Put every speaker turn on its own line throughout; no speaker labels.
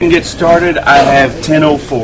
and get started, I have 10:04.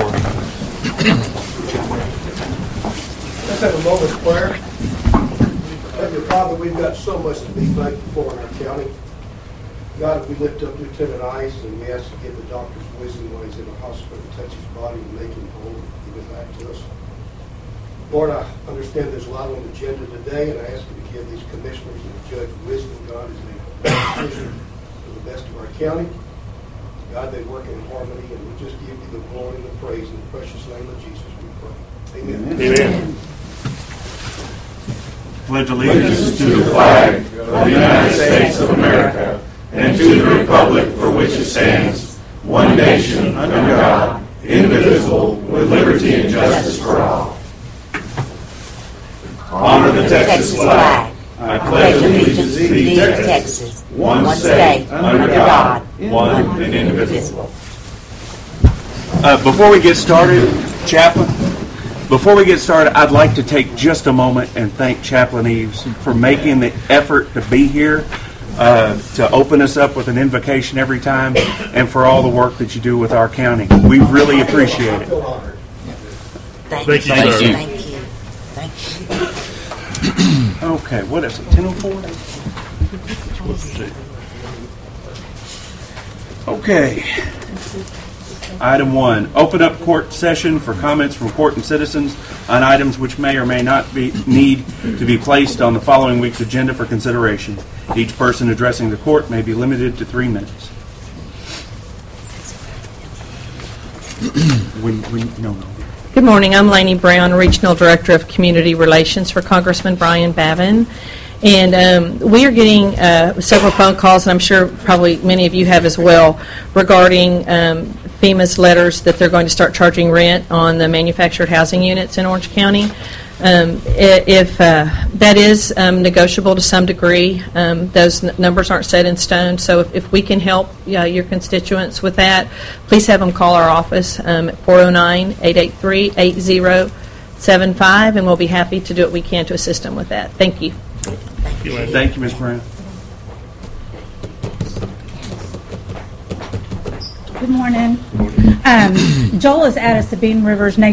Let's have a moment of prayer. Heavenly Father, we've got so much to be thankful for in our county. God, we lift up Lieutenant Ice and we ask to give the doctor's wisdom while he's in the hospital, touch his body and make him whole and give it back to us. Lord, I understand there's a lot on the agenda today, and I ask you to give these commissioners and the judge wisdom, God, as they make a decision for the best of our county. God, they work in harmony, and we just give you the glory and the praise in the precious name of Jesus we pray. Amen.
Amen. Pledge allegiance to the flag of the United States of America and to the republic for which it stands, one nation, under God, indivisible, with liberty and justice for all. Honor the Texas flag. I pledge allegiance to thee, Texas, one state, under God, one and indivisible. Before we get started, Chaplain, I'd like to take just a moment and thank Chaplain Eves for making the effort to be here, to open us up with an invocation every time, and for all the work that you do with our county. We really appreciate it.
Thank you.
Okay, what is it, 10:04? Okay. Item 1, open up court session for comments from court and citizens on items which may or may not need to be placed on the following week's agenda for consideration. Each person addressing the court may be limited to 3 minutes. No.
Good morning. I'm Lainey Brown, Regional Director of Community Relations for Congressman Brian Bavin. And we are getting several phone calls, and I'm sure probably many of you have as well, regarding FEMA's letters that they're going to start charging rent on the manufactured housing units in Orange County. If that is negotiable to some degree, those numbers aren't set in stone. So if we can help your constituents with that, please have them call our office at 409-883-8075, and we'll be happy to do what we can to assist them with that. Thank you.
Thank you, Ms. Brown.
Good morning. Joel is at a Sabine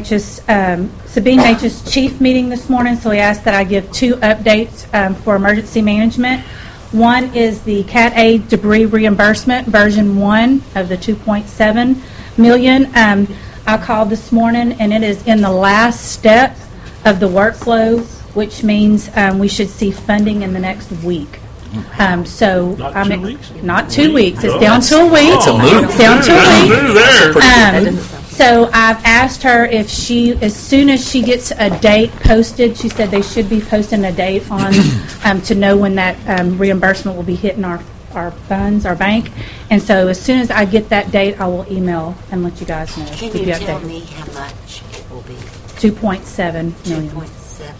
Neches chief meeting this morning, so he asked that I give 2 updates for emergency management. One is the Cat A debris reimbursement, version 1 of the $2.7 million. I called this morning, and it is in the last step of the workflow, which means we should see funding in the next week. So
not 2 weeks?
Not 2 weeks. It's down to a week. It's down to a week. So I've asked her if she, as soon as she gets a date posted, she said they should be posting a date on to know when that reimbursement will be hitting our funds, our bank. And so as soon as I get that date, I will email and let you guys know.
Can you tell me how much it will be?
$2.7 million.
2.7.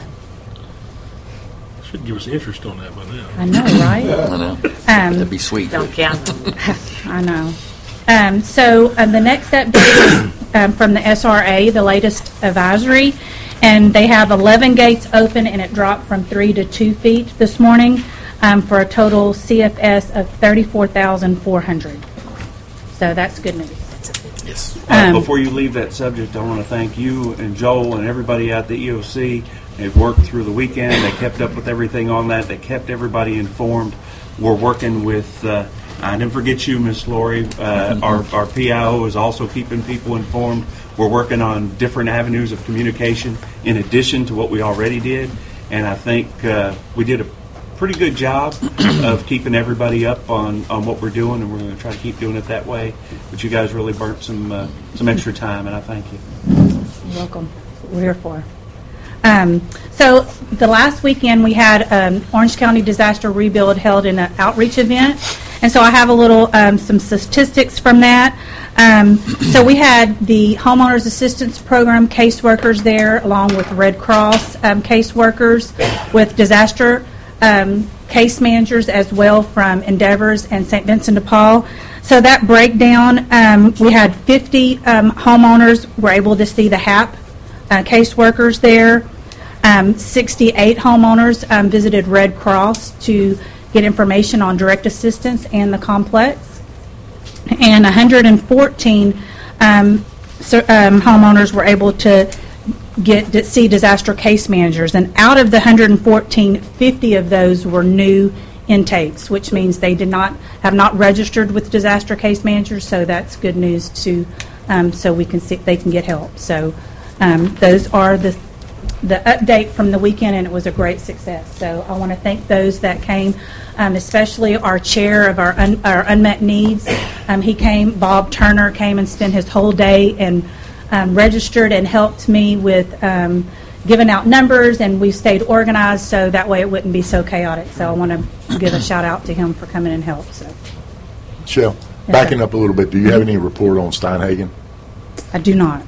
Should give us interest on that by now.
I know, right?
I know. That'd be sweet.
Don't count them.
I know. So the next update is from the SRA, the latest advisory, and they have 11 gates open, and it dropped from 3 to 2 feet this morning for a total CFS of 34,400. So that's good news.
Yes.
Before you leave that subject, I want to thank you and Joel and everybody at the EOC. They've worked through the weekend. They kept up with everything on that. They kept everybody informed. We're working with, I didn't forget you, Miss Lori. Our PIO is also keeping people informed. We're working on different avenues of communication in addition to what we already did. And I think we did a pretty good job of keeping everybody up on what we're doing, and we're going to try to keep doing it that way. But you guys really burnt some extra time, and I thank you.
You're welcome. That's what we're here for. So the last weekend we had Orange County Disaster Rebuild held in an outreach event, and so I have a little some statistics from that. So we had the Homeowners Assistance Program caseworkers there, along with Red Cross caseworkers, with disaster case managers as well from Endeavors and St. Vincent de Paul. So that breakdown, we had 50 homeowners were able to see the HAP caseworkers there. 68 homeowners visited Red Cross to get information on direct assistance and the complex. and 114 homeowners were able to see disaster case managers. And out of the 114, 50 of those were new intakes, which means they have not registered with disaster case managers. So that's good news too. So we can see they can get help. So those are the update from the weekend, and it was a great success. So I want to thank those that came, especially our chair of our unmet needs. Bob Turner came and spent his whole day and registered and helped me with giving out numbers, and we stayed organized so that way it wouldn't be so chaotic. So I want to give a shout out to him for coming and help. So,
Michelle, backing up a little bit, do you have any report on Steinhagen?
I do not.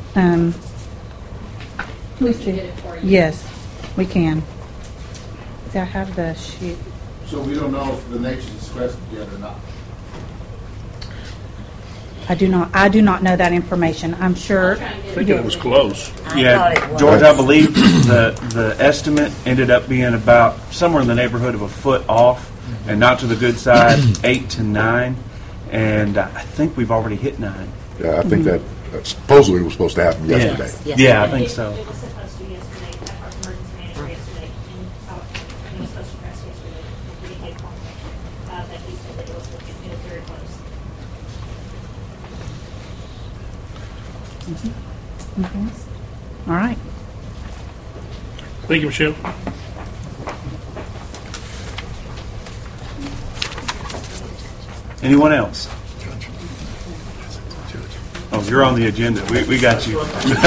Yes, we can. See, I have the sheet.
So we don't know if the nation's expressed it yet or not.
I do not know that information. I'm sure.
I think it was close.
Yeah,
thought it was.
George, I believe the estimate ended up being about somewhere in the neighborhood of a foot off, and not to the good side, 8 to 9, and I think we've already hit 9.
Yeah, I think that supposedly was supposed to happen yesterday.
Yes.
Yeah, I think so.
It was supposed to yesterday. I talked to emergency manager yesterday, and it was supposed to press yesterday. We didn't get confirmation that he said that it was very close.
All right.
Thank you, Michelle.
Anyone else? Oh, you're on the agenda. We got you.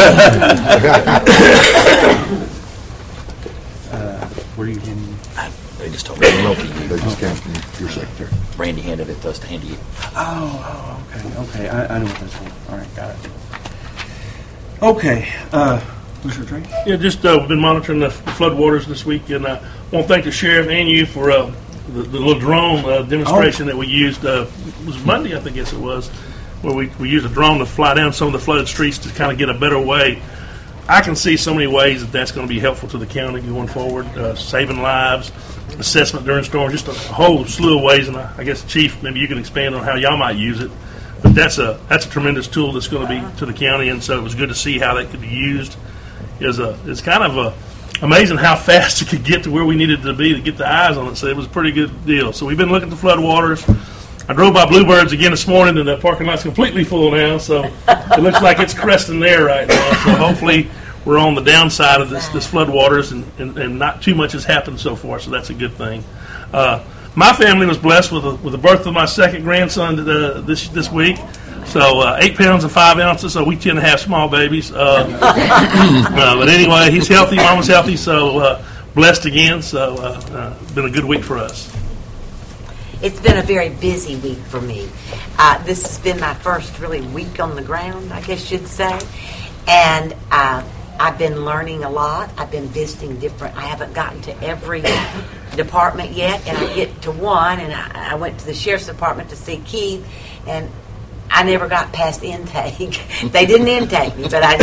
Where are you handing?
They just told me to mail to you.
They just came from your secretary.
Randy handed it to us to hand to you.
Oh, okay. I know what that's for. All right, got it. Okay, Mr. Trey?
Yeah, just been monitoring the flood waters this week, and I want to thank the sheriff and you for the little drone demonstration that we used. It was Monday, I think it was, where we used a drone to fly down some of the flooded streets to kind of get a better way. I can see so many ways that that's going to be helpful to the county going forward, saving lives, assessment during storms, just a whole slew of ways. And I guess, Chief, maybe you can expand on how y'all might use it. But that's a tremendous tool that's going to be to the county, and so it was good to see how that could be used. It's kind of amazing how fast it could get to where we needed to be to get the eyes on it. So it was a pretty good deal. So we've been looking at the flood waters. I drove by Bluebirds again this morning, and the parking lot's completely full now. So it looks like it's cresting there right now. So hopefully we're on the downside of this flood waters, and not too much has happened so far. So that's a good thing. My family was blessed with the birth of my second grandson this week. So 8 pounds and 5 ounces, so we tend to have small babies. But anyway, he's healthy, mama's healthy, so blessed again. So been a good week for us.
It's been a very busy week for me. This has been my first really week on the ground, I guess you'd say. And I've been learning a lot. I've been visiting I haven't gotten to every department yet, and I get to one, and I went to the sheriff's department to see Keith, and I never got past intake. They didn't intake me, but I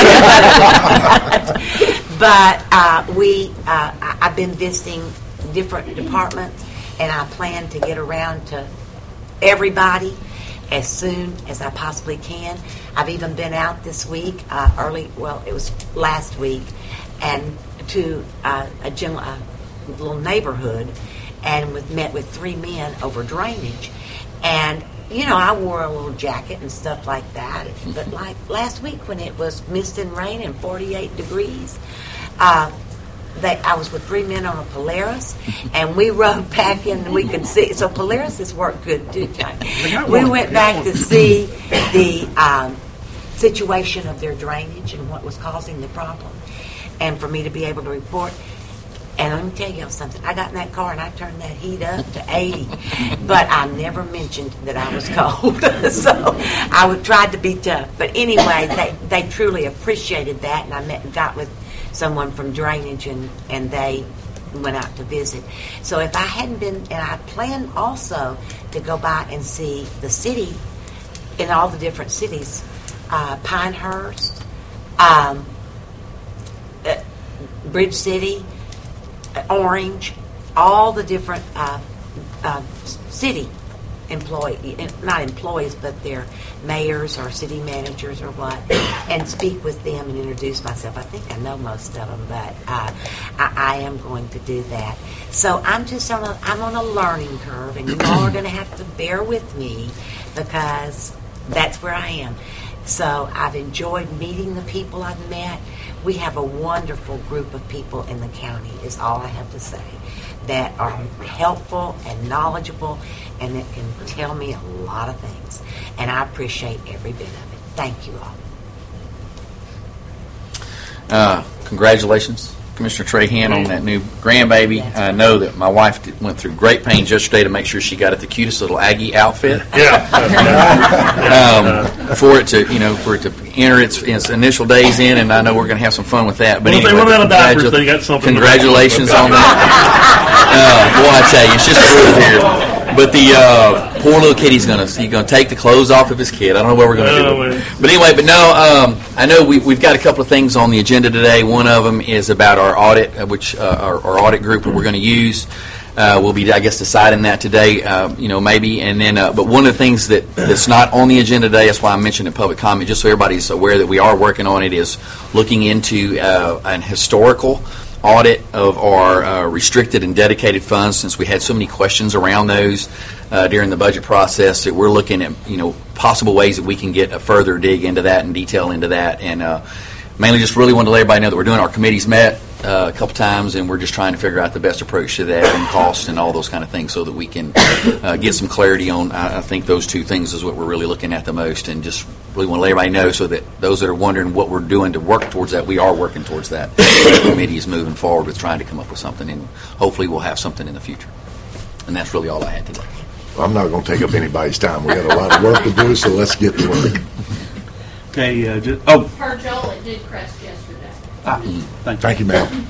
did. But I've been visiting different departments, and I plan to get around to everybody as soon as I possibly can. I've even been out this week, it was last week, and to a little neighborhood, and met with 3 men over drainage. And, I wore a little jacket and stuff like that. But like last week when it was mist and rain and 48 degrees, I was with 3 men on a Polaris, and we rode back in, and we could see. So Polaris has worked good too, John. We went back to see the situation of their drainage and what was causing the problem, and for me to be able to report. And let me tell you something. I got in that car and I turned that heat up to 80, but I never mentioned that I was cold. So I tried to be tough. But anyway, they truly appreciated that, and I got with someone from drainage, and they went out to visit. So if I hadn't been, and I planned also to go by and see the city in all the different cities, Pinehurst, Bridge City, Orange, all the different city not employees, but their mayors or city managers or what, and speak with them and introduce myself. I think I know most of them, but I am going to do that. So I'm on a learning curve, and you all are going to have to bear with me because that's where I am. So I've enjoyed meeting the people I've met. We have a wonderful group of people in the county, is all I have to say, that are helpful and knowledgeable and that can tell me a lot of things. And I appreciate every bit of it. Thank you all.
Congratulations, Commissioner Trahan, on that new grandbaby. I know that my wife went through great pains yesterday to make sure she got it the cutest little Aggie outfit. For it to enter its initial days in, and I know we're going to have some fun with that. But
Well, if
anyway,
they run out of diapers, they got something.
congratulations on that. Boy, I tell you, it's just smooth here. But the poor little kid, he's gonna take the clothes off of his kid. I don't know what we're gonna do. But anyway, I know we've got a couple of things on the agenda today. One of them is about our audit, which our audit group that we're going to use. We'll be, I guess, deciding that today, maybe. And then, but one of the things that's not on the agenda today, that's why I mentioned in public comment, just so everybody's aware that we are working on it, is looking into an historical audit of our restricted and dedicated funds, since we had so many questions around those during the budget process, that we're looking at possible ways that we can get a further dig into that and detail into that. And mainly just really wanted to let everybody know that we're doing our committees met a couple times, and we're just trying to figure out the best approach to that and cost and all those kind of things, so that we can get some clarity on. I think those two things is what we're really looking at the most, and just really want to let everybody know, so that those that are wondering what we're doing to work towards that, we are working towards that. The committee is moving forward with trying to come up with something, and hopefully we'll have something in the future. And that's really all I had today.
I'm not going to take up anybody's time. We got a lot of work to do, so let's get to work.
Okay,
Per Joel, it did crest yesterday.
Thank you, ma'am.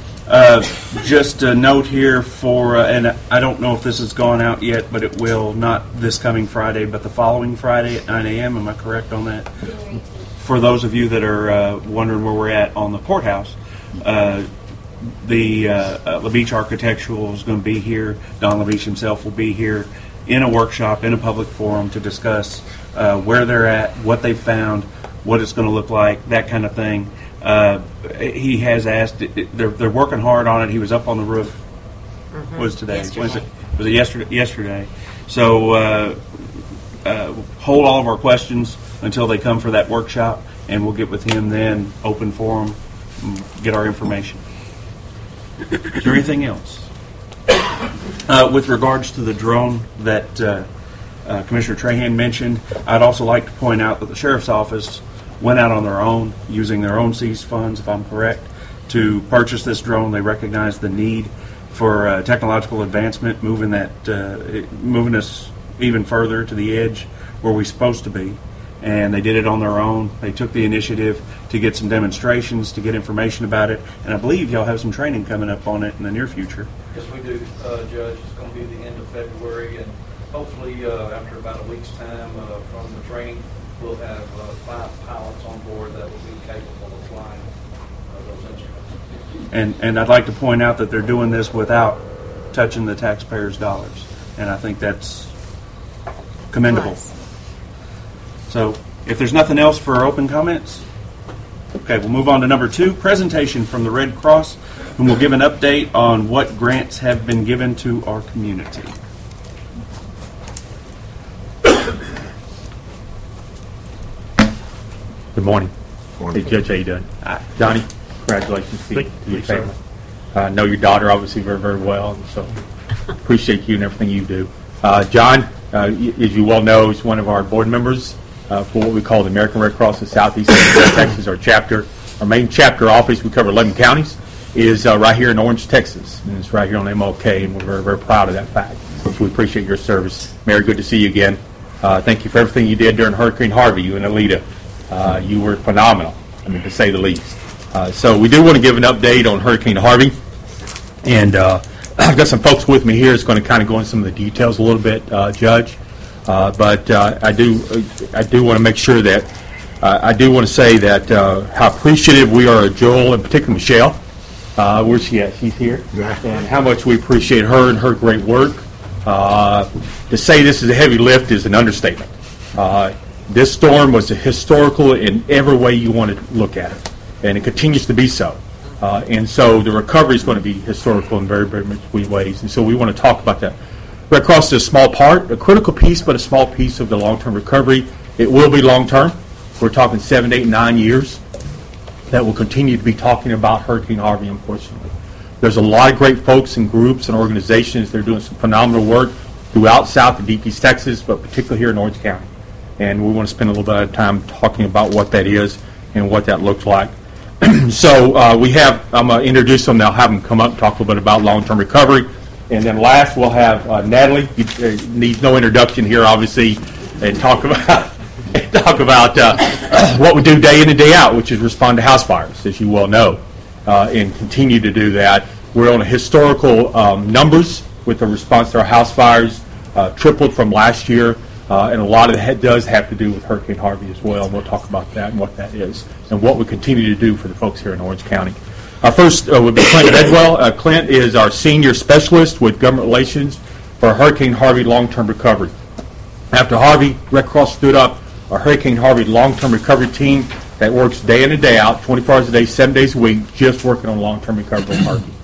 Just a note here for, and I don't know if this has gone out yet, but it will, not this coming Friday, but the following Friday at 9 a.m. Am I correct on that? For those of you that are wondering where we're at on the courthouse, the LaBeach Architectural is going to be here. Don LaBeach himself will be here in a workshop, in a public forum, to discuss where they're at, what they found, what it's going to look like, that kind of thing. He has asked, they're working hard on it. He was up on the roof, was today.
Yesterday.
Was it yesterday? So hold all of our questions until they come for that workshop, and we'll get with him then, open forum, get our information. Is there anything else? With regards to the drone that Commissioner Trahan mentioned, I'd also like to point out that the Sheriff's Office went out on their own, using their own seized funds, if I'm correct, to purchase this drone. They recognized the need for technological advancement, moving us even further to the edge where we're supposed to be. And they did it on their own. They took the initiative to get some demonstrations, to get information about it, and I believe y'all have some training coming up on it in the near future.
Yes, we do, Judge. It's going to be the end of February, and hopefully after about a week's time from the training, we'll have 5 pilots on board that will be capable of flying those instruments.
And I'd like to point out that they're doing this without touching the taxpayers' dollars, and I think that's commendable.
Nice.
So if there's nothing else for our open comments, okay, we'll move on to number 2, presentation from the Red Cross, whom will give an update on what grants have been given to our community.
Good morning.
Morning.
Hey, Judge, how you doing? Johnny, congratulations to your
Thank you,
family. I know your daughter obviously very, very well, and so appreciate you and everything you do. John, as you well know, is one of our board members for what we call the American Red Cross of Southeast Texas. Our main chapter office, we cover 11 counties, is right here in Orange, Texas, and it's right here on MLK, and we're very, very proud of that fact. So we appreciate your service. Mary, good to see you again. Thank you for everything you did during Hurricane Harvey, you and Alita. You were phenomenal, to say the least. So we do want to give an update on Hurricane Harvey, and I've got some folks with me here that's going to kind of go into some of the details a little bit, Judge. But I do want to make sure that I do want to say that how appreciative we are of Joel, and particularly Michelle. Where's she at? She's here. And how much we appreciate her and her great work To say this is a heavy lift is an understatement. This storm was historical in every way you want to look at it, and it continues to be so. And so the recovery is going to be historical in very, very many ways, and so we want to talk about that. Red Cross is a small part, a critical piece, but a small piece of the long-term recovery. It will be long-term. We're talking 7, 8, 9 years that will continue to be talking about Hurricane Harvey, unfortunately. There's a lot of great folks and groups and organizations that are doing some phenomenal work throughout South and Deep East Texas, but particularly here in Orange County. And we want to spend a little bit of time talking about what that is and what that looks like. So I'm going to introduce them. I'll have them come up and talk a little bit about long-term recovery. And then last, we'll have Natalie. You need no introduction here, obviously, and talk about what we do day in and day out, which is respond to house fires, as you well know, and continue to do that. We're on a historical numbers with the response to our house fires, tripled from last year. And a lot of that does have to do with Hurricane Harvey as well, and we'll talk about that and what that is and what we continue to do for the folks here in Orange County. Our first would be Clint Bedwell. Clint is our senior specialist with government relations for Hurricane Harvey long-term recovery. After Harvey, Red Cross stood up a Hurricane Harvey long-term recovery team that works day in and day out, 24 hours a day, 7 days a week, just working on long-term recovery of Harvey.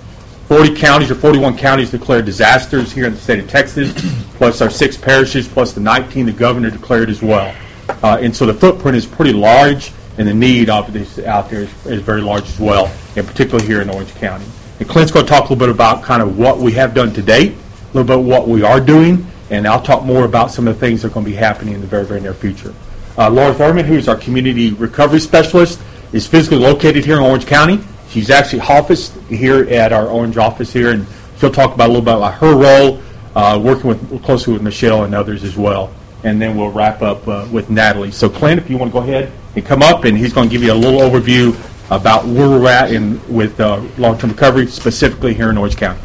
41 counties declared disasters here in the state of Texas, plus our 6 parishes, plus the 19 the governor declared as well. And so the footprint is pretty large, and the need out there is very large as well, and particularly here in Orange County. And Clint's going to talk a little bit about kind of what we have done to date, a little bit what we are doing, and I'll talk more about some of the things that are going to be happening in the very, very near future. Laura Thurman, who is our community recovery specialist, is physically located here in Orange County. She's actually officed here at our Orange office here, and she'll talk about a little bit about her role, working closely with Michelle and others as well. And then we'll wrap up with Natalie. So Clint, if you want to go ahead and come up, and he's going to give you a little overview about where we're at with long-term recovery, specifically here in Orange County.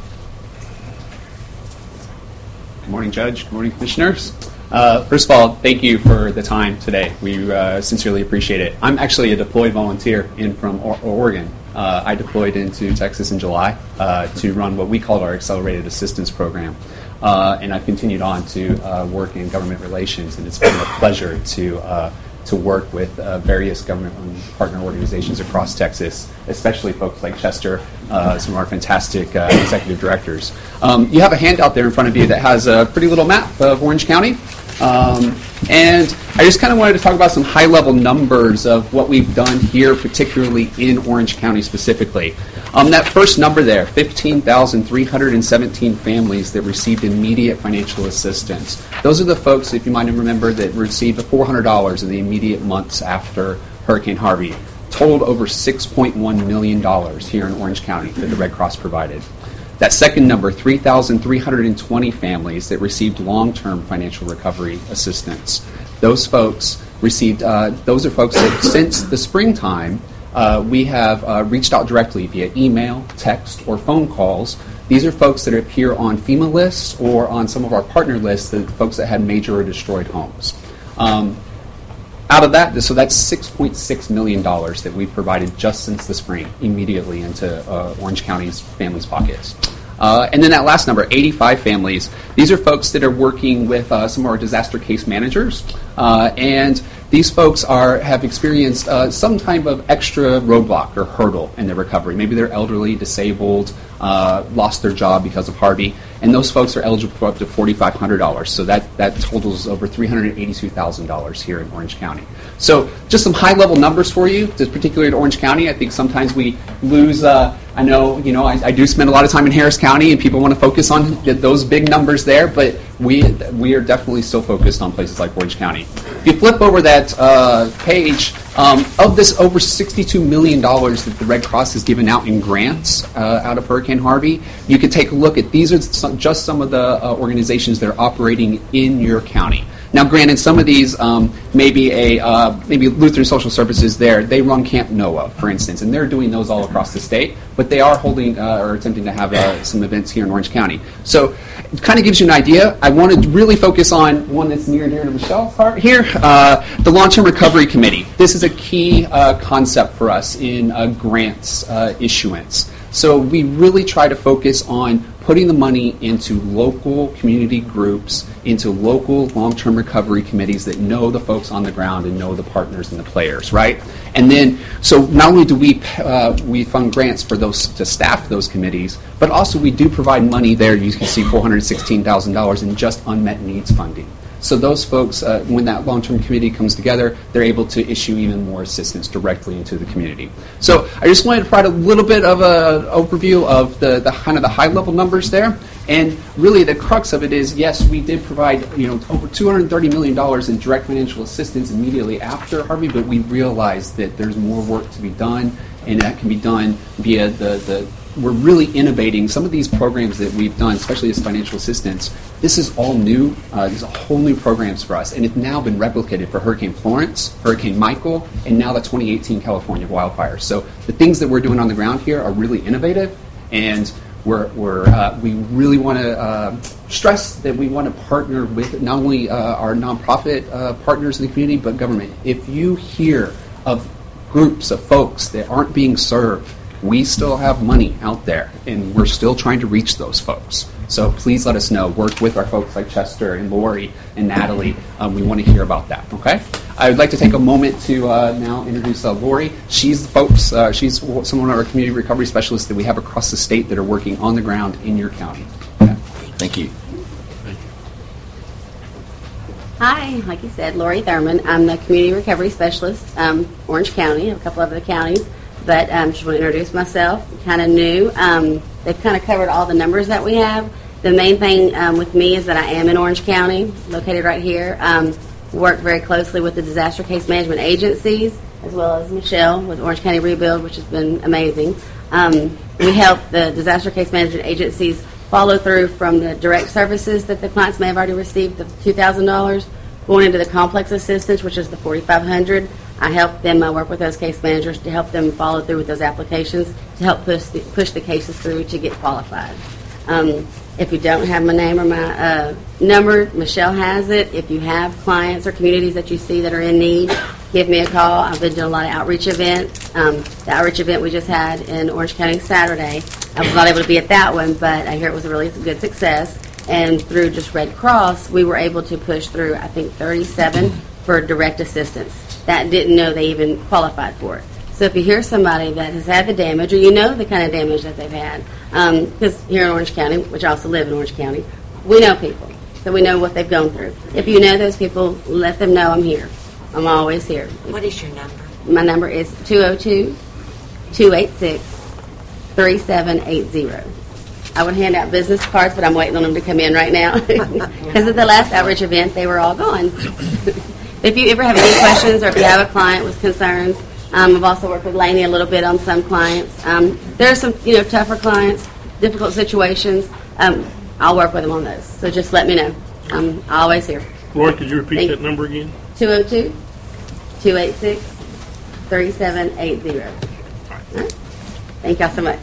Good morning, Judge. Good morning, Commissioners. First of all, thank you for the time today. We sincerely appreciate it. I'm actually a deployed volunteer from Oregon. I deployed into Texas in July to run what we called our Accelerated Assistance Program. And I've continued on to work in government relations, and it's been a pleasure to work with various government partner organizations across Texas, especially folks like Chester, some of our fantastic executive directors. You have a handout there in front of you that has a pretty little map of Orange County. And I just kind of wanted to talk about some high-level numbers of what we've done here, particularly in Orange County specifically. That first number there, 15,317 families that received immediate financial assistance. Those are the folks, if you might remember, that received $400 in the immediate months after Hurricane Harvey. Totaled over $6.1 million here in Orange County that the Red Cross provided. That second number, 3,320 families that received long-term financial recovery assistance. Those folks received, those are folks that since the springtime, we have reached out directly via email, text, or phone calls. These are folks that appear on FEMA lists or on some of our partner lists, the folks that had major or destroyed homes. Out of that, so that's $6.6 million that we've provided just since the spring, immediately into Orange County's families' pockets. And then that last number, 85 families, these are folks that are working with some of our disaster case managers. And these folks have experienced some type of extra roadblock or hurdle in their recovery. Maybe they're elderly, disabled, lost their job because of Harvey, and those folks are eligible for up to $4,500. So that totals over $382,000 here in Orange County. So just some high-level numbers for you, just particularly in Orange County. I think sometimes we lose. I know, I do spend a lot of time in Harris County, and people want to focus on those big numbers there, but we are definitely still focused on places like Orange County. If you flip over that page, of this over $62 million that the Red Cross has given out in grants out of Hurricane Harvey, you can take a look at these are just some of the organizations that are operating in your county. Now, granted, some of these maybe Lutheran Social Services they run Camp Noah, for instance, and they're doing those all across the state, but they are holding or attempting to have some events here in Orange County. So it kind of gives you an idea. I want to really focus on one that's near and dear to Michelle's heart here, the Long-Term Recovery Committee. This is a key concept for us in grants issuance. So we really try to focus on putting the money into local community groups, into local long-term recovery committees that know the folks on the ground and know the partners and the players, right? And then, so not only do we fund grants for those to staff those committees, but also we do provide money there. You can see $416,000 in just unmet needs funding. So those folks, when that long-term committee comes together, they're able to issue even more assistance directly into the community. So I just wanted to provide a little bit of an overview of the kind of the high-level numbers there. And really, the crux of it is, yes, we did provide over $230 million in direct financial assistance immediately after Harvey, but we realized that there's more work to be done, and that can be done via we're really innovating some of these programs that we've done, especially as financial assistance. This is all new. These are whole new programs for us, and it's now been replicated for Hurricane Florence, Hurricane Michael, and now the 2018 California wildfires. So the things that we're doing on the ground here are really innovative, and we really want to stress that we want to partner with not only our nonprofit partners in the community, but government. If you hear of groups of folks that aren't being served, we still have money out there, and we're still trying to reach those folks. So please let us know. Work with our folks like Chester and Lori and Natalie. We want to hear about that, okay? I would like to take a moment to now introduce Lori. She's she's someone of our community recovery specialists that we have across the state that are working on the ground in your county. Okay?
Thank you.
Hi, like you said, Lori Thurman. I'm the community recovery specialist, Orange County, a couple of other counties. But just want to introduce myself, kind of new. They've kind of covered all the numbers that we have. The main thing with me is that I am in Orange County, located right here. Work very closely with the disaster case management agencies, as well as Michelle with Orange County Rebuild, which has been amazing. We help the disaster case management agencies follow through from the direct services that the clients may have already received, the $2,000, going into the complex assistance, which is the $4,500. I help them work with those case managers to help them follow through with those applications to help push the cases through to get qualified. If you don't have my name or my number, Michelle has it. If you have clients or communities that you see that are in need, give me a call. I've been doing a lot of outreach events. The outreach event we just had in Orange County Saturday, I was not able to be at that one, but I hear it was a really good success. And through just Red Cross, we were able to push through, I think, 37 for direct assistance that didn't know they even qualified for it. So if you hear somebody that has had the damage, or you know the kind of damage that they've had, because here in Orange County, which I also live in Orange County, we know people, so we know what they've gone through. If you know those people, let them know I'm here. I'm always here.
What is your number?
My number is 202-286-3780. I would hand out business cards, but I'm waiting on them to come in right now. Because at the last outreach event, they were all gone. If you ever have any questions, or if you have a client with concerns, I've also worked with Lainey a little bit on some clients. There are some, tougher clients, difficult situations. I'll work with them on those. So just let me know. I'm always here.
Lori, could you repeat that number again?
202-286-3780. Right. Thank y'all so much.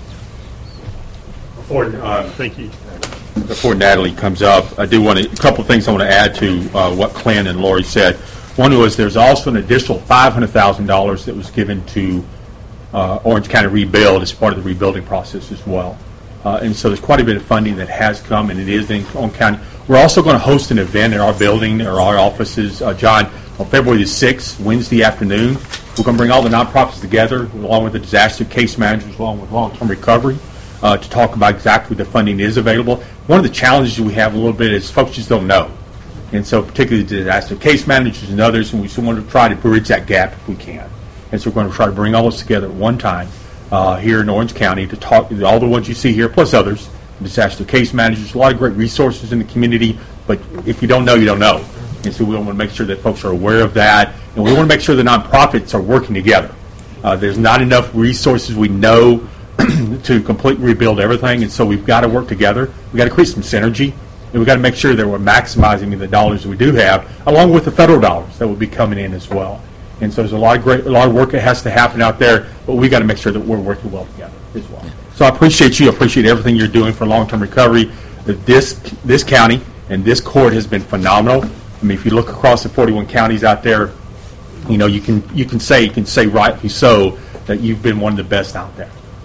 Thank you.
Before Natalie comes up, I do want a couple of things I want to add to what Clint and Lori said. One was there's also an additional $500,000 that was given to Orange County Rebuild as part of the rebuilding process as well. And so there's quite a bit of funding that has come, and it is in Orange County. We're also going to host an event in our building or our offices, John, on February the 6th, Wednesday afternoon. We're going to bring all the nonprofits together, along with the disaster case managers, along with long-term recovery, to talk about exactly what the funding is available. One of the challenges we have a little bit is folks just don't know. And so particularly the disaster case managers and others, and we just want to try to bridge that gap if we can. And so we're going to try to bring all this together at one time here in Orange County to talk to all the ones you see here, plus others, disaster case managers, a lot of great resources in the community, but if you don't know, you don't know. And so we want to make sure that folks are aware of that, and we want to make sure the nonprofits are working together. There's not enough resources we know to completely rebuild everything, and so we've got to work together. We've got to create some synergy, and we've got to make sure that we're maximizing the dollars we do have, along with the federal dollars that will be coming in as well. And so there's a lot of work that has to happen out there, but we've got to make sure that we're working well together as well. So I appreciate you. I appreciate everything you're doing for long-term recovery. This county and this court has been phenomenal. I mean, if you look across the 41 counties out there, you can say rightly so that you've been one of the best out there.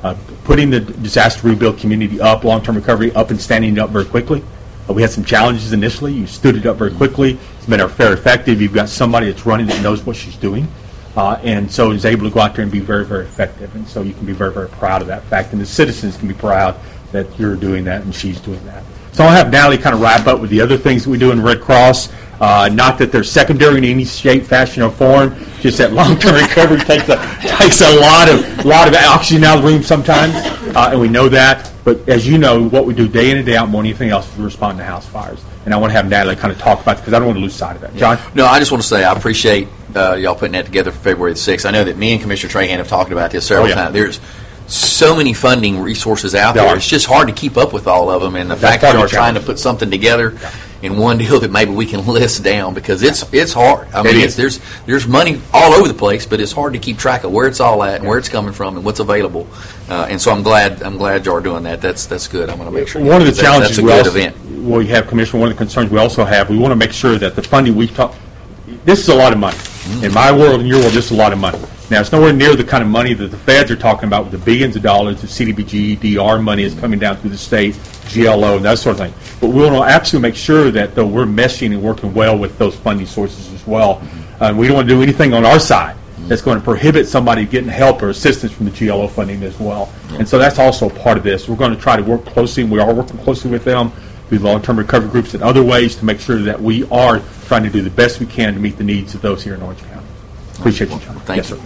putting the disaster rebuild community up, long-term recovery up, and standing it up very quickly. We had some challenges initially. You stood it up very quickly. It's been very effective. You've got somebody that's running that knows what she's doing, and so is able to go out there and be very, very effective. And so you can be very, very proud of that fact, and the citizens can be proud that you're doing that and she's doing that. So I'll have Natalie kind of wrap up with the other things that we do in Red Cross. Not that they're secondary in any shape, fashion, or form. Just that long-term recovery takes a lot of oxygen out of the room sometimes, and we know that. But as you know, what we do day in and day out more than anything else is we respond to house fires. And I want to have Natalie kind of talk about that because I don't want to lose sight of that. John?
No, I just want to say I appreciate y'all putting that together for February the 6th. I know that me and Commissioner Trahan have talked about this several times. There's so many funding resources out there. It's just hard to keep up with all of them. And the fact that you're trying to put something together in one deal that maybe we can list down because it's hard. I mean, there's money all over the place, but it's hard to keep track of where it's all at and where it's coming from and what's available. And so I'm glad y'all are doing that. That's good. I'm going to make sure.
One of the challenges
that's a good event.
We have, Commissioner, one of the concerns we also have, we want to make sure that the funding we talk. This is a lot of money. In my world and your world, this is a lot of money. Now, it's nowhere near the kind of money that the feds are talking about with the billions of dollars, the CDBG, DR money is coming down through the state, GLO, and that sort of thing. But we want to absolutely make sure that though we're meshing and working well with those funding sources as well. We don't want to do anything on our side that's going to prohibit somebody getting help or assistance from the GLO funding as well. And so that's also part of this. We're going to try to work closely, and we are working closely with them through long-term recovery groups and other ways to make sure that we are trying to do the best we can to meet the needs of those here in Orange County. Appreciate you, John.
Thank you.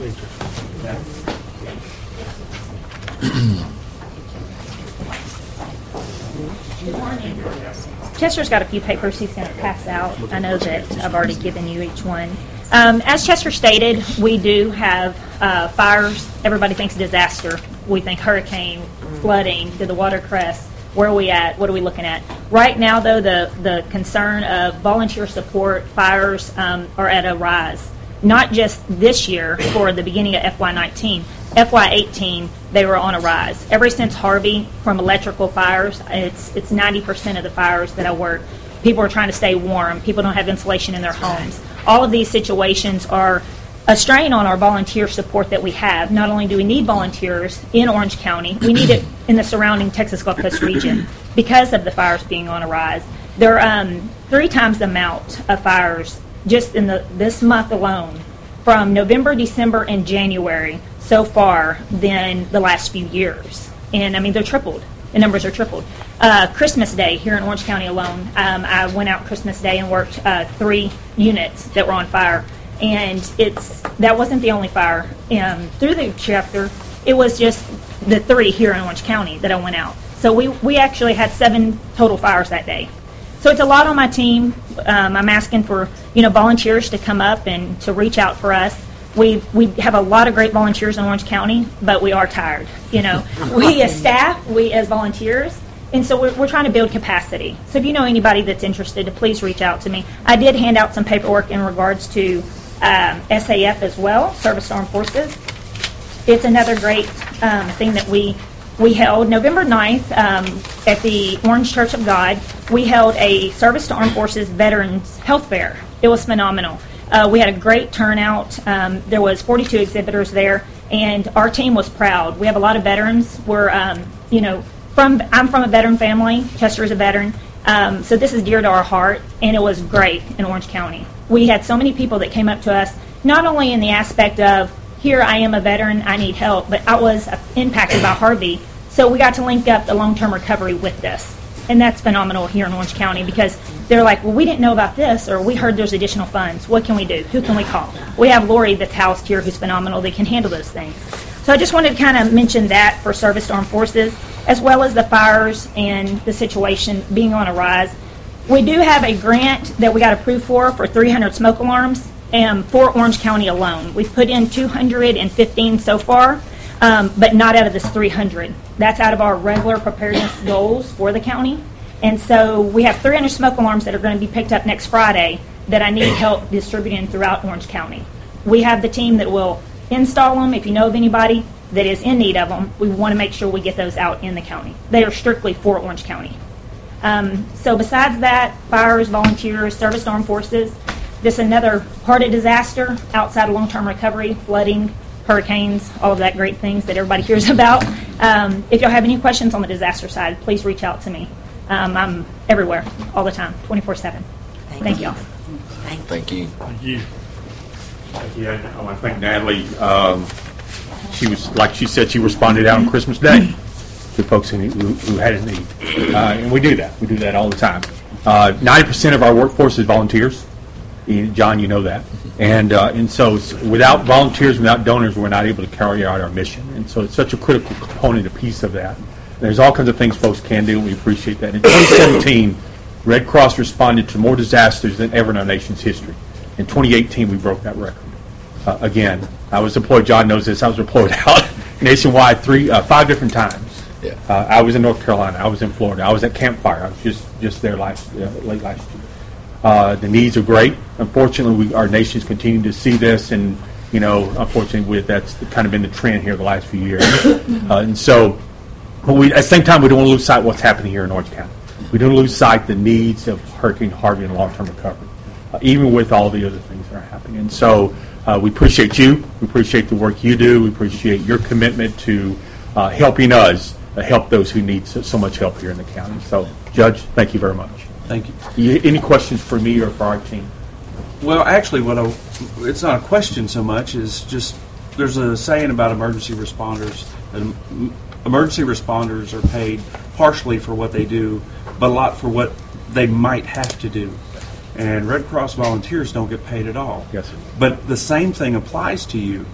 Good morning. Chester's got a few papers he's going to pass out. I know that I've already given you each one. As Chester stated, we do have fires. Everybody thinks disaster. We think hurricane, flooding, did the water crest, where are we at, what are we looking at? Right now, though, the concern of volunteer support fires are at a rise. Not just this year for the beginning of FY19. FY18, they were on a rise. Ever since Harvey, from electrical fires, it's 90% of the fires that I work. People are trying to stay warm. People don't have insulation in their homes. All of these situations are a strain on our volunteer support that we have. Not only do we need volunteers in Orange County, we need it in the surrounding Texas Gulf Coast region because of the fires being on a rise. There are 3 times the amount of fires just in this month alone from November, December, and January so far than the last few years. And I mean, they're tripled. The numbers are tripled. Christmas Day here in Orange County alone, I went out Christmas Day and worked 3 units that were on fire. And that wasn't the only fire through the chapter. It was just the 3 here in Orange County that I went out. So we actually had 7 total fires that day. So it's a lot on my team. I'm asking for volunteers to come up and to reach out for us. We have a lot of great volunteers in Orange County, but we are tired. We as staff, we as volunteers, and so we're trying to build capacity. So if you know anybody that's interested, please reach out to me. I did hand out some paperwork in regards to SAF as well, Service to Armed Forces. It's another great thing that we held November 9th at the Orange Church of God. We held a Service to Armed Forces Veterans Health Fair. It was phenomenal. We had a great turnout. There was 42 exhibitors there, and our team was proud. We have a lot of veterans. I'm from a veteran family. Chester is a veteran. So this is dear to our heart, and it was great in Orange County. We had so many people that came up to us, not only in the aspect of, here I am a veteran, I need help, but I was impacted by Harvey. So we got to link up the long-term recovery with this. And that's phenomenal here in Orange County because they're like, well, we didn't know about this, or we heard there's additional funds. What can we do? Who can we call? We have Lori that's housed here who's phenomenal. They can handle those things. So I just wanted to kind of mention that for Service to Armed Forces, as well as the fires and the situation being on a rise. We do have a grant that we got approved for 300 smoke alarms for Orange County alone. We've put in 215 so far, but not out of this 300. That's out of our regular preparedness goals for the county. And so we have 300 smoke alarms that are going to be picked up next Friday that I need help distributing throughout Orange County. We have the team that will install them. If you know of anybody that is in need of them, we want to make sure we get those out in the county. They are strictly for Orange County. So besides that, fires, volunteers, Service to Armed Forces, this is another part of disaster outside of long-term recovery, flooding, hurricanes, all of that great things that everybody hears about. If y'all have any questions on the disaster side, please reach out to me. I'm everywhere, all the time, 24/7. Thank y'all.
Thank you.
Thank you. I want to thank Natalie. She was, like she said, she responded out on Christmas Day to folks who had a need. And we do that. We do that all the time. 90% of our workforce is volunteers. John, you know that. And so without volunteers, without donors, we're not able to carry out our mission. And so it's such a critical component, a piece of that. There's all kinds of things folks can do, and we appreciate that. In 2017, Red Cross responded to more disasters than ever in our nation's history. In 2018, we broke that record. Again, I was deployed, John knows this, I was deployed out nationwide 5 different times.
Yeah.
I was in North Carolina, I was in Florida, I was at Camp Fire, I was just there late last year. The needs are great. Unfortunately, our nation's continuing to see this, and unfortunately, that's kind of been the trend here the last few years. And so, but at the same time, we don't want to lose sight of what's happening here in Orange County. We don't lose sight of the needs of Hurricane Harvey and long-term recovery, even with all the other things that are happening. And so, we appreciate you. We appreciate the work you do. We appreciate your commitment to helping us help those who need so much help here in the county. So, Judge, thank you very much.
Thank you.
Any questions for me or for our team?
Well, actually, it's not a question so much as just there's a saying about emergency responders. Emergency responders are paid partially for what they do, but a lot for what they might have to do. And Red Cross volunteers don't get paid at all.
Yes, sir.
But the same thing applies to you.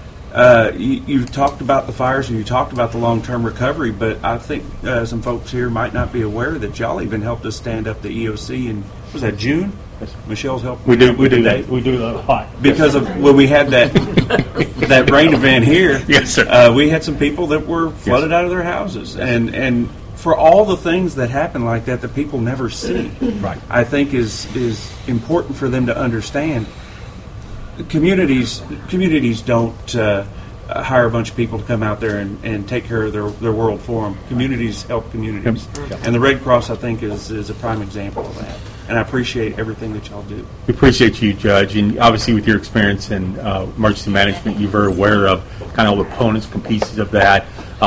You've talked about the fires and you talked about the long-term recovery, but I think some folks here might not be aware that y'all even helped us stand up the EOC in, was that June?
Yes.
Michelle's helped.
We do that. We do that a lot.
Because of when we had that that rain event here,
yes, sir.
We had some people that were flooded out of their houses, and for all the things that happen like that people never see,
right?
I think is important for them to understand. Communities don't hire a bunch of people to come out there and take care of their world for them. Communities help communities. And the Red Cross, I think, is a prime example of that. And I appreciate everything that y'all do.
We appreciate you, Judge. And obviously with your experience in emergency management, you're very aware of kind of all the components and pieces of that.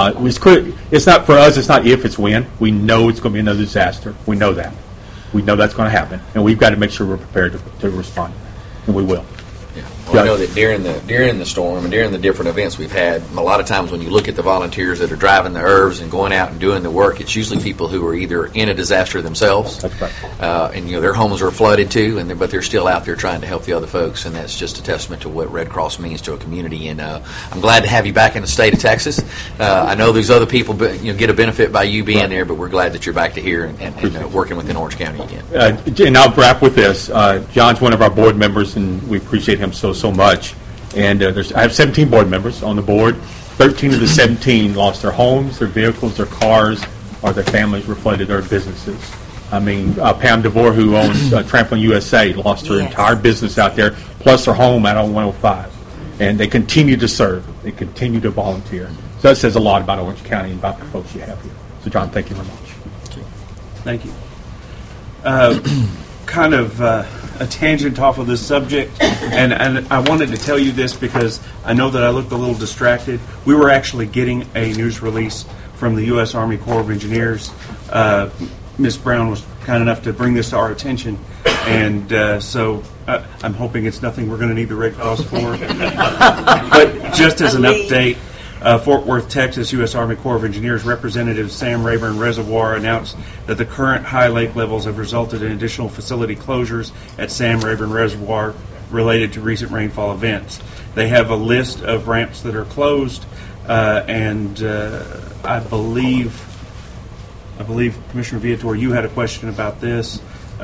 It's not for us, it's not if, it's when. We know it's going to be another disaster. We know that. We know that's going to happen. And we've got to make sure we're prepared to respond. And we will.
Well, I know that during the storm and during the different events we've had, a lot of times when you look at the volunteers that are driving the ERVs and going out and doing the work, it's usually people who are either in a disaster themselves,
that's right.
And their homes are flooded too, but they're still out there trying to help the other folks, and that's just a testament to what Red Cross means to a community. And I'm glad to have you back in the state of Texas. I know these other people get a benefit by you being there, but we're glad that you're back to here and working within Orange County again.
And I'll wrap with this. John's one of our board members, and we appreciate him so much. And I have 17 board members on the board. 13 of the 17 lost their homes, their vehicles, their cars, or their families were flooded, their businesses. I mean, Pam DeVore, who owns Trampoline USA, lost her entire business out there, plus her home out on 105. And they continue to serve. They continue to volunteer. So that says a lot about Orange County and about the folks you have here. So, John, thank you very much.
Thank you. Kind of a tangent off of this subject, and I wanted to tell you this because I know that I looked a little distracted. We were actually getting a news release from the U.S. Army Corps of Engineers. Ms. Brown was kind enough to bring this to our attention, and so I'm hoping it's nothing we're going to need the Red Cross for. But just as an update, Fort Worth, Texas, U.S. Army Corps of Engineers Representative Sam Rayburn Reservoir announced that the current high lake levels have resulted in additional facility closures at Sam Rayburn Reservoir related to recent rainfall events. They have a list of ramps that are closed, and I believe Commissioner Viator, you had a question about this.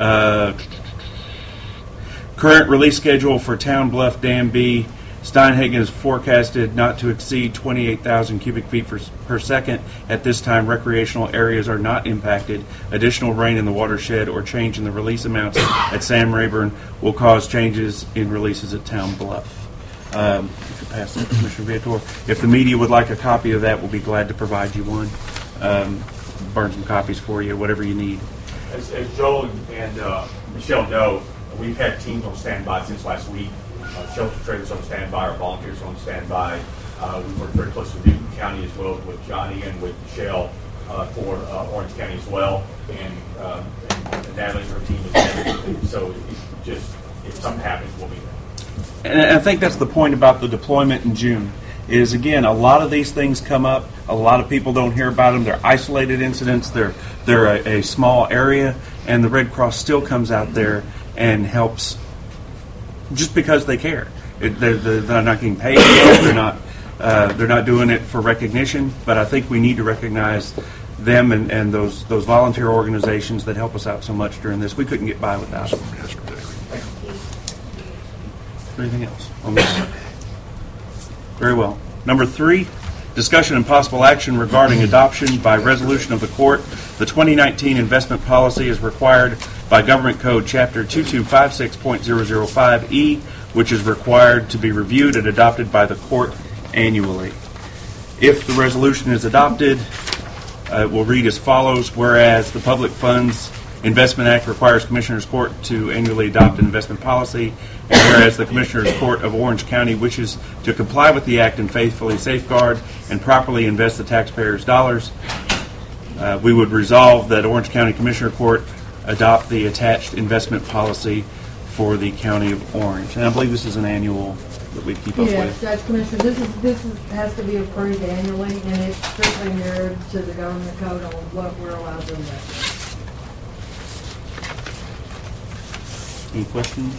Current release schedule for Town Bluff Dam B. Steinhagen is forecasted not to exceed 28,000 cubic feet per second. At this time, recreational areas are not impacted. Additional rain in the watershed or change in the release amounts at Sam Rayburn will cause changes in releases at Town Bluff. If you pass that, Commissioner Viator. If the media would like a copy of that, we'll be glad to provide you one. Burn some copies for you, whatever you need.
As Joel and Michelle know, we've had teams on standby since last week. shelter trailers on standby, our volunteers on standby. We work very closely with Newton County as well, with Johnny and with Michelle for Orange County as well, and Natalie and her team is there. So if something happens, we'll be there.
And I think that's the point about the deployment in June. Is again, a lot of these things come up. A lot of people don't hear about them. They're isolated incidents. They're a small area, and the Red Cross still comes out there and helps just because they care. They're not getting paid. They're not doing it for recognition. But I think we need to recognize them and those volunteer organizations that help us out so much during this. We couldn't get by without them. Anything else on this one? Very well. Number 3, discussion and possible action regarding adoption by resolution of the court. The 2019 investment policy is required by Government Code Chapter 2256.005E, which is required to be reviewed and adopted by the court annually. If the resolution is adopted, it will read as follows. Whereas the Public Funds Investment Act requires Commissioners Court to annually adopt an investment policy, and whereas the Commissioners Court of Orange County wishes to comply with the Act and faithfully safeguard and properly invest the taxpayers' dollars, we would resolve that Orange County Commissioner Court adopt the attached investment policy for the County of Orange. And I believe this is an annual that we keep up
Yes,
with.
Judge Commissioner, this has to be approved annually, and it's strictly mirrored to the government code on what we're allowed to invest.
Any questions?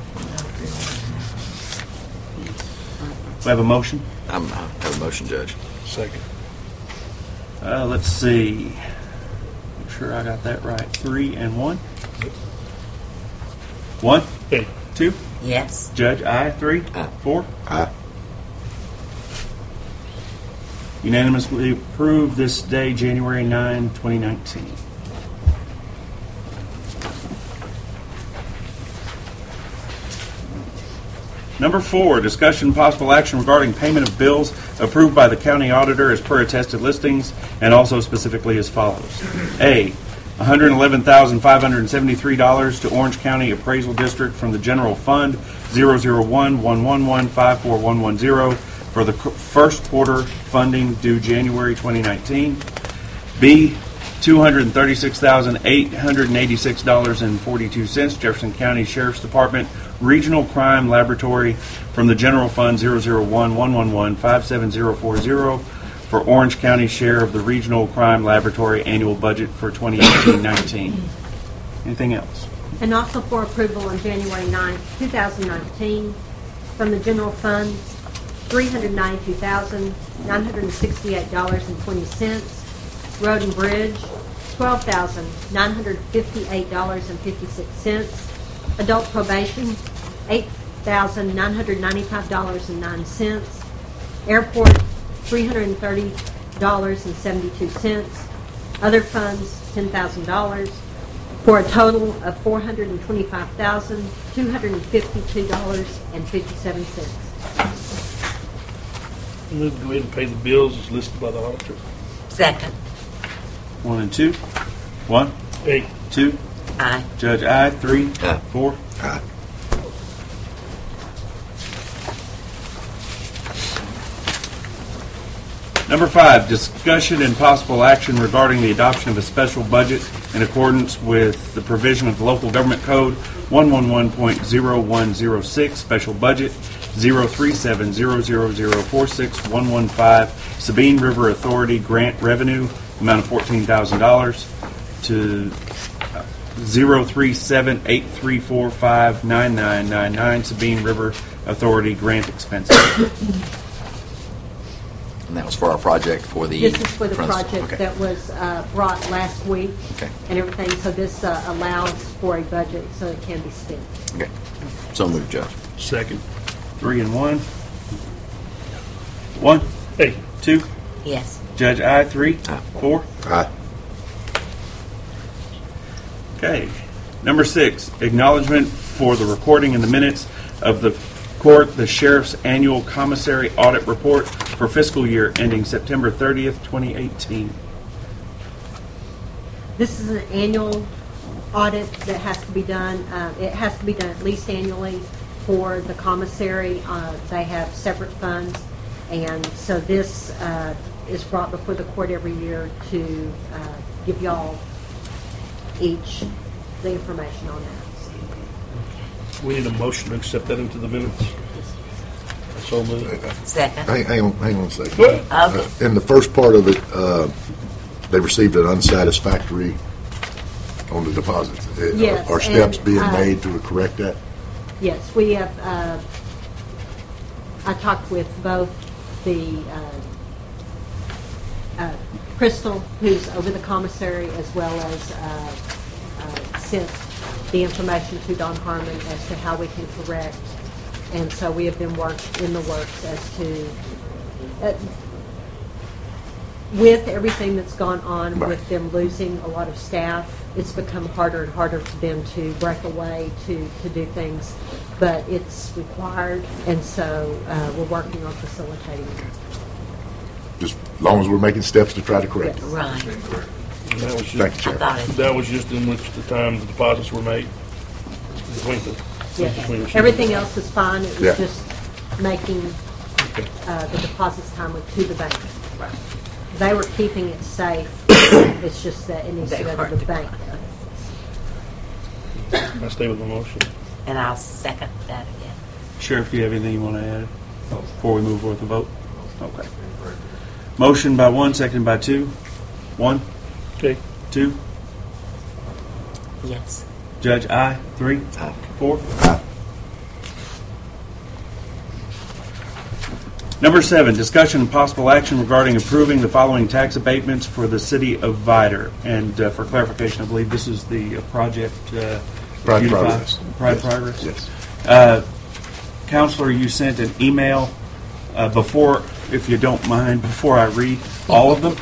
We have a motion?
I have a motion, Judge.
Second.
Let's see. Make sure I got that right. 3 and 1? 1? 2?
Yes.
Judge, aye. 3? 4?
Aye.
Unanimously approved this day, January 9, 2019. Number 4, discussion and possible action regarding payment of bills approved by the county auditor as per attested listings, and also specifically as follows. A, $111,573 to Orange County Appraisal District from the General Fund 001-111-54110 for the first quarter funding due January 2019. B, $236,886.42 Jefferson County Sheriff's Department Regional Crime Laboratory from the General Fund 001-111-57040 for Orange County share of the Regional Crime Laboratory annual budget for 2018-19. Anything else?
And also for approval on January 9, 2019, from the General Fund, $392,968.20. Road and Bridge, $12,958.56. Adult Probation, $8,995.09. Airport, $330.72. Other funds, $10,000, for a total of $425,252.57.
Move to go ahead and pay the bills as listed by the auditor.
Second.
1 and 2? 1?
Aye.
2?
Aye.
Judge, aye. 3?
Aye.
4?
Aye.
Number 5, discussion and possible action regarding the adoption of a special budget in accordance with the provision of the Local Government Code 111.0106, Special Budget 03700046115, Sabine River Authority Grant Revenue, amount of $14,000 to 03783459999, Sabine River Authority Grant Expenses.
And that was for our project for the...
This is for the
fronts.
project
Okay.
that was brought last week
Okay.
and everything, so this allows for a budget so it can be spent.
Okay. So moved, Judge.
Second.
3 and 1? 1?
Aye.
2?
Yes.
Judge, aye. 3?
Aye.
4?
Aye.
Okay. Number 6, acknowledgement for the recording in the minutes of the court, the Sheriff's Annual Commissary Audit Report for fiscal year ending September 30th, 2018.
This is an annual audit that has to be done. It has to be done at least annually. for the commissary. They have separate funds, and so this is brought before the court every year to give y'all each the information on that.
We need a motion to accept that into the minutes. So moved.
Second.
Hang on a second.
Go ahead.
Okay.
In the first part of it, they received an unsatisfactory on the deposits.
Yes,
Are steps
and,
being made to correct that?
Yes, we have, I talked with both the Crystal, who's over the commissary, as well as sent the information to Don Harmon as to how we can correct. And so we have been in the works as to, with everything that's gone on,
Right.
with them losing a lot of staff, it's become harder and harder for them to break away to do things. But it's required, and so we're working on facilitating that.
Just as long as we're making steps to try to correct it.
Right.
And that was
Thank
just,
you, Chair.
that was just in which the time the deposits were made. Between the
Yes. Everything else is fine. It was
Yeah.
just making the deposits timely to the bank. They were keeping it safe. It's just that it needs to go to the bank.
I stay with the motion.
And I'll second that again.
Sheriff, do you have anything you want to add before we move forward with the vote? Okay. Motion by one, seconded by two. One,
Okay.
two.
Yes.
Judge, aye. Three, four. Number 7, discussion and possible action regarding approving the following tax abatements for the city of Vidor. And for clarification, I believe this is the project
Pride
Unify-
Progress.
Pride
Yes.
Progress.
Yes.
Counselor, you sent an email before, if you don't mind, before I read all of them.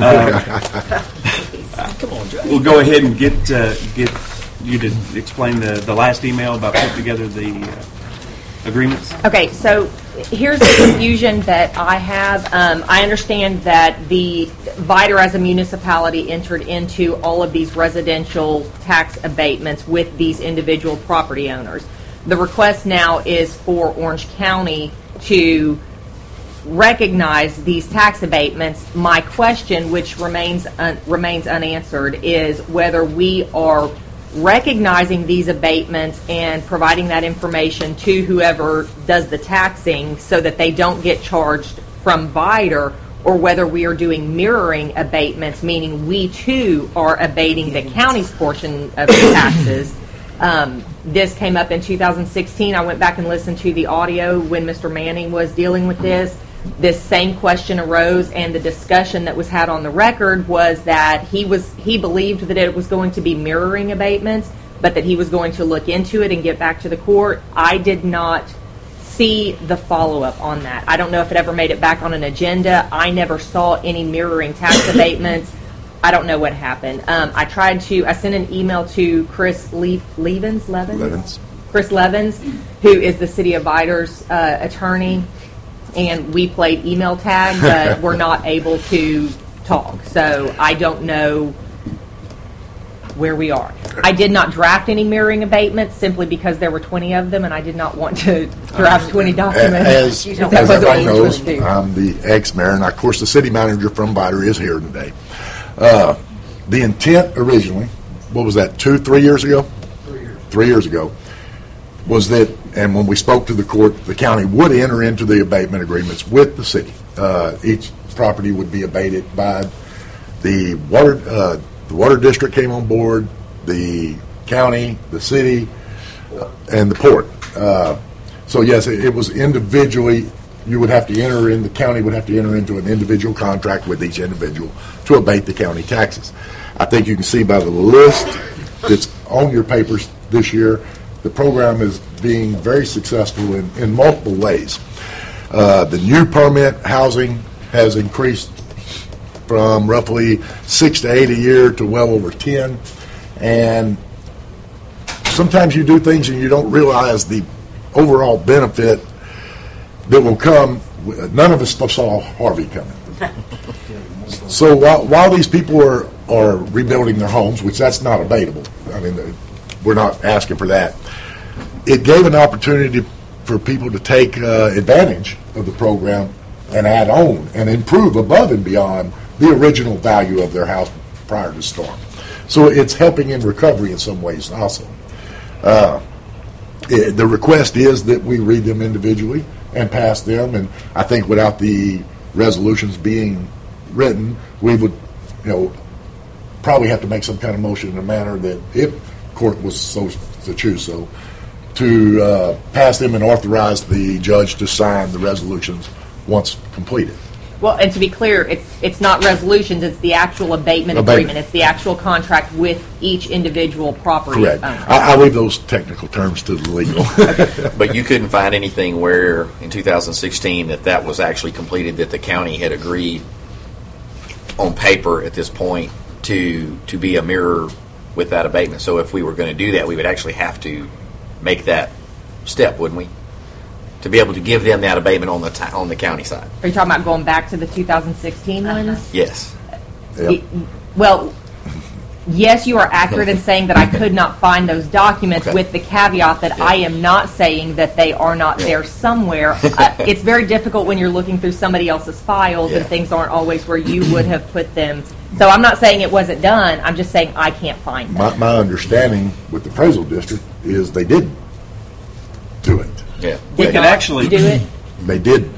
Come on, Judge.
We'll go ahead and get you to explain the last email about putting together the agreements.
Okay, so here's the confusion that I have. I understand that the Vidor as a municipality entered into all of these residential tax abatements with these individual property owners. The request now is for Orange County to recognize these tax abatements. My question, which remains unanswered, is whether we are recognizing these abatements and providing that information to whoever does the taxing so that they don't get charged from Vidor, or whether we are doing mirroring abatements, meaning we too are abating the county's portion of the taxes. This came up in 2016. I went back and listened to the audio when Mr. Manning was dealing with this. This same question arose, and the discussion that was had on the record was that he believed that it was going to be mirroring abatements, but that he was going to look into it and get back to the court. I did not see the follow-up on that. I don't know if it ever made it back on an agenda. I never saw any mirroring tax abatements. I don't know what happened. I sent an email to Chris Levins, Chris Levins, who is the City of Vidor's attorney, and we played email tag, but we're not able to talk. So I don't know where we are. I did not draft any mirroring abatements simply because there were 20 of them, and I did not want to draft 20 documents.
As
That
everybody
wasn't what we
knows,
wanted to do.
I'm the ex-mayor, and of course the city manager from Vidor is here today. The intent originally, what was that, 3 years ago? 3 years ago, was that, and when we spoke to the court, the county would enter into the abatement agreements with the city. Each property would be abated by the water district came on board, the county, the city, and the port. So yes, it was individually. You would have to enter in, the county would have to enter into an individual contract with each individual to abate the county taxes. I think you can see by the list that's on your papers this year, the program is being very successful in multiple ways. The new permit housing has increased from roughly 6 to 8 a year to well over 10. And sometimes you do things and you don't realize the overall benefit that will come. None of us saw Harvey coming. So while these people are rebuilding their homes, which that's not abatable, I mean, we're not asking for that, it gave an opportunity for people to take advantage of the program and add on and improve above and beyond the original value of their house prior to the storm. So it's helping in recovery in some ways also. The request is that we read them individually and pass them, and I think without the resolutions being written, we would, probably have to make some kind of motion in a manner that, if court was so to choose so, to pass them and authorize the judge to sign the resolutions once completed.
Well, and to be clear, it's not resolutions, it's the actual abatement agreement. It's the actual contract with each individual property
Correct.
owner.
I leave those technical terms to the legal.
But you couldn't find anything where in 2016 that was actually completed, that the county had agreed on paper at this point to be a mirror with that abatement. So if we were going to do that, we would actually have to make that step, wouldn't we? To be able to give them that abatement on the county side.
Are you talking about going back to the 2016 ones?
Yes.
Yep.
Well, yes, you are accurate in saying that I could not find those documents, with the caveat that I am not saying that they are not there somewhere. It's very difficult when you're looking through somebody else's files and things aren't always where you would have put them. So I'm not saying it wasn't done. I'm just saying I can't find them.
My understanding with the appraisal district is they did do it.
Yeah.
We can actually
do it.
They did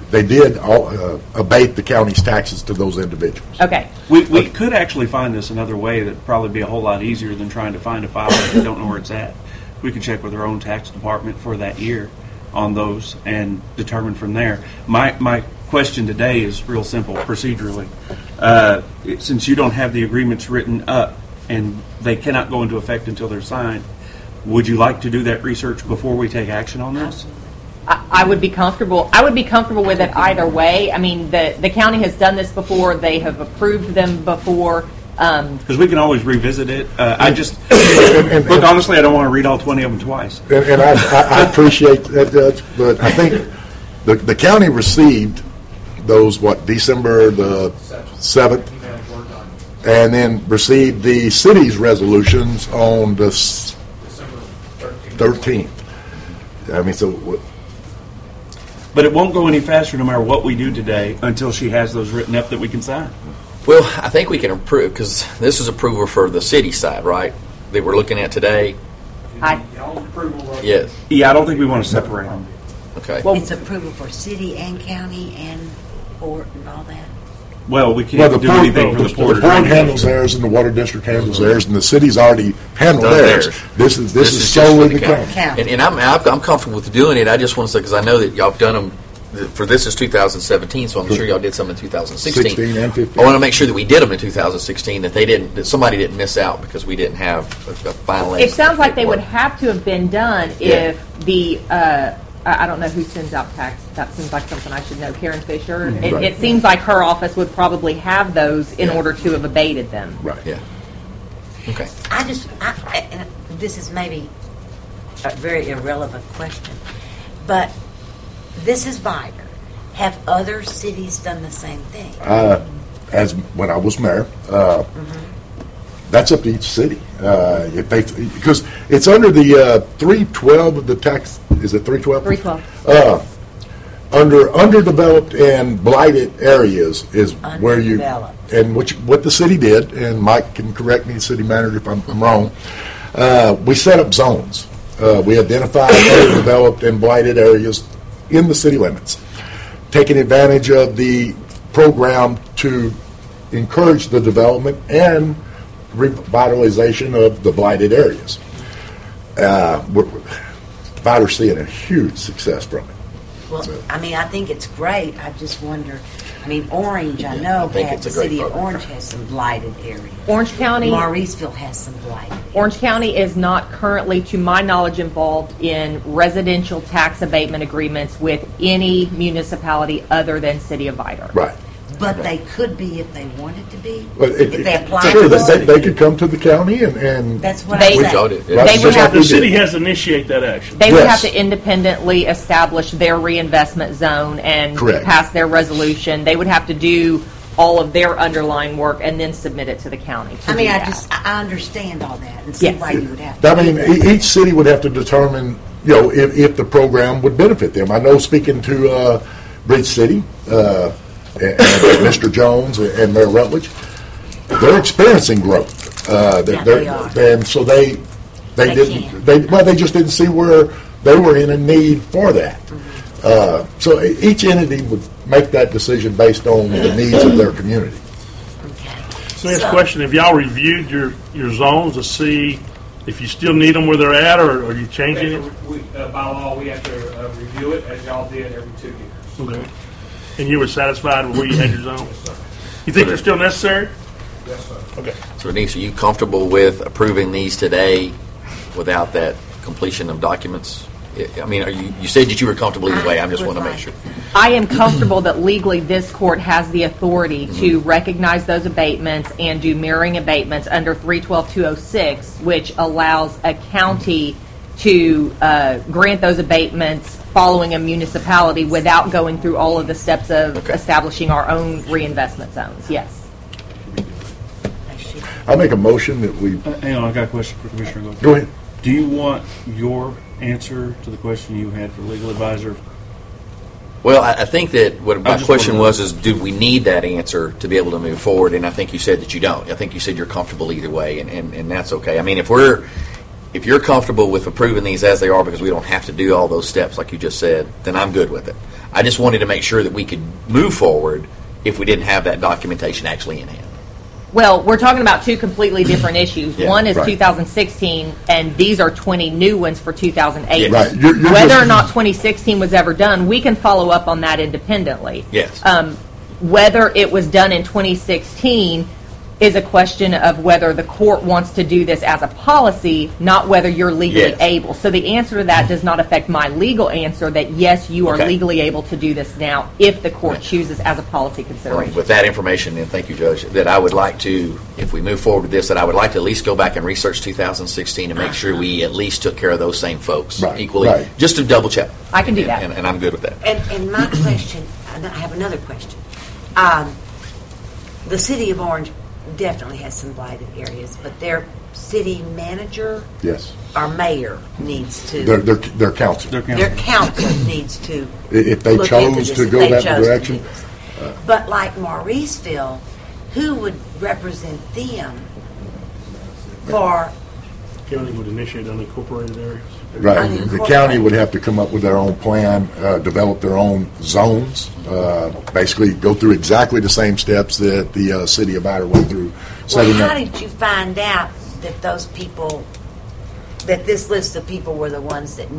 abate the county's taxes to those individuals.
Okay.
We could actually find this another way that'd probably be a whole lot easier than trying to find a file if we don't know where it's at. We could check with our own tax department for that year on those and determine from there. My question today is real simple, procedurally. Since you don't have the agreements written up and they cannot go into effect until they're signed, would you like to do that research before we take action on this?
I would be comfortable. I would be comfortable with it either way. I mean, the county has done this before. They have approved them before.
Because we can always revisit it. I just look, honestly, I don't want to read all 20 of them twice.
And I appreciate that, Judge, but I think the county received those December the 7th, and then received the city's resolutions on the 13th. I mean, so.
But it won't go any faster no matter what we do today until she has those written up that we can sign.
Well, I think we can approve, because this is approval for the city side, right? That we're looking at today. Yes.
Yeah, I don't think we want to separate them.
Okay.
Well, it's approval for city and county and port and all that.
Well, we can't do anything for the port.
The port handles theirs, and the water district handles theirs, and the city's already handled theirs. This is solely the county.
And I'm comfortable with doing it. I just want to say, because I know that y'all have done them. For this is 2017, so I'm sure y'all did some in 2016.
16 and 15.
I want to make sure that we did them in 2016. That somebody didn't miss out because we didn't have a final.
It sounds like they would have to have been done if the. I don't know who sends out tax. That seems like something I should know. Karen Fisher.
Right.
It seems like her office would probably have those in order to have abated them.
Right.
Yeah. Okay.
And this is maybe a very irrelevant question, but this is Vidor. Have other cities done the same thing?
As when I was mayor, that's up to each city. Because it's under the 312 of the tax. Is it 312?
312.
Under underdeveloped and blighted areas is where you, and what the city did, and Mike can correct me, city manager, if I'm wrong. We set up zones. We identified underdeveloped and blighted areas in the city limits, taking advantage of the program to encourage the development and revitalization of the blighted areas. Vidor's seeing a huge success from it.
Well, I mean, I think it's great. I just wonder. I mean, Orange, I know that the city of Orange has some blighted areas.
Orange County,
Mauriceville has some blighted areas.
Orange County is not currently, to my knowledge, involved in residential tax abatement agreements with any municipality other than City of Vidor.
Right.
But they could be if they wanted to be.
Well,
if they applied
sure,
for it.
they could come to the county and
that's what
they,
I said.
They would have
the city has to initiate that action.
They would have to independently establish their reinvestment zone and pass their resolution. They would have to do all of their underlying work and then submit it to the county.
I mean, I understand all that and see why you would have to.
I mean, each city would have to determine, if the program would benefit them. I know speaking to Bridge City and Mr. Jones and Mayor Rutledge, they're experiencing growth.
They are.
And so they just didn't see where they were in a need for that. So each entity would make that decision based on the needs of their community.
So next question, have y'all reviewed your zones to see if you still need them where they're at, or are you changing it?
By law, we have to review it, as y'all did every 2 years.
Okay. And you were satisfied with where you had your zones? You think they're still necessary?
Yes, sir.
Okay.
So Denise, are you comfortable with approving these today without that completion of documents? I mean, you said that you were comfortable either way. I just want to make sure.
I am comfortable that legally this court has the authority to recognize those abatements and do mirroring abatements under 312-206, which allows a county to grant those abatements following a municipality without going through all of the steps of establishing our own reinvestment zones. Yes.
I make a motion that we...
Hang on, I got a question for Commissioner Gold.
Go ahead.
Do you want your answer to the question you had for legal advisor?
Well, I think that what my question was is, do we need that answer to be able to move forward? And I think you said that you don't. I think you said you're comfortable either way, and that's okay. I mean, if you're comfortable with approving these as they are because we don't have to do all those steps like you just said, then I'm good with it. I just wanted to make sure that we could move forward if we didn't have that documentation actually in hand.
Well, we're talking about two completely different issues.
Yeah,
one is
right.
2016, and these are 20 new ones for 2008.
Right.
Whether or not 2016 was ever done, we can follow up on that independently.
Yes.
Whether it was done in 2016 is a question of whether the court wants to do this as a policy, not whether you're legally able. So the answer to that does not affect my legal answer that, yes, you are legally able to do this now if the court chooses as a policy consideration.
With that information, and thank you, Judge, that I would like to, if we move forward with this, that I would like to at least go back and research 2016 and make sure we at least took care of those same folks equally, just to double check.
I can do that.
And I'm good with that.
And my question, I have another question. The city of Orange definitely has some blighted areas, but their city manager or mayor needs to...
Their council.
Their council needs to
if they
look
chose
into this,
to
if
go
they
that
chose to
direction.
do this. But like Mauriceville, who would represent them for...
County would initiate unincorporated areas.
Right. The county would have to come up with their own plan, develop their own zones, basically go through exactly the same steps that the city of Ider went through.
Well, how did you find out that those people, that this list of people were the ones that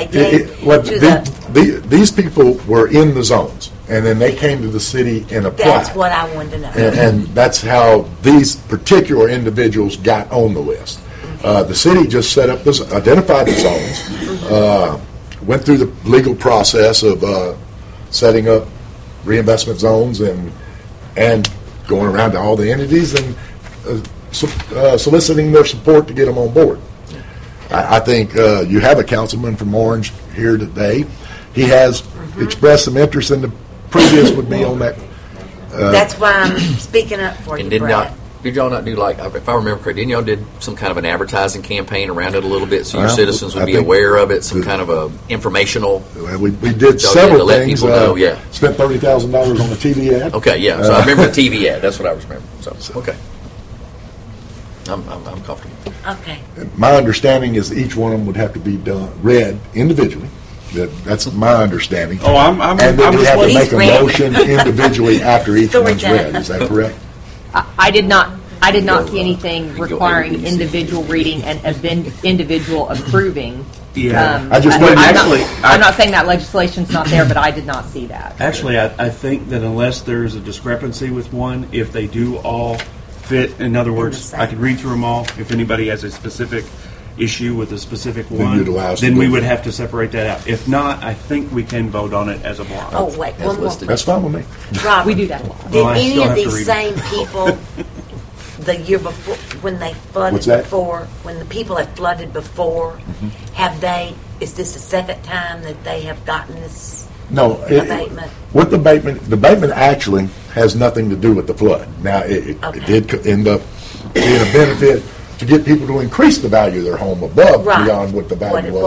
these people were in the zones, and then they came to the city and applied.
That's what I wanted to know.
And that's how these particular individuals got on the list. The city just set up this, identified the zones, went through the legal process of setting up reinvestment zones and going around to all the entities and soliciting their support to get them on board. I think you have a councilman from Orange here today. He has expressed some interest in the previous would be on that.
That's why I'm speaking up for you, Brad.
Did y'all not do, like, if I remember correctly, didn't y'all did some kind of an advertising campaign around it a little bit so your citizens would be aware of it, some kind of a informational?
We did several
let
things.
People know,
spent $30,000 on a TV ad.
Okay, yeah. So I remember the TV ad. That's what I was remembering. So okay. I'm comfortable.
Okay.
My understanding is each one of them would have to be read individually. That's my understanding.
Oh,
and then we have to make a motion individually after each one's read. Is that correct?
I did not see anything requiring individual reading and individual approving.
Yeah,
I'm not saying that legislation's not there, but I did not see that.
Actually, I think that unless there's a discrepancy with one, if they do all fit, in other words, I could read through them all. If anybody has a specific issue with a specific one, then we would have to separate that out. If not, I think we can vote on it as a block.
Oh, wait, one more.
That's fine with me.
Robert,
we do that a lot.
Did any of these same people the year before, when they flooded before, when the people had flooded before, have they, is this the second time that they have gotten this abatement?
With the abatement actually has nothing to do with the flood. Now, it did end up being a benefit to get people to increase the value of their home above beyond what the value was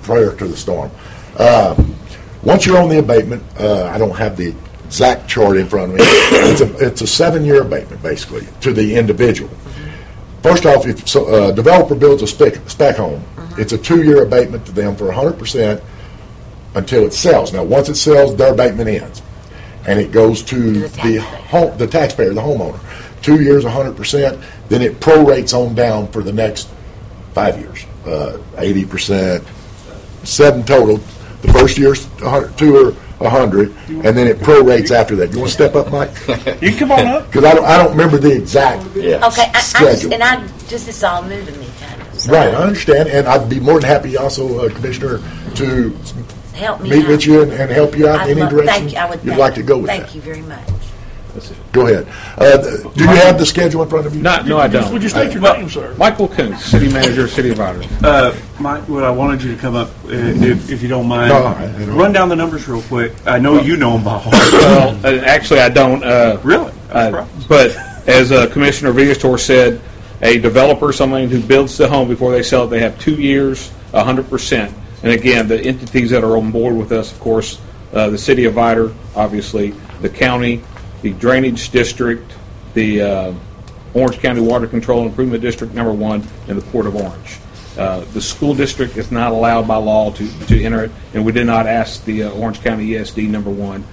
prior to the storm. Once you're on the abatement, I don't have the exact chart in front of me. It's a 7-year abatement, basically, to the individual. First off, if a developer builds a spec home, it's a 2-year abatement to them for 100% until it sells. Now, once it sells, their abatement ends, and it goes to the taxpayer, the homeowner. 2 years, 100%. Then it prorates on down for the next 5 years, 80%, 7 total. The first year's 2 or 100, and then it prorates after that. You want to step up, Mike?
You can come on up.
Because I don't remember the exact
Okay,
schedule.
it's all new to me, kind of. So
Right, I understand, and I'd be more than happy also, Commissioner, to
help me
meet
out.
with you and help you out
I'd
in any
love-
direction
thank you. I would
you'd
thank
like to
you.
go with
Thank
that.
you very much.
Go ahead. Do you have the schedule in front of you?
No, I don't.
Would you state your name, sir?
Michael Coons, City Manager, City of Ider.
Mike, what I wanted you to come up, if you don't mind,
No, I don't.
run down the numbers real quick. I know you know them by heart.
Well, actually, I don't.
Really?
But as Commissioner Viator said, a developer, someone who builds the home before they sell it, they have 2 years, 100%. And again, the entities that are on board with us, of course, the City of Ider, obviously, the county, the Drainage District, the Orange County Water Control and Improvement District number 1, and the Port of Orange. The school district is not allowed by law to enter it, and we did not ask the Orange County ESD number 1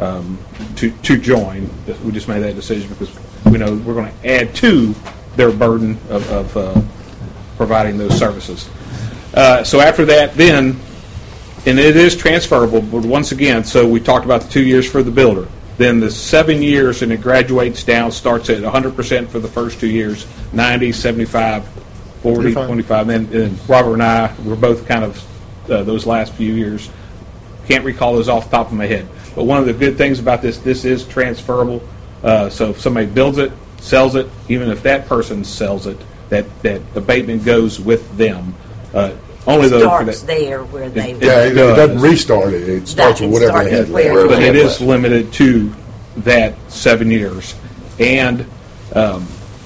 to join. We just made that decision because we know we're going to add to their burden of providing those services. So after that, then, and it is transferable, but once again, so we talked about the 2 years for the builder. Then the 7 years, and it graduates down, starts at 100% for the first 2 years, 90, 75, 40, 25. And Robert and I were both kind of those last few years. Can't recall those off the top of my head. But one of the good things about this is transferable. So if somebody builds it, sells it, even if that person sells it, that abatement goes with them. Only though
starts there where they
it doesn't restart it. It starts with whatever they had left.
But it is limited to that 7 years. And a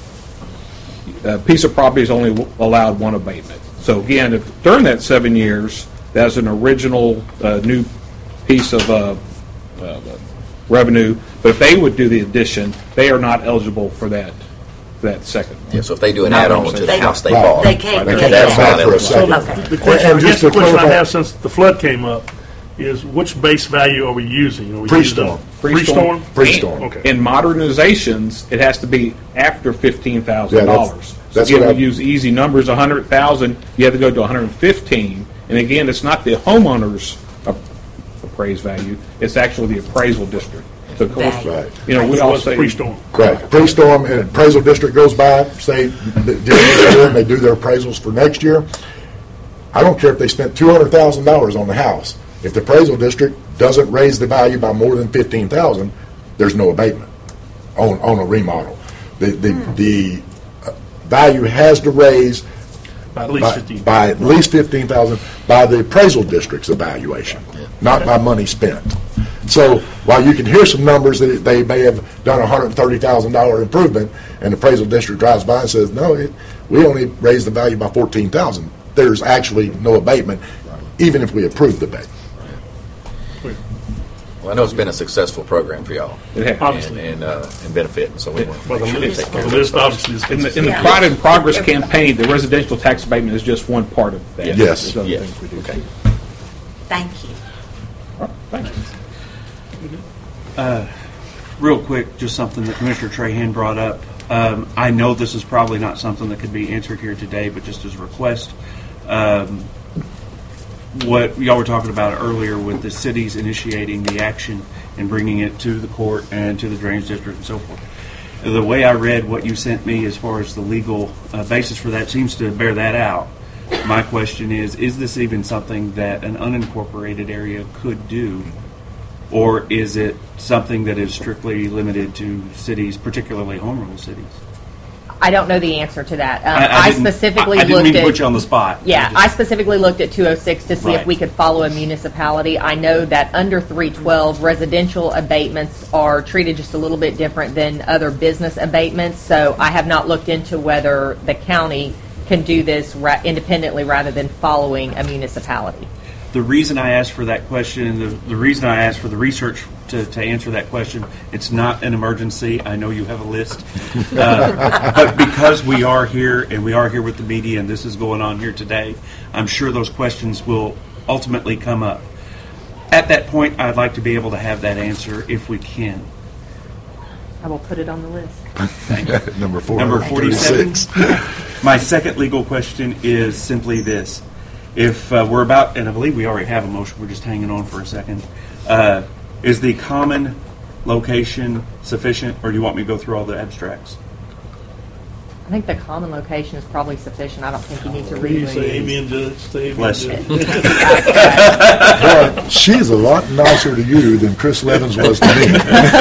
piece of property is only allowed one abatement. So again, if during that 7 years, that's an original new piece of revenue, but if they would do the addition, they are not eligible for that second.
Yeah, so if they do an add-on to the house they
They
bought,
can't
right,
do
that's
that.
not
For a
eligible.
second.
The question,
And
I
just
guess the
to
question I
clarify-
have since the flood came up is which base value are we using? Are we
Pre-storm.
using Pre-storm?
Pre-storm.
Okay.
In modernizations, it has to be after $15,000.
Yeah, that's
so again,
what
we use easy numbers, 100,000. You have to go to 115, and again, it's not the homeowner's appraised value; it's actually the appraisal district. So of course,
Right.
we all say
pre-storm.
Right. Pre-storm, and appraisal district goes by, say, during this year, and they do their appraisals for next year. I don't care if they spent $200,000 on the house. If the appraisal district doesn't raise the value by more than $15,000, there's no abatement on a remodel. The value has to raise
By at least 15.
by at least $15,000 by the appraisal district's evaluation, not by money spent. So while you can hear some numbers that they may have done a $130,000 improvement, and the appraisal district drives by and says, no, we only raised the value by $14,000. There's actually no abatement, even if we approve the abatement.
Well, I know it's been a successful program for y'all.
It has.
Obviously.
And benefit, and so we want to
Well,
make
the
sure we
list,
take care
the
of
list
those.
obviously is
in the Pride and Progress campaign, the residential tax abatement is just one part of that.
Yes.
There's other
Yes.
things we do.
Okay.
Thank you.
Thank you.
Real quick, just something that Commissioner Trahan brought up. I know this is probably not something that could be answered here today, but just as a request, what y'all were talking about earlier with the cities initiating the action and bringing it to the court and to the drainage district and so forth. The way I read what you sent me as far as the legal basis for that seems to bear that out. My question is this even something that an unincorporated area could do? Or is it something that is strictly limited to cities, particularly home rule cities?
I don't know the answer to that.
I didn't-
specifically
I didn't
looked
mean to
at.
put you on the spot.
Yeah, I specifically looked at 206 to see
Right.
if we could follow a municipality. I know that under 312, residential abatements are treated just a little bit different than other business abatements. So I have not looked into whether the county can do this independently rather than following a municipality.
The reason I asked for that question, and the reason I asked for the research to answer that question, it's not an emergency. I know you have a list. But because we are here, and we are here with the media, and this is going on here today, I'm sure those questions will ultimately come up. At that point, I'd like to be able to have that answer if we can.
I will put it on the list.
Number
47. My second legal question is simply this. If we're about, and I believe we already have a motion, we're just hanging on for a second, is the common location sufficient, or do you want me to go through all the abstracts?
I think the common location is probably sufficient. I don't think you need to read
Say amen, Judge. Say amen,
Bless
Judge.
Boy, she's a lot nicer to you than Chris Levins was to me.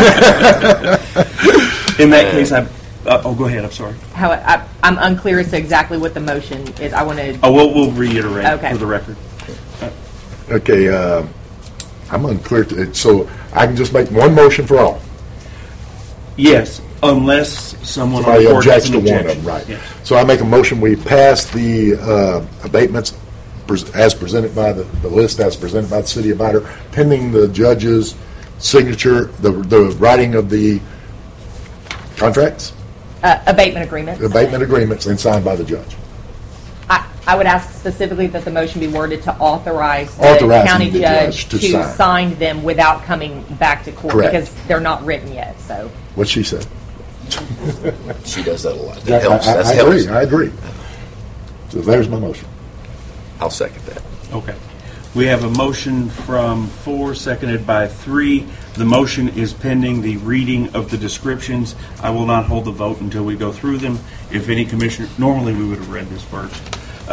In that case, go ahead. I'm sorry.
I'm unclear as to exactly what the motion is. I want to.
Oh, we'll reiterate for the record.
Okay, I'm unclear. So I can just make one motion for all.
Yes, unless someone
Somebody
on the board has
objects
an
to one
objection.
of them, right?
Yes.
So I make a motion. We pass the abatements as presented by the list as presented by the City of Vidor, pending the judge's signature, the writing of the contracts,
Abatement agreements.
abatement agreements, and signed by the judge.
I would ask specifically that the motion be worded to authorize the
Authorizing
county
the
judge
judge
to
to
sign them without coming back to court
Correct.
because they're not written yet. So
What she said.
She does that a lot.
I,
That helps.
I,
That
I
helps.
agree. I agree. So there's my motion.
I'll second that.
Okay. We have a motion from 4, seconded by 3. The motion is pending the reading of the descriptions. I will not hold the vote until we go through them. If any commissioner, normally we would have read this first.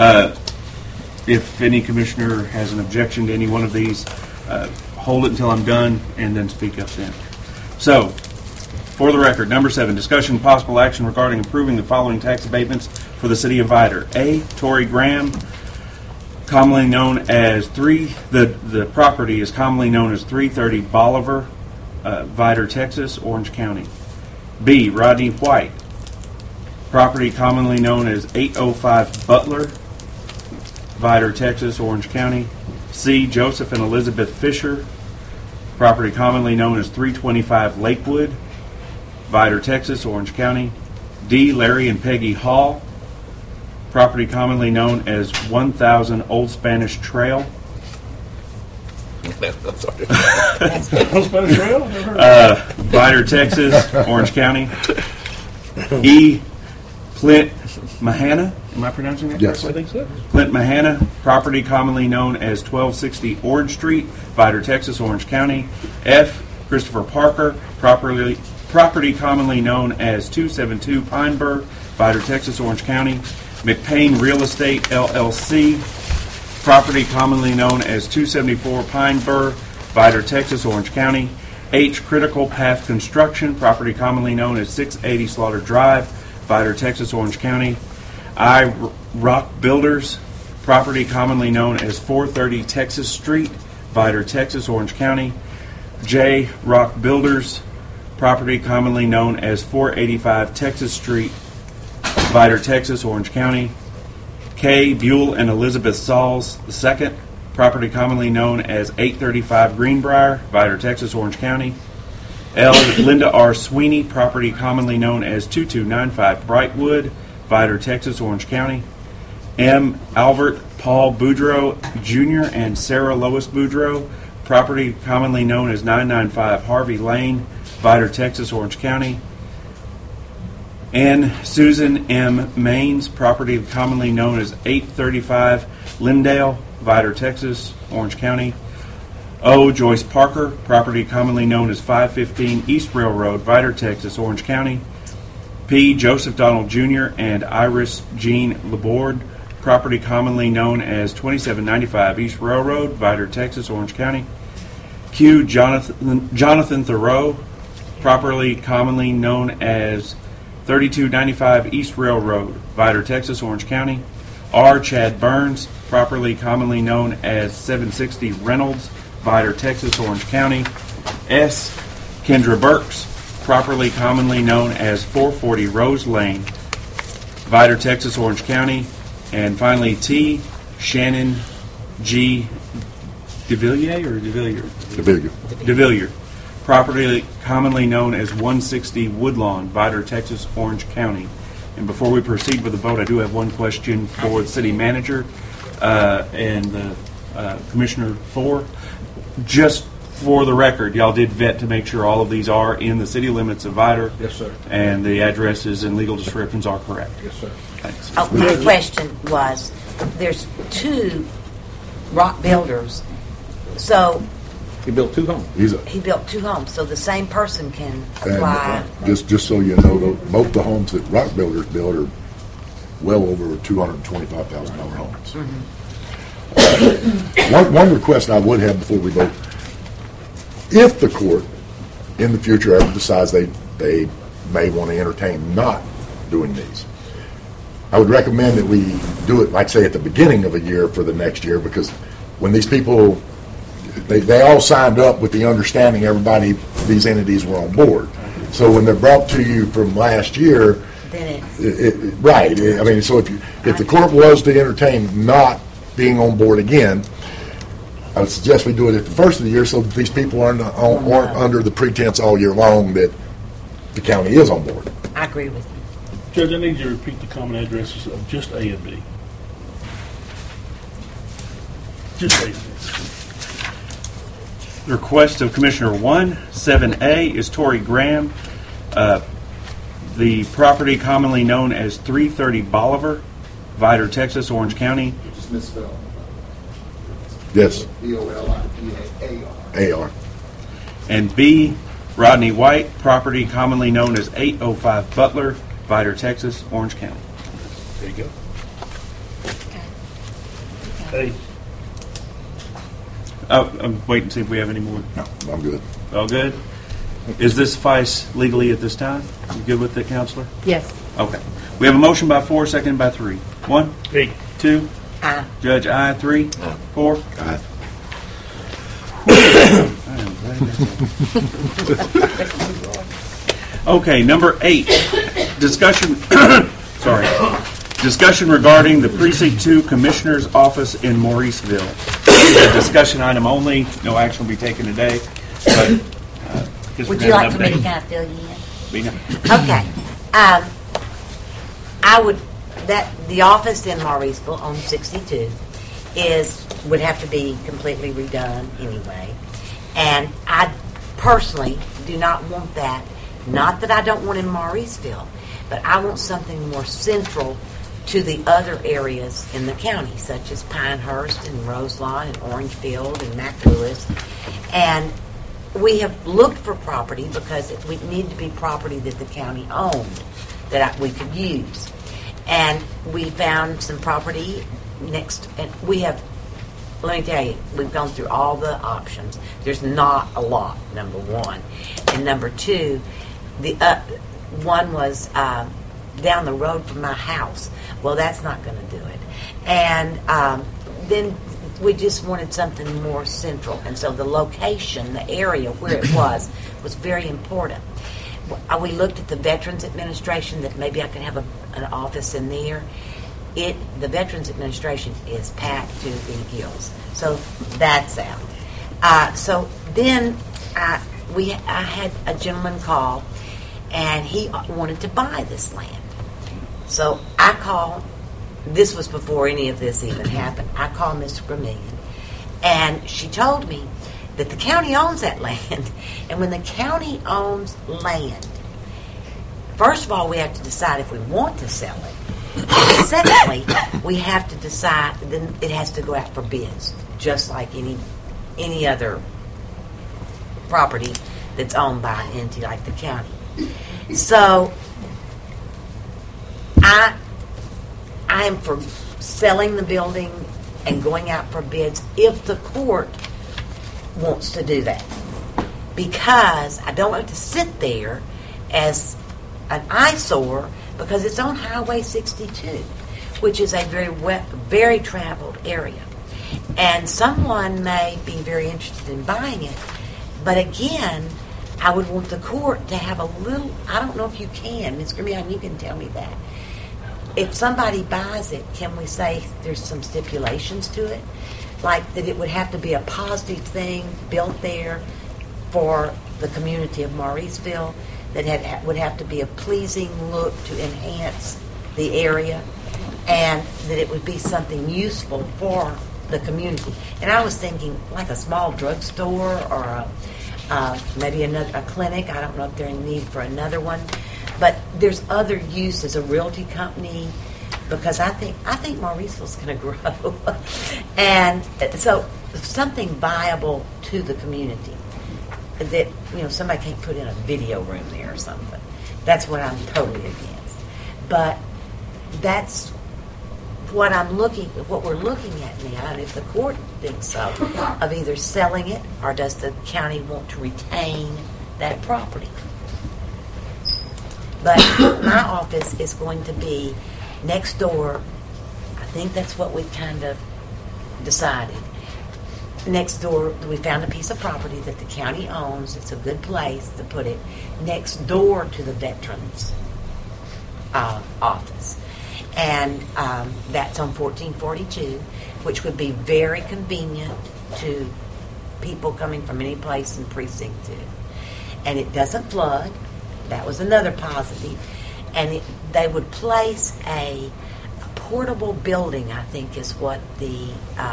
If any commissioner has an objection to any one of these, hold it until I'm done and then speak up then. So, for the record, number 7, discussion and possible action regarding approving the following tax abatements for the City of Vidor. A, Tory Graham, commonly known as the property is commonly known as 330 Bolivar, Vidor, Texas, Orange County. B, Rodney White, property commonly known as 805 Butler, Vidor, Texas, Orange County. C, Joseph and Elizabeth Fisher, property commonly known as 325 Lakewood, Vidor, Texas, Orange County. D, Larry and Peggy Hall, property commonly known as 1000 Old Spanish Trail,
I'm sorry.
Vidor, Texas, Orange County. E, Clint Mahana, am I pronouncing that
Yes.
correctly?
I think so.
Clint Mahana, property commonly known as 1260 Orange Street, Vidor, Texas, Orange County. F, Christopher Parker, property commonly known as 272 Pineburg, Vidor, Texas, Orange County. McPain Real Estate, LLC, property commonly known as 274 Pineburg, Vidor, Texas, Orange County. H, Critical Path Construction, property commonly known as 680 Slaughter Drive, Vidor, Texas, Orange County. I, Rock Builders, property commonly known as 430 Texas Street, Vidor, Texas, Orange County. J, Rock Builders, property commonly known as 485 Texas Street, Vidor, Texas, Orange County. K, Buell and Elizabeth Sauls II, property commonly known as 835 Greenbrier, Vidor, Texas, Orange County. L, Linda R. Sweeney, property commonly known as 2295 Brightwood, Vidor, Texas, Orange County. M, Albert Paul Boudreau Jr. and Sarah Lois Boudreau, property commonly known as 995 Harvey Lane, Vidor, Texas, Orange County. N, Susan M. Maines, property commonly known as 835 Lindale, Vidor, Texas, Orange County. O, Joyce Parker, property commonly known as 515 East Railroad, Vidor, Texas, Orange County. P, Joseph Donald Jr. and Iris Jean Laborde, property commonly known as 2795 East Railroad, Vidor, Texas, Orange County. Q, Jonathan Thoreau, properly commonly known as 3295 East Railroad, Vidor, Texas, Orange County. R, Chad Burns, properly commonly known as 760 Reynolds, Vidor, Texas, Orange County. S, Kendra Burks, properly commonly known as 440 Rose Lane, Vidor, Texas, Orange County. And finally, T. Shannon G. DeVilliers or DeVilliers? DeVilliers. Property commonly known as 160 Woodlawn, Vidor, Texas, Orange County. And before we proceed with the vote, I do have one question for the city manager and the Commissioner Four. Just for the record, y'all did vet to make sure all of these are in the city limits of Vidor.
Yes, sir.
And the addresses and legal descriptions are correct.
Yes, sir.
Thanks.
Oh, my question was, there's 2 rock builders, so
He built 2 homes.
he built 2 homes, so the same person can apply.
And just so you know, both the homes that Rock Builders build are well over $225,000 homes. One request I would have before we vote: if the court in the future ever decides they may want to entertain not doing these, I would recommend that we do it, like say, at the beginning of a year for the next year, because when these people, they all signed up with the understanding these entities were on board. So when they're brought to you from last year, right? I mean, so if the court was to entertain not being on board again, I would suggest we do it at the first of the year, so that these people aren't under the pretense all year long that the county is on board.
I agree with you.
Judge, I need you to repeat the common addresses of just A and B. Just A and B.
The request of Commissioner 1, 7A is Tory Graham. The property commonly known as 330 Bolivar, Vidor, Texas, Orange County.
You just misspelled.
Yes.
Bolivar.
And B, Rodney White, property commonly known as 805 Butler, Vidor, Texas, Orange County.
There you go. Hey.
I'm waiting to see if we have any more.
No, I'm good.
All good? Is this suffice legally at this time? You good with it, Counselor?
Yes.
Okay. We have a motion by 4, seconded by 3. 1, 2,
Aye.
Judge, aye. 3, 4.
Aye.
I am glad okay, number 8. Discussion. Sorry. Discussion regarding the Precinct 2 Commissioner's Office in Mauriceville. This is a discussion item only. No action will be taken today. But,
would you like for me to kind of fill you in?
Bina.
Okay. The office in Mauriceville on 62 would have to be completely redone anyway. And I personally do not want that. Not that I don't want in Mauriceville, but I want something more central to the other areas in the county, such as Pinehurst and Roselawn and Orangefield and McLewis. And we have looked for property because it would need to be property that the county owned that we could use. And we found some property next, and we have, let me tell you, we've gone through all the options. There's not a lot, number 1. And number 2, the one was down the road from my house. Well, that's not going to do it. And then we just wanted something more central. And so the location, the area where it was very important. We looked at the Veterans Administration, that maybe I could have an office in there. The Veterans Administration is packed to the gills. So that's out. So then I had a gentleman call, and he wanted to buy this land. So I called, this was before any of this even happened, I called Ms. Gramillion, and she told me that the county owns that land. And when the county owns land, first of all, we have to decide if we want to sell it. And secondly, we have to decide, then it has to go out for bids, just like any other property that's owned by an entity like the county. So I am for selling the building and going out for bids if the court wants to do that, because I don't want to sit there as an eyesore, because it's on Highway 62, which is a very traveled area, and someone may be very interested in buying it. But again, I would want the court to have a little, I don't know if you can, Ms. Gramillion, you can tell me that. if somebody buys it, can we say there's some stipulations to it? Like that it would have to be a positive thing built there for the community of Mauriceville, that would have to be a pleasing look to enhance the area, and that it would be something useful for the community. And I was thinking like a small drugstore or maybe a clinic. I don't know if they're in need for another one. But there's other uses, a realty company, because I think Mauriceville's going to grow. And so something viable to the community that, somebody can't put in a video room there or something. That's what I'm totally against. But that's what we're looking at now, and if the court thinks so, of either selling it or does the county want to retain that property. But my office is going to be next door. I think that's what we kind of decided. Next door, we found a piece of property that the county owns. It's a good place to put it next door to the Veterans office. And that's on 1442, which would be very convenient to people coming from any place in Precinct 2. And it doesn't flood. That was another positive. And they would place a portable building, I think is what the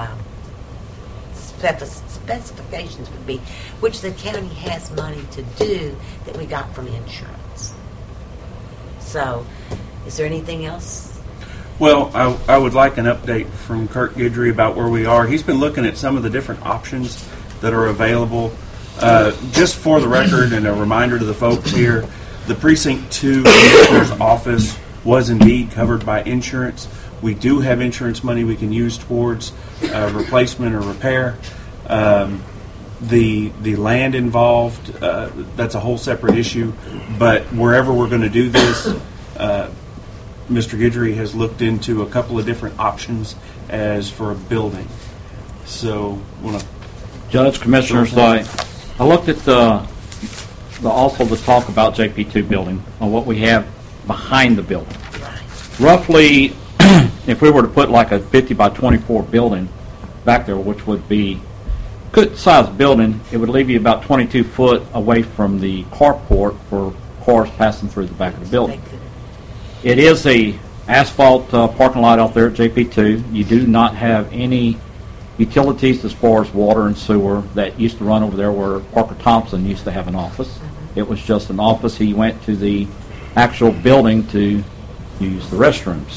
specifications would be, which the county has money to do that we got from insurance. So, is there anything else?
Well, I would like an update from Kirk Guidry about where we are. He's been looking at some of the different options that are available. Just for the record and a reminder to the folks here, the Precinct 2 Commissioner's Office was indeed covered by insurance. We do have insurance money we can use towards replacement or repair. The land involved, that's a whole separate issue. But wherever we're going to do this, Mr. Guidry has looked into a couple of different options as for a building. So,
Judge, Commissioners, I looked at also the talk about JP2 building on what we have behind the building. Roughly, if we were to put like a 50 by 24 building back there, which would be good sized building, it would leave you about 22 foot away from the carport for cars passing through the back of the building. It is a asphalt parking lot out there at JP2. You do not have any utilities as far as water and sewer that used to run over there where Parker Thompson used to have an office. It was just an office. He went to the actual building to use the restrooms.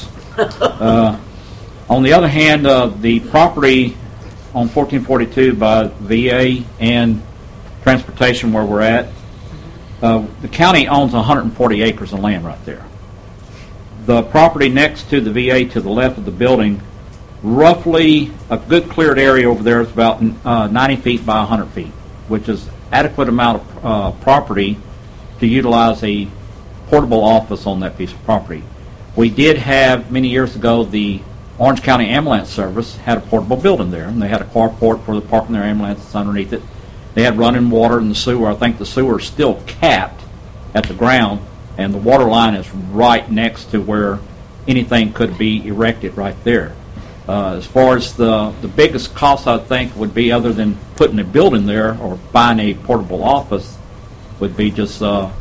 On the other hand, the property on 1442 by VA and transportation where we're at, the county owns 140 acres of land right there. The property next to the VA to the left of the building, roughly a good cleared area over there is about 90 feet by 100 feet, which is adequate amount of property to utilize a portable office on that piece of property. We did have, many years ago, the Orange County Ambulance Service had a portable building there, and they had a carport for the parking their ambulances underneath it. They had running water in the sewer. I think the sewer is still capped at the ground, and the water line is right next to where anything could be erected right there. As far as the biggest cost, I think, would be, other than putting a building there or buying a portable office, would be just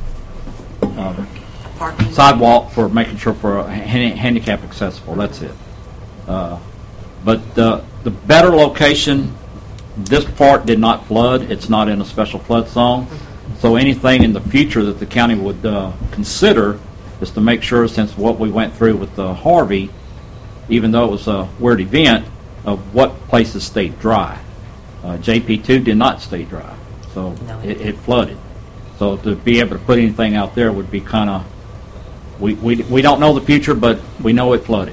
sidewalk for making sure for handicap accessible. That's it. But the better location, this part did not flood. It's not in a special flood zone. So anything in the future that the county would consider is to make sure, since what we went through with Harvey, even though it was a weird event, of what places stayed dry. JP2 did not stay dry, so it flooded. So to be able to put anything out there would be kind of, we don't know the future, but we know it flooded.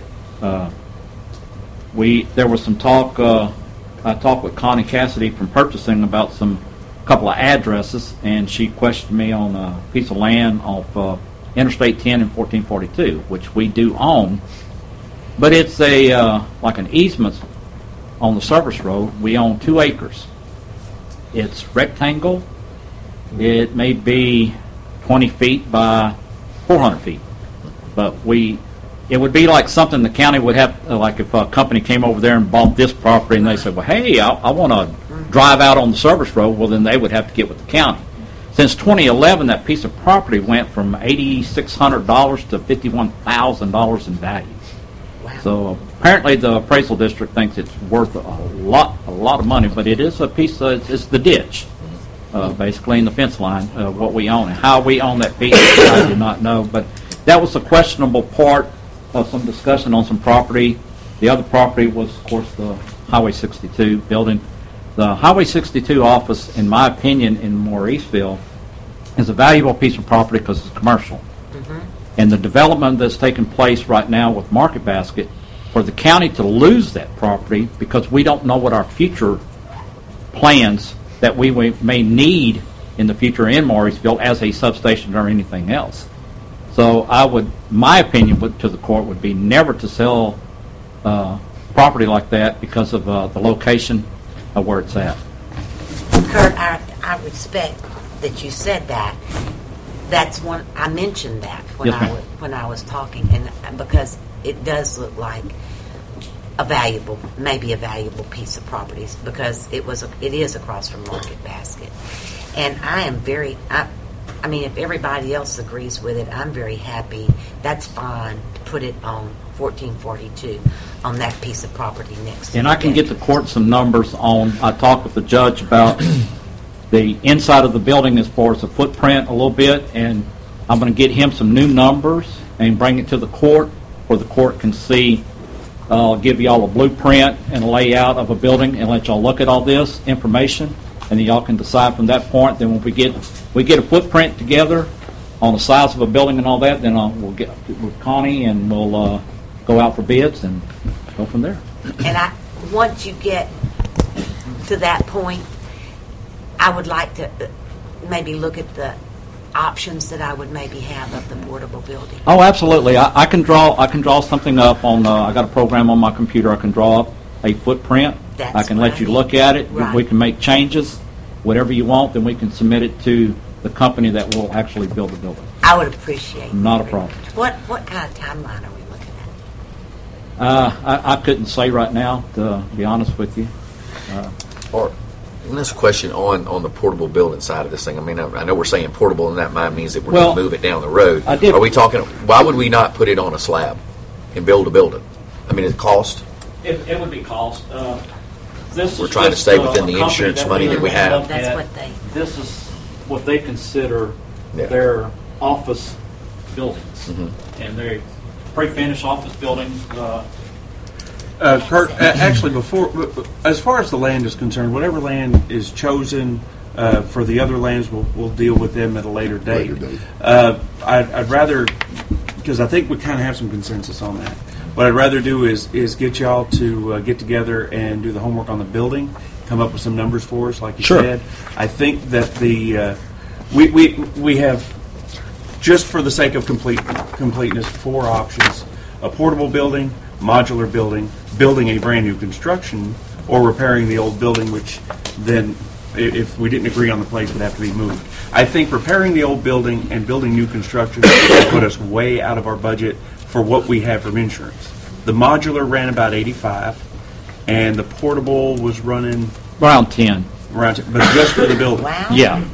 There was some talk, I talked with Connie Cassidy from purchasing about couple of addresses, and she questioned me on a piece of land off Interstate 10 and 1442, which we do own, but it's like an easement on the service road. We own 2 acres. It's rectangle. It may be 20 feet by 400 feet, but we it would be like something the county would have, like if a company came over there and bought this property and they said, well, hey, I want to drive out on the service road, well, then they would have to get with the county. Since 2011, that piece of property went from $8,600 to $51,000 in value.
Wow.
So apparently the appraisal district thinks it's worth a lot of money, but it is a piece of, it's the ditch, basically, in the fence line, what we own. And how we own that piece, I do not know, but that was a questionable part of some discussion on some property. The other property was, of course, the Highway 62 building. The Highway 62 office, in my opinion, in Mauriceville, is a valuable piece of property because it's commercial. And the development that's taking place right now with Market Basket, for the county to lose that property because we don't know what our future plans that we may need in the future in Mauriceville as a substation or anything else. So my opinion to the court would be never to sell property like that because of the location of where it's at.
Kurt, I respect that you said that. That's one I mentioned that when
Yes, ma'am.
when I was talking, and because it does look like maybe a valuable piece of property because it is across from Market Basket, and I am very. I mean, if everybody else agrees with it, I'm very happy. That's fine to put it on 1442 on that piece of property next to
And
the
I can get the
dentist.
court some numbers on, I talked with the judge about the inside of the building as far as the footprint a little bit, and I'm going to get him some new numbers and bring it to the court where the court can see. I'll give you all a blueprint and a layout of a building and let y'all look at all this information, and then y'all can decide from that point. Then when we get a footprint together on the size of a building and all that, then we'll get with Connie and we'll go out for bids and go from there.
And once you get to that point, I would like to maybe look at the options that I would maybe have of the portable building.
Oh, absolutely. I can draw something up on. I got a program on my computer. I can draw up a footprint.
That's
I can
what
let
I
you
mean.
look at it.
Right.
We can make changes, whatever you want. Then we can submit it to the company that will actually build the building.
I would appreciate it.
Not a problem.
What kind of timeline are we looking at?
I couldn't say right now, to be honest with you.
Or, and that's a question on the portable building side of this thing. I mean, I know we're saying portable, and that might means that we're going to move it down the road. Are we talking? Why would we not put it on a slab and build a building? I mean, it cost.
It would be cost.
We're trying to stay within the insurance money that we have.
This is what they consider their office buildings, and they're pre-finished office buildings.
Kurt, actually, as far as the land is concerned, whatever land is chosen for the other lands, we'll deal with them at a later date. I'd rather, because I think we kind of have some consensus on that. What I'd rather do is get y'all to get together and do the homework on the building, come up with some numbers for us, like you said. I think that we have, just for the sake of completeness, 4 options: a portable building, modular building, building a brand new construction, or repairing the old building, which then, if we didn't agree on the place, would have to be moved. I think repairing the old building and building new construction would put us way out of our budget for what we have from insurance. The modular ran about 85, and the portable was running
around 10.
But just for the building.
Wow.
Yeah.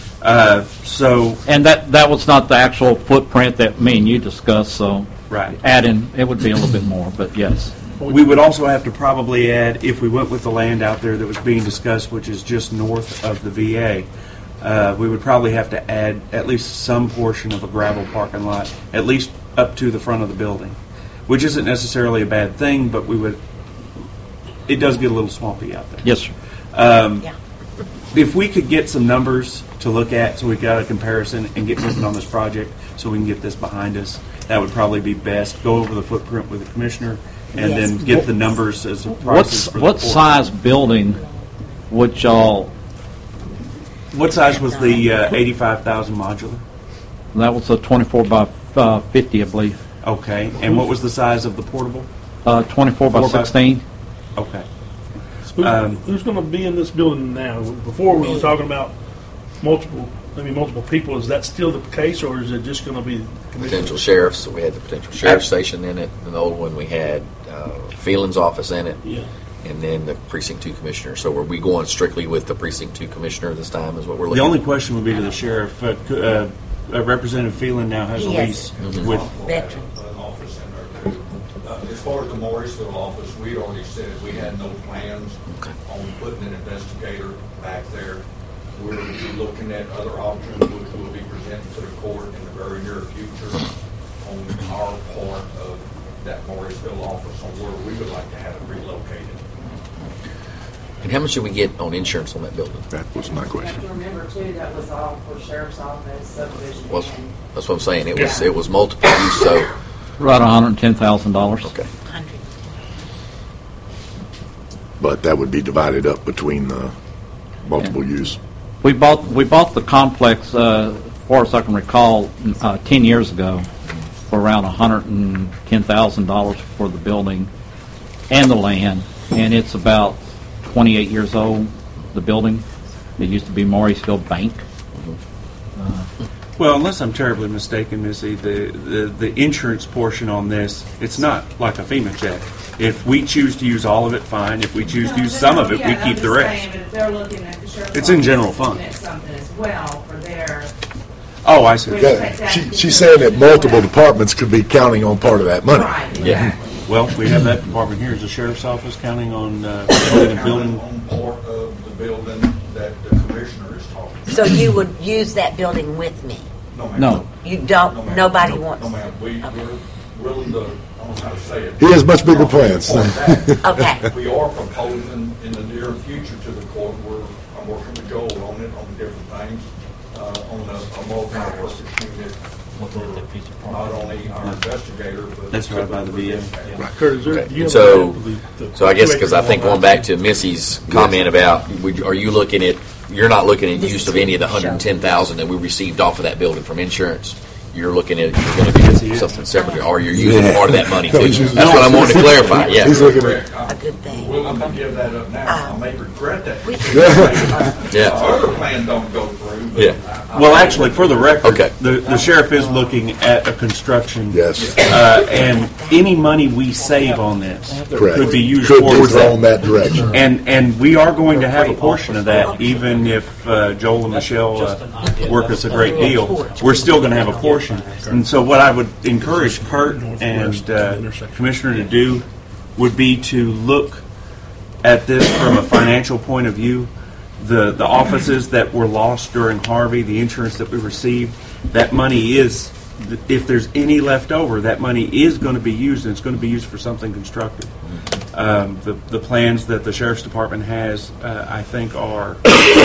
And that was not the actual footprint that me and you discussed. So add in, it would be a little bit more, but yes.
We would also have to probably add, if we went with the land out there that was being discussed, which is just north of the VA, we would probably have to add at least some portion of a gravel parking lot, at least up to the front of the building, which isn't necessarily a bad thing, but it does get a little swampy out there.
Yes, sir.
If we could get some numbers to look at so we got a comparison and get moving on this project so we can get this behind us, that would probably be best. Go over the footprint with the commissioner and then get the numbers as a prices for the
What size building would y'all...
What size was the 85,000 modular?
That was a 24 by 50, I believe.
Okay. And what was the size of the portable?
24 by 16.
Okay.
Who's going to be in this building now? Before we were talking about multiple maybe multiple people. Is that still the case, or is it just going to be
Potential sheriffs. So we had the potential sheriff station in it. And the old one we had Phelan's office in it.
Yeah.
And then the precinct 2 commissioner. So are we going strictly with the precinct 2 commissioner this time? Is what we're looking.
The only
at?
question would be to the sheriff. Representative Phelan now has a lease with
veterans.
As far as the Morrisville office, we'd already said we had no plans on putting an investigator back there. We're looking at other options, which we'll be presenting to the court in the very near future on our part of that Morrisville office on where we would like to have it relocated.
And how much did we get on insurance on that building?
That was my
You
question.
have to remember too, that was all for sheriff's office, subdivision.
Well, that's what I'm saying. It was multiple use. So
Right, $110,000.
Okay.
But that would be divided up between the multiple use.
We bought the complex, as far as I can recall, 10 years ago for around $110,000 for the building and the land, and it's about 28 years old, the building. It used to be Morrisville Bank.
Well, unless I'm terribly mistaken, Missy, the insurance portion on this, it's not like a FEMA check. If we choose to use all of it, fine. If we choose to use some of it, we keep the rest.
But if they're looking at the sheriff's
It's in
office,
general
looking
fund.
at something as well for their.
Oh, I see.
She's saying that multiple departments could be counting on part of that money.
Yeah. Well, we have that department here. Is the sheriff's office counting on building?
On part of the building that the commissioner is talking about.
So you would use that building with me?
No, ma'am.
No.
You don't?
No, ma'am.
Nobody
No,
wants?
No, ma'am. We're willing to, I don't know how to say it.
He has much bigger plans.
Okay.
We are proposing in the near future to the court, I'm working with Joel on it, on different things, on a multi-purpose unit. Not only our investigator, but.
That's right by the VA.
Kurt, is there, do you have
So
the
I guess because I
2
think
acres
going back to Missy's comment about, are you looking at? You're not looking at use of any of the $110,000 that we received off of that building from insurance. You're looking at you're going to do something separate, or you're using part of that money too. That's what I wanted to clarify. Yeah.
He's looking at
A good thing.
Willing to give that up now. I may regret that.
Yeah.
Our other plan don't go through. But
Yeah.
Well, actually, for the record,
Okay.
the sheriff is looking at a construction.
Yes.
And any money we save on this
Correct.
could be used
Could be
towards
thrown
that.
that direction.
And we are going to have a portion of that, even if Joel and Michelle work us a great deal. We're still going to have a portion. And so what I would encourage Kurt and Commissioner to do would be to look at this from a financial point of view. The offices that were lost during Harvey, the insurance that we received, that money is, if there's any left over, that money is going to be used, and it's going to be used for something constructive. The plans that the Sheriff's Department has, I think, are,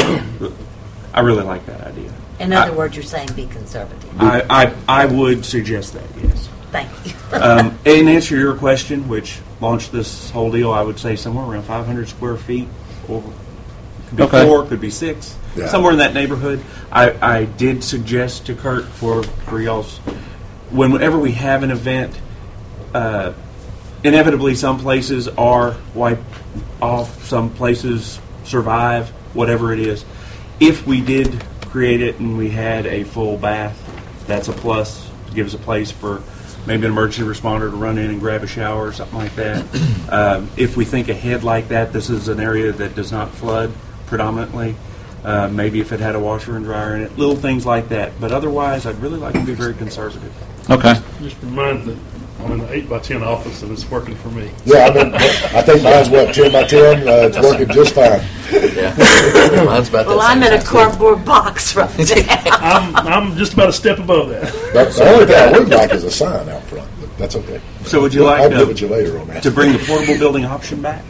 I really like that idea.
In other words, you're saying be conservative.
I would suggest that, yes.
Thank you.
And to answer your question, which launched this whole deal, I would say somewhere around 500 square feet, or could be
Okay.
4, could be 6,
Yeah.
somewhere in that neighborhood. I did suggest to Kurt for y'all's, whenever we have an event, inevitably some places are wiped off, some places survive, whatever it is. If we did create it and we had a full bath, that's a plus. It gives a place for maybe an emergency responder to run in and grab a shower or something like that. If we think ahead like that, this is an area that does not flood predominantly. Maybe if it had a washer and dryer in it, little things like that. But otherwise, I'd really like to be very conservative.
Okay.
Just remind that I'm in the 8x10 office and it's working for me.
Yeah, I think mine's 10 by 10. It's working just fine.
Yeah. Mine's about
Well,
that
I'm
same
in a
size.
cardboard box right now.
I'm just about a step above that.
The only thing I would like is a sign out front, but that's okay.
So would you like
I'll give it you later on that.
to bring the portable building option back?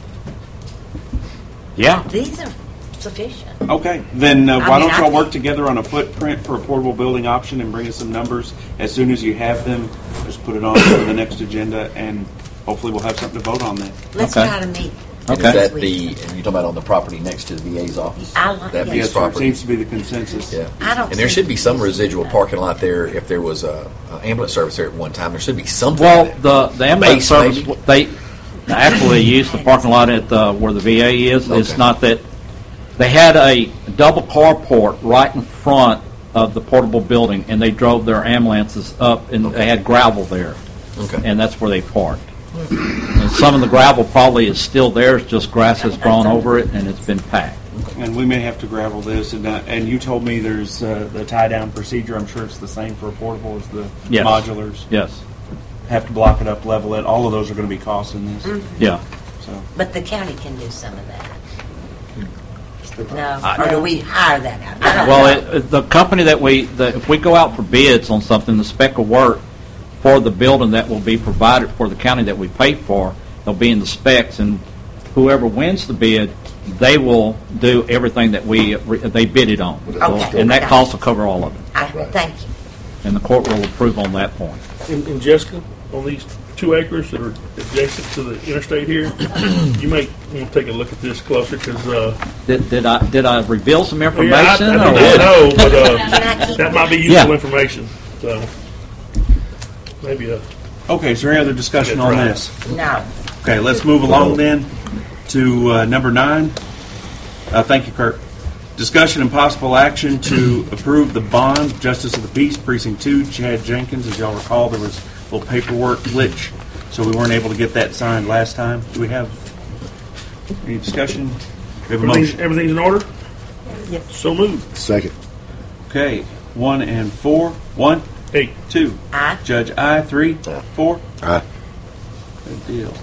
Yeah.
These are sufficient.
Okay, then
I
why
mean,
don't
I
y'all
think-
work together on a footprint for a portable building option and bring us some numbers as soon as you have them. Just put it on for the next agenda, and hopefully we'll have something to vote on then.
Let's
Okay.
try to meet.
And
Okay.
Is that and you're talking about on the property next to the VA's office?
I like
that
that.
piece
Yes,
of
sir.
property.
Seems to be the consensus.
Yeah.
I don't
And there
see-
should be some residual parking lot there if there was a ambulance service there at one time. There should be something.
Well,
there.
the ambulance
Base,
service,
maybe?
they actually use the parking lot at where the VA is. It's
Okay.
not that they had a double carport right in front of the portable building, and they drove their ambulances up, and they had gravel there.
Okay.
And that's where they parked. And some of the gravel probably is still there, it's just grass has grown over it, and it's been packed.
And we may have to gravel this, and you told me there's the tie-down procedure. I'm sure it's the same for a portable as the
Yes.
modulars.
Yes.
Have to block it up, level it. All of those are going to be costing this.
Yeah.
So.
But the county can do some of that. No, or do we hire that out? I don't know.
Well, the company if we go out for bids on something, the spec of work for the building that will be provided for the county that we pay for, they'll be in the specs, and whoever wins the bid, they will do everything that they bidded on.
Okay.
And that cost will cover all of it.
Thank you.
And the court will approve on that point.
And Jessica, on these 2 acres that are adjacent to the interstate here, you may want to take a look at this closer because
Did I reveal some information?
yeah, I
or-
don't know, but that might be useful
Yeah.
information. So maybe
Okay, is there any other discussion on this?
No.
Okay, let's move along then to number 9. Thank you, Kirk. Discussion and possible action to approve the bond, Justice of the Peace, Precinct 2, Chad Jenkins. As y'all recall, there was a little paperwork glitch, so we weren't able to get that signed last time. Do we have any discussion? We have a motion.
everything's in order.
Yes.
So moved.
Second.
Okay, 1 and 4. 1, 2.
Aye.
Judge, aye. 3, 4.
Aye.
Good deal.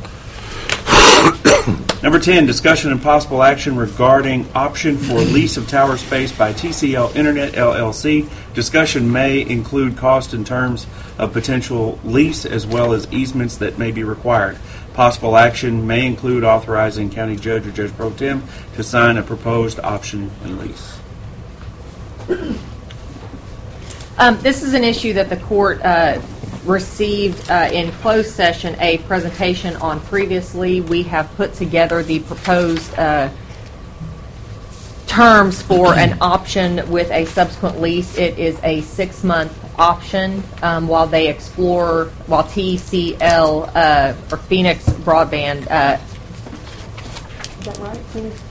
Number 10, discussion and possible action regarding option for lease of tower space by TCL Internet LLC. Discussion may include cost and terms of potential lease as well as easements that may be required. Possible action may include authorizing county judge or judge pro tem to sign a proposed option and lease.
This is an issue that the court received in closed session a presentation on previously. We have put together the proposed terms for an option with a subsequent lease. It is a 6-month option while TCL or Phoenix Broadband. Is that right, Phoenix?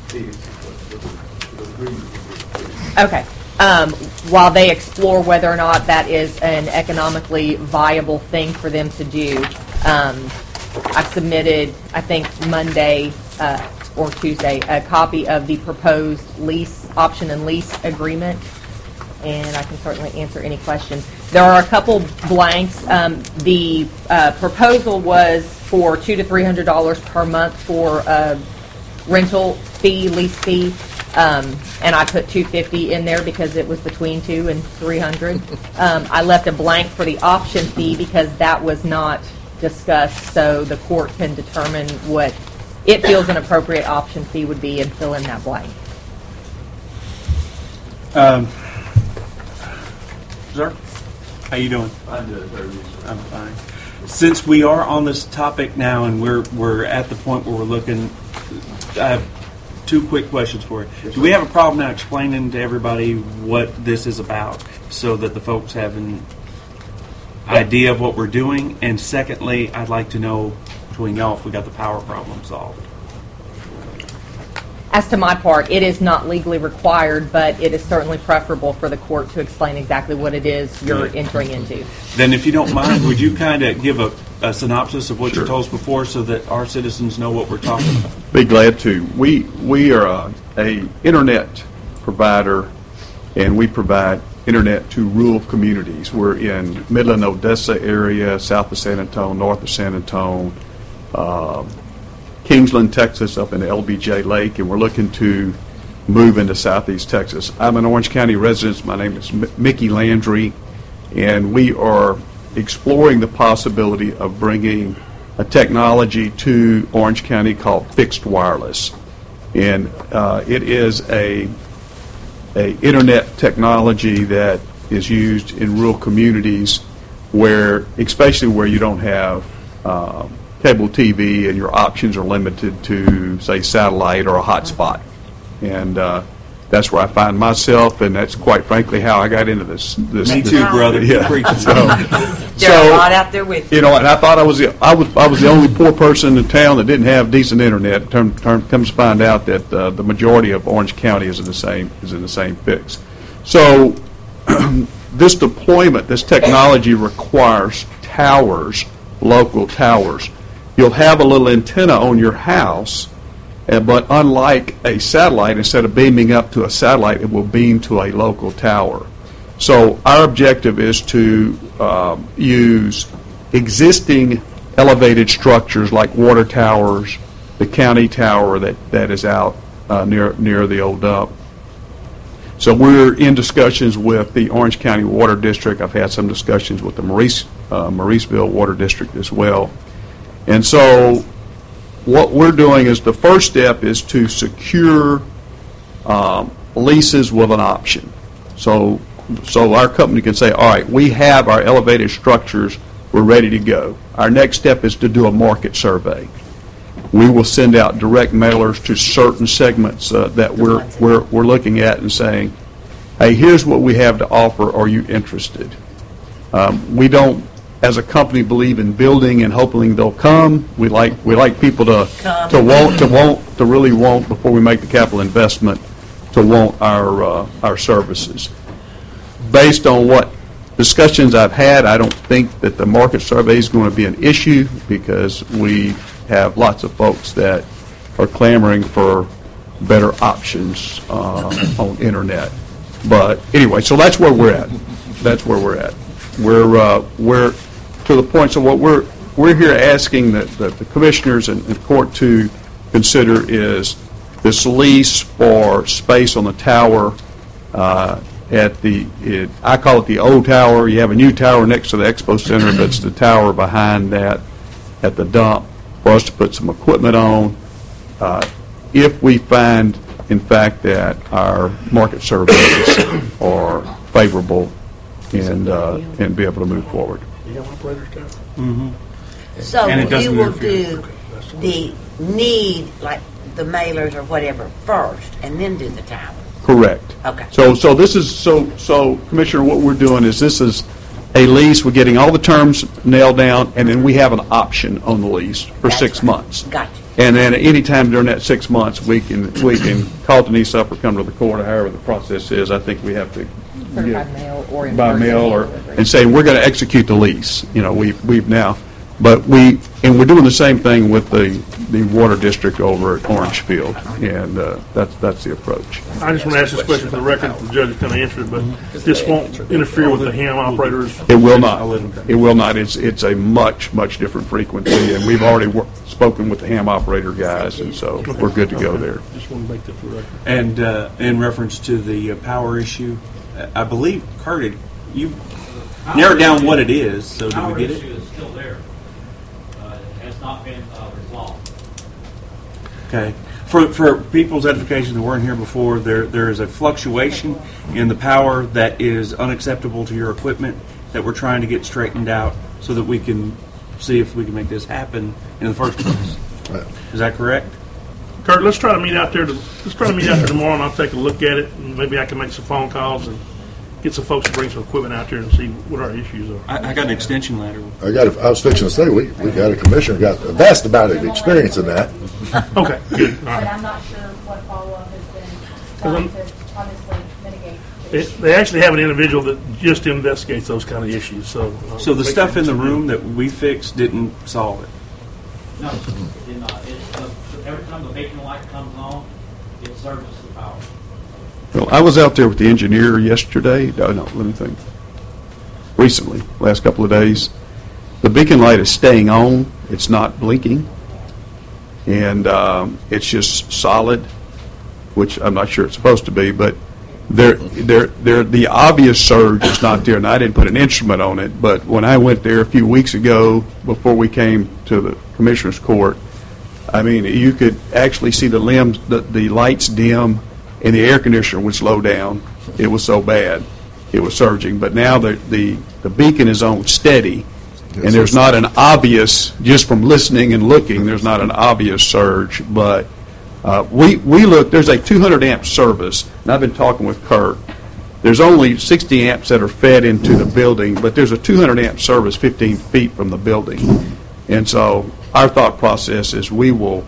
Okay. While they explore whether or not that is an economically viable thing for them to do. I submitted, I think, Monday or Tuesday, a copy of the proposed lease, option and lease agreement, and I can certainly answer any questions. There are a couple blanks. The proposal was for $200 to $300 per month for rental fee, lease fee. And I put $250 in there because it was between $200 and $300. I left a blank for the option fee because that was not discussed, so the court can determine what it feels an appropriate option fee would be and fill in that blank.
Sir, how you doing?
I'm doing very good.
I'm fine. Since we are on this topic now, and we're at the point where we're looking, I have 2 quick questions for you. Do we have a problem now explaining to everybody what this is about, so that the folks have an idea of what we're doing? And secondly, I'd like to know between y'all if we got the power problem solved.
As to my part, it is not legally required, but it is certainly preferable for the court to explain exactly what it is you're entering into.
Then, if you don't mind, would you kind of give a synopsis of what you told us before so that our citizens know what we're talking about?
Be glad to. We are a internet provider, and we provide internet to rural communities. We're in Midland, Odessa area, south of San Antonio, north of San Antonio, Kingsland, Texas, up in the LBJ Lake, and we're looking to move into southeast Texas. I'm an Orange County resident. My name is Mickey Landry, and we are exploring the possibility of bringing a technology to Orange County called fixed wireless. And it is a internet technology that is used in rural communities where, especially where you don't have cable TV and your options are limited to, say, satellite or a hotspot. And that's where I find myself, and that's quite frankly how I got into this.
Me too, brother.
Yeah.
There are a lot out there with you.
You know, and I thought I was the only poor person in town that didn't have decent internet. Comes to find out that the majority of Orange County is in the same fix. So this deployment, this technology requires towers, local towers. You'll have a little antenna on your house, but unlike a satellite, instead of beaming up to a satellite, it will beam to a local tower. So our objective is to use existing elevated structures like water towers, the county tower that is out near the old dump. So we're in discussions with the Orange County Water District. I've had some discussions with the Mauriceville Water District as well. And so what we're doing is the first step is to secure leases with an option. So our company can say, all right, we have our elevated structures, we're ready to go. Our next step is to do a market survey. We will send out direct mailers to certain segments that we're looking at and saying, hey, here's what we have to offer. Are you interested? We don't, as a company, believe in building and hoping they'll come. We like people to really want before we make the capital investment to want our services. Based on what discussions I've had, I don't think that the market survey is going to be an issue because we have lots of folks that are clamoring for better options on internet. But anyway, so that's where we're at. That's where we're at. We're to the point. So what we're here asking the commissioners and court to consider is this lease for space on the tower. I call it the old tower. You have a new tower next to the expo center, but it's the tower behind that at the dump for us to put some equipment on. If we find, in fact, that our market surveys are favorable and be able to move forward.
Mm-hmm. So you will do the need, like the mailers or whatever, first, and then do the tower.
Correct.
Okay.
So this is so Commissioner, what we're doing is this is a lease. We're getting all the terms nailed down, and then we have an option on the lease for 6 months.
Gotcha.
And then at any time during that 6 months, we can call Denise up or come to the court, or however the process is. I think we have to
By mail or in
by
person.
mail and say we're going to execute the lease. You know, we've now, but we're doing the same thing with the water district over at Orangefield, and that's the approach.
I just want to ask this question for the record. The judge is going to answer it, but this won't interfere with the ham operators.
It will not. It will not. It's a much different frequency, and we've already spoken with the ham operator guys, and so we're good to go there.
Just want to make that for the record.
And in reference to the power issue, I believe, Kurt, you narrowed down what it is. So did we get it?
The power issue is still there. It has not been resolved.
Okay. For people's edification that weren't here before, there is a fluctuation in the power that is unacceptable to your equipment that we're trying to get straightened out so that we can see if we can make this happen in the first place. Is that correct?
Kurt, let's try to meet out there. Tomorrow, and I'll take a look at it, and maybe I can make some phone calls and get some folks to bring some equipment out there and see what our issues are.
I got an extension ladder.
I was fixing to say we got a commissioner got a vast amount of experience in that.
Okay, good. All
And
right.
I'm not sure what follow-up has been done to obviously mitigate.
They actually have an individual that just investigates those kind of issues. So
the stuff in the room that we fixed didn't solve it.
No, every time the beacon light comes on, it services the power.
Well, I was out there with the engineer yesterday. No, let me think. Recently, last couple of days, the beacon light is staying on. It's not blinking, and it's just solid, which I'm not sure it's supposed to be. But the obvious surge is not there, and I didn't put an instrument on it. But when I went there a few weeks ago, before we came to the commissioner's court, I mean, you could actually see the lights dim, and the air conditioner would slow down. It was so bad. It was surging. But now the beacon is on steady, and there's not an obvious, just from listening and looking, there's not an obvious surge. But We look, there's a 200 amp service, and I've been talking with Kurt. There's only 60 amps that are fed into the building, but there's a 200 amp service 15 feet from the building. And so our thought process is we will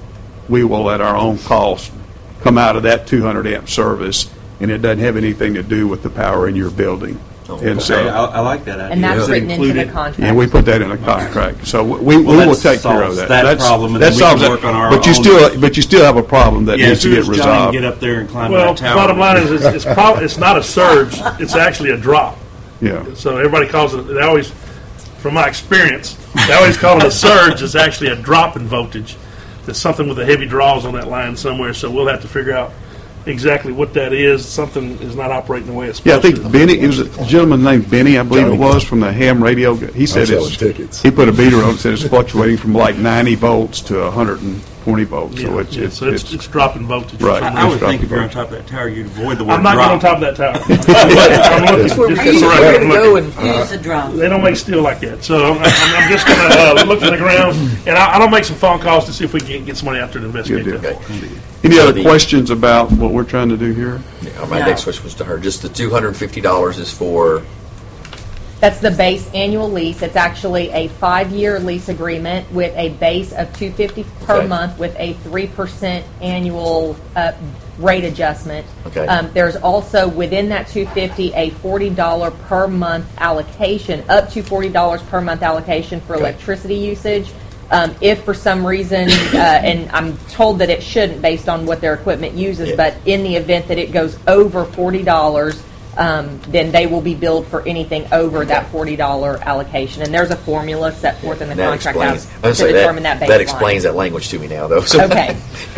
at our own cost come out of that 200 amp service, and it doesn't have anything to do with the power in your building. And so,
I like that idea.
And that's
Is it
written into the
included?
contract.
and we put that in a contract. So we will
that
take care of
solves
that.
that problem, and
that
then we can
solves
work
that.
on our
But you
own.
still have a problem that
Yeah,
needs
as
to
soon
get
as Johnny
resolved.
can get up there and climb
Well,
that tower.
bottom line is it's not a surge. It's actually a drop.
Yeah.
So everybody calls it. They always, from my experience, they always call it a surge. It's actually a drop in voltage. There's something with the heavy draws on that line somewhere. So we'll have to figure out exactly what that is. Something is not operating the way it's
Yeah, I
supposed to.
think Benny. It was a gentleman named Benny, I believe it was, from the ham radio. He said
selling tickets.
He put a meter on it. Said it's fluctuating from like 90 volts to 120 volts. So
it's dropping voltage.
Right.
I would
It's
think if you're on
dropping
top of that tower, you'd avoid the word
I'm not
drop.
going on top of that tower. I'm looking.
That's where we
just
use
right
where
here,
to
I'm
go
looking.
and use the drum.
They don't make steel like that. So I'm just going to look to the ground, and I'll make some phone calls to see if we can get somebody out there to investigate
Good
that.
deal. Any other questions about what we're trying to do here?
Yeah, my next question was to her. Just the $250 is for.
That's the base annual lease. It's actually a 5-year lease agreement with a base of $250 per
Okay.
month with a 3% annual rate adjustment.
Okay.
There's also within that $250 a $40 per month allocation, up to $40 per month allocation for electricity usage. If for some reason, and I'm told that it shouldn't based on what their equipment uses, but in the event that it goes over $40, then they will be billed for anything over that $40 allocation. And there's a formula set forth in the
That
contract
explains.
to
I was gonna say
determine that baseline.
that explains that language to me now, though. So.
Okay.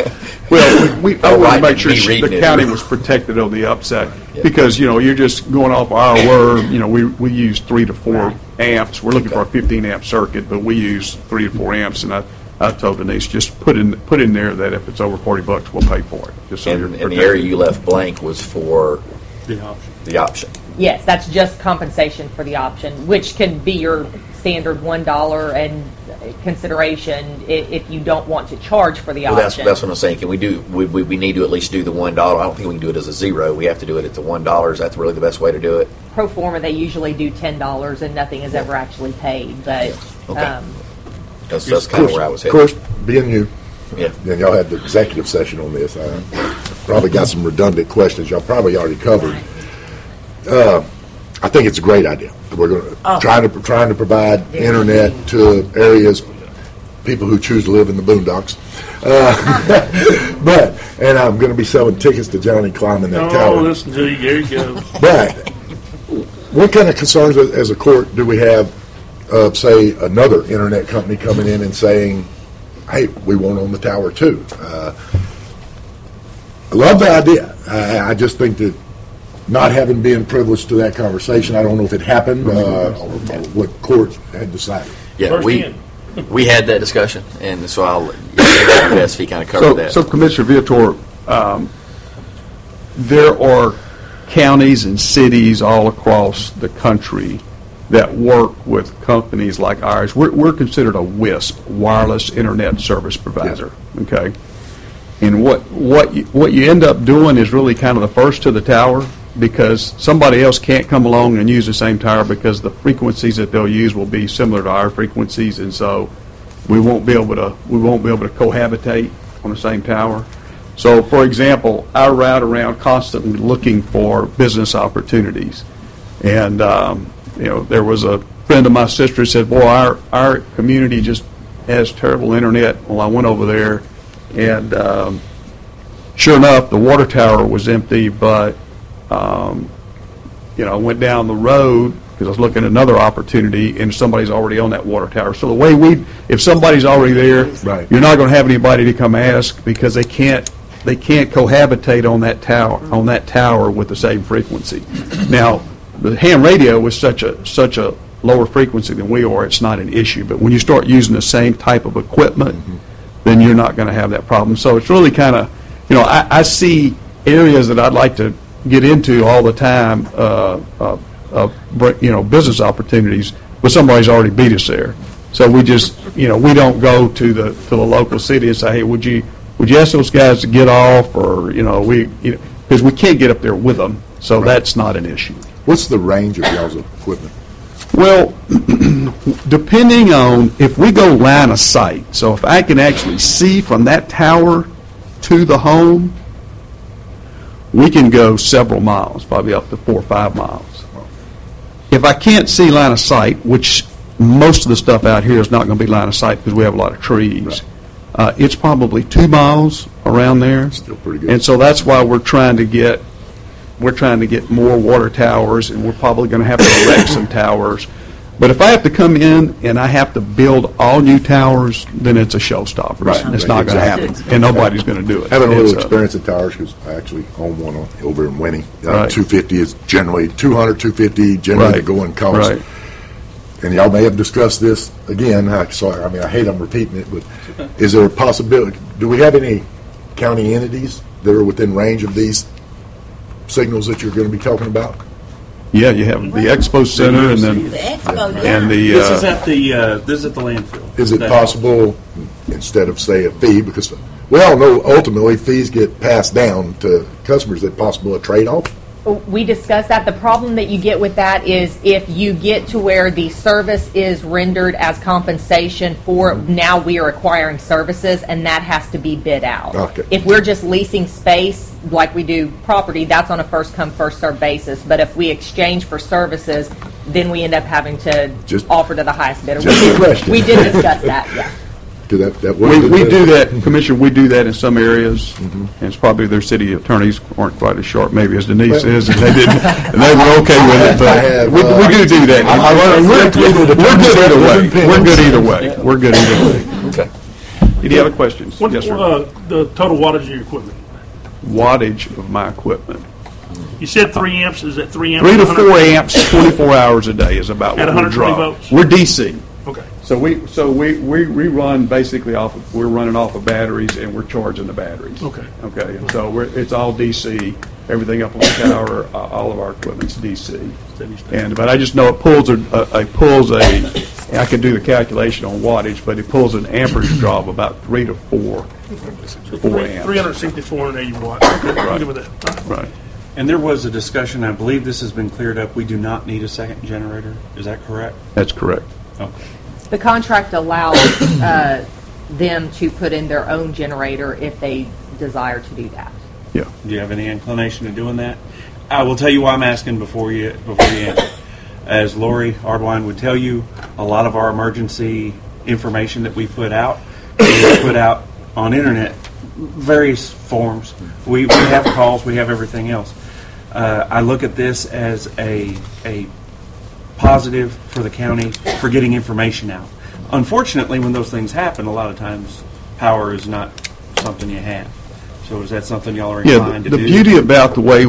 Well, I want to make sure
me reading
the
it.
county was protected on the upside because you're just going off our word. We use 3 to 4 amps. We're looking for a 15 amp circuit, but we use 3 to 4 amps. And I told Denise just put in there that if it's over $40, we'll pay for it. Just so you're
And the
protected.
area you left blank was for
The option.
the option.
Yes, that's just compensation for the option, which can be your standard $1 and consideration if you don't want to charge for the
Well,
option.
that's what I'm saying. Can we do? We need to at least do the $1. I don't think we can do it as a zero. We have to do it at the $1. Is that really the best way to do it?
Pro forma, they usually do $10, and nothing is ever actually paid. But
Okay. That's kind of where I was
Of
headed.
course, being you, and y'all had the executive session on this, I probably got some redundant questions y'all probably already covered. I think it's a great idea. We're going to trying to provide internet to areas, people who choose to live in the boondocks. And I'm going to be selling tickets to Johnny climbing that tower.
Listen to you. There you go.
But what kind of concerns as a court do we have of, say, another internet company coming in and saying, hey, we want on the tower too? I love the idea. I just think that not having been privileged to that conversation, I don't know if it happened or what court had decided.
Yeah, we had that discussion, and so I'll let he kind of cover that.
So, Commissioner Viator, there are counties and cities all across the country that work with companies like ours. We're considered a WISP, wireless internet service provider. Okay, and what you end up doing is really kind of the first to the tower, because somebody else can't come along and use the same tower because the frequencies that they'll use will be similar to our frequencies, and so we won't be able to cohabitate on the same tower. So, for example, I route around constantly looking for business opportunities, and there was a friend of my sister who said, "Boy, our community just has terrible internet." Well, I went over there, and sure enough, the water tower was empty, but I went down the road because I was looking at another opportunity, and somebody's already on that water tower. So the way if somebody's already there,
right,
you're not going to have anybody to come ask because they can't cohabitate on that tower with the same frequency. Now, the ham radio is such a lower frequency than we are, it's not an issue. But when you start using the same type of equipment, then you're not going to have that problem. So it's really kind of, I see areas that I'd like to get into all the time, business opportunities, but somebody's already beat us there. So we just, we don't go to the local city and say, hey, would you would you ask those guys to get off, or, because we can't get up there with them, so that's not an issue.
What's the range of y'all's equipment?
Well, depending on if we go line of sight, so if I can actually see from that tower to the home, we can go several miles, probably up to 4 or 5 miles. If I can't see line of sight, which most of the stuff out here is not going to be line of sight because we have a lot of trees, it's probably 2 miles around there.
Still pretty good.
And so that's why we're trying to get more water towers, and we're probably going to have to erect some towers. But if I have to come in and I have to build all new towers, then it's a showstopper.
Right.
It's not going to happen, and nobody's going to do it.
Having a little
It's,
experience in towers, because I actually own one over in Winnie.
Right.
250 is generally 200, 250 generally the going cost.
Right.
And y'all may have discussed this again. I hate I'm repeating it, but is there a possibility? Do we have any county entities that are within range of these signals that you're going to be talking about?
Yeah, you have the Expo Center, and then and the.
This is at the landfill.
Is it possible, instead of say a fee, because we all know ultimately fees get passed down to customers, is it possible a trade-off?
We discussed that. The problem that you get with that is if you get to where the service is rendered as compensation for, now we are acquiring services, and that has to be bid out.
Okay.
If we're just leasing space like we do property, that's on a first come, first served basis. But if we exchange for services, then we end up having to offer to the highest bidder. We did discuss that, yeah.
We do that, Commissioner, we do that in some areas, and it's probably their city attorneys aren't quite as sharp maybe as Denise is, and they didn't, and they were okay with it, but we do that. We're good either way. We're good either way.
Okay.
Any other questions?
Yes, sir. The total wattage of your equipment?
Wattage of my equipment.
You said 3 amps. Is that 3 amps?
3 to 4 amps, 24 hours a day is about
at
what we
120
draw.
volts?
We're DC.
Okay.
So we run basically we're running off of batteries, and we're charging the batteries.
Okay.
Okay. And so it's all DC. Everything up on the tower, all of our equipment's DC. But I just know it pulls I can do the calculation on wattage, but it pulls an amperage draw of about 3 to 4 amps.
360, 480 watts. Okay,
Right.
good with that.
Right.
And there was a discussion, I believe this has been cleared up, we do not need a second generator. Is that correct?
That's correct.
Okay.
The contract allows them to put in their own generator if they desire to do that.
Yeah.
Do you have any inclination of doing that? I will tell you why I'm asking before you answer. As Lori Ardwine would tell you, a lot of our emergency information that we put out is put out on internet, various forms. We have calls, we have everything else. I look at this as a positive for the county for getting information out. Unfortunately, when those things happen, a lot of times power is not something you have. So is that something y'all are inclined to do?
The beauty about the way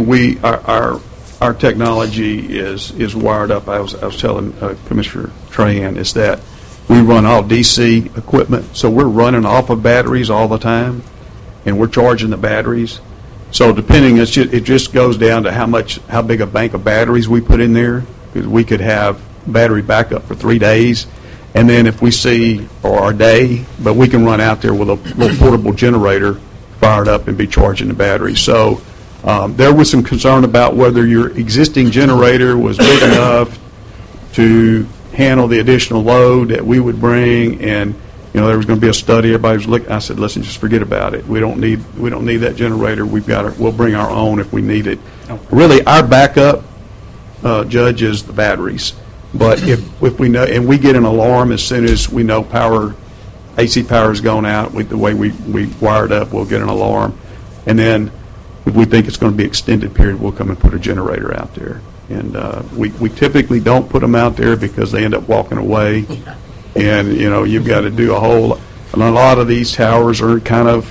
our technology is wired up, I was telling Commissioner Trahan, is that we run all DC equipment, so we're running off of batteries all the time, and we're charging the batteries. So depending, it just goes down to how big a bank of batteries we put in there, because we could have battery backup for 3 days, and then if we see, or a day, but we can run out there with a little portable generator fired up and be charging the battery. So there was some concern about whether your existing generator was big enough to handle the additional load that we would bring, and there was going to be a study. Everybody was looking. I said, listen, just forget about it. We don't need that generator. We'll bring our own if we need it. Really, our backup, Judge, is the batteries. But if we know, and we get an alarm as soon as we know AC power has gone out, the way we wire it up, we'll get an alarm. And then if we think it's going to be extended period, we'll come and put a generator out there. And we typically don't put them out there because they end up walking away. And, you've got to do and a lot of these towers are kind of,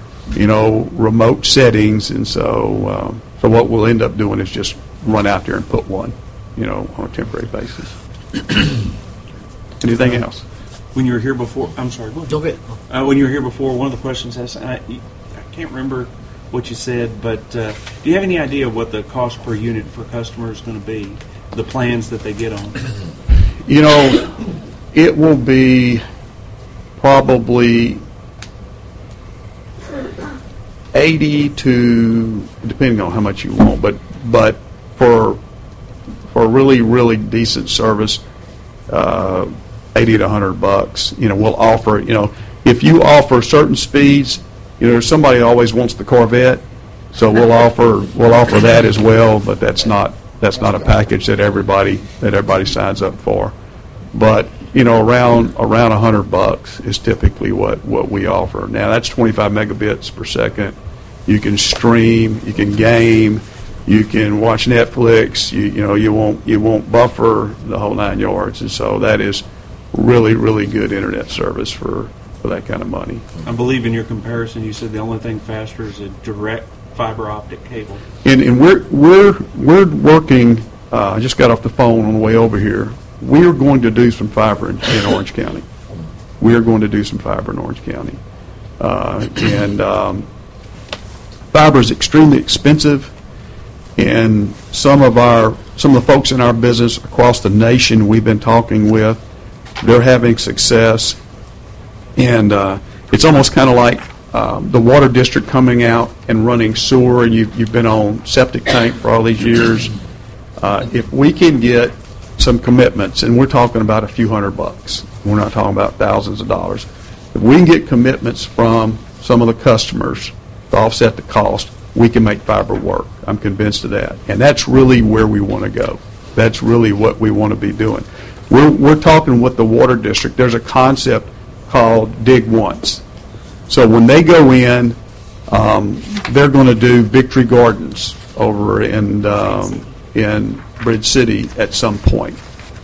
remote settings. And so what we'll end up doing is just run out there and put one, on a temporary basis. Anything else?
When you were here before, I'm sorry, go ahead. When you were here before, one of the questions I can't remember what you said, but do you have any idea what the cost per unit for customers is going to be, the plans that they get on?
It will be probably 80 to, depending on how much you want, but for really, really decent service, 80 to $100. We'll offer, if you offer certain speeds, somebody always wants the Corvette, so we'll offer that as well, but that's not a package that everybody signs up for. But around $100 is typically what we offer. Now that's 25 megabits per second. You can stream, you can game, you can watch Netflix. You won't buffer the whole 9 yards, and so that is really, really good internet service for that kind of money.
I believe in your comparison, you said the only thing faster is a direct fiber optic cable.
And we're working. I just got off the phone on the way over here. We are going to do some fiber in Orange County. We are going to do some fiber in Orange County, and fiber is extremely expensive. And some of the folks in our business across the nation we've been talking with, they're having success, and it's almost kind of like the water district coming out and running sewer, and you've been on septic tank for all these years. If we can get some commitments, and we're talking about a few $100, we're not talking about thousands of dollars. If we can get commitments from some of the customers to offset the cost, we can make fiber work. I'm convinced of that. And that's really where we want to go. That's really what we want to be doing. We're talking with the water district. There's a concept called Dig Once. So when they go in, they're going to do Victory Gardens over in Bridge City at some point.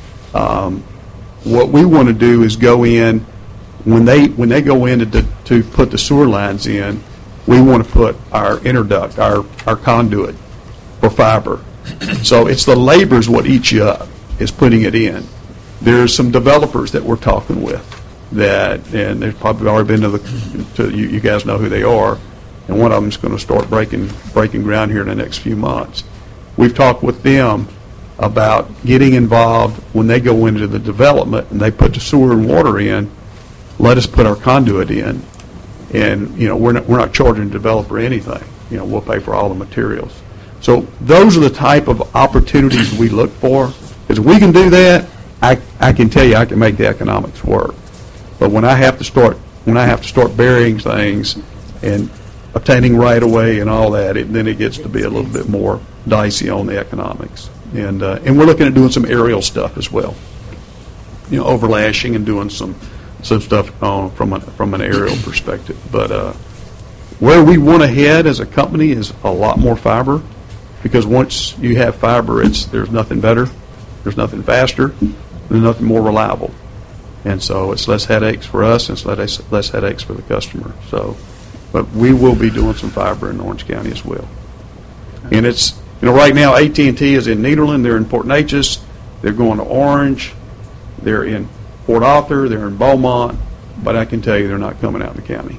What we want to do is go in, when they go in to put the sewer lines in, we want to put our interduct, our conduit for fiber. So it's the labor is what eats you up, is putting it in. There's some developers that we're talking with and they've probably already been to you guys know who they are, and one of them's going to start breaking ground here in the next few months. We've talked with them about getting involved when they go into the development and they put the sewer and water in. Let us put our conduit in. And we're not charging the developer anything. We'll pay for all the materials. So those are the type of opportunities we look for. Because if we can do that, I can tell you I can make the economics work. But when I have to start burying things and obtaining right of way and all that, then it gets to be a little bit more dicey on the economics. And we're looking at doing some aerial stuff as well. Overlashing and doing some stuff from an aerial perspective. But where we want to head as a company is a lot more fiber, because once you have fiber, there's nothing better, there's nothing faster, there's nothing more reliable. And so it's less headaches for us, and it's less headaches for the customer. So, but we will be doing some fiber in Orange County as well. And it's, right now AT&T is in Nederland, they're in Port Neches, they're going to Orange, they're in Port Arthur, they're in Beaumont, but I can tell you they're not coming out in the county.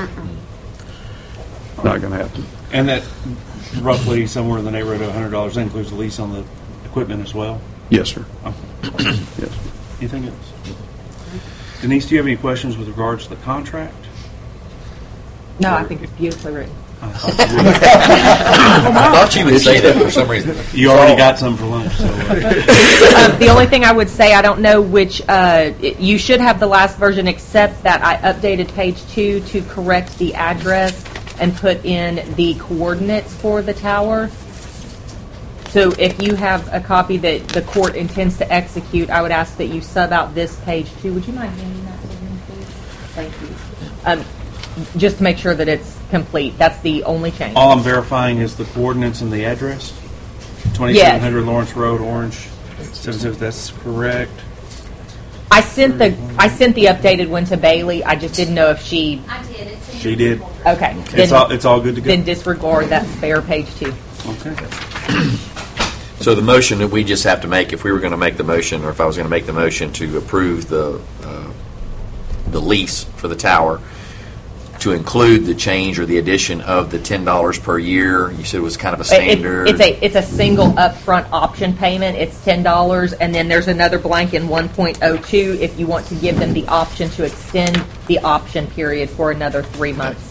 Not going to happen.
And that roughly somewhere in the neighborhood of $100 includes the lease on the equipment as well?
Yes, sir.
Okay.
Yes.
Anything else? Denise, do you have any questions with regards to the contract?
No, I think it's beautifully written.
I thought you would say that for some reason.
You already got some for lunch. So,
the only thing I would say, I don't know which, you should have the last version, except that I updated page 2 to correct the address and put in the coordinates for the tower. So if you have a copy that the court intends to execute, I would ask that you sub out this page 2. Would you mind handing that to him, please? Thank you. Just to make sure that it's complete. That's the only change.
all I'm verifying is the coordinates and the address. 2700 Lawrence Road, Orange. 76. That's correct.
I sent the updated one to Bailey. I just didn't know if she.
I did.
She did.
Okay.
It's all good to go.
Then disregard that spare page 2.
Okay.
So the motion that we just have to make, if we were going to make the motion, or if I was going to make the motion to approve the lease for the tower, to include the change or the addition of the $10 per year, you said it was kind of a standard.
It's a single upfront option payment. It's $10, and then there's another blank in 1.02 if you want to give them the option to extend the option period for another 3 months.
Yeah.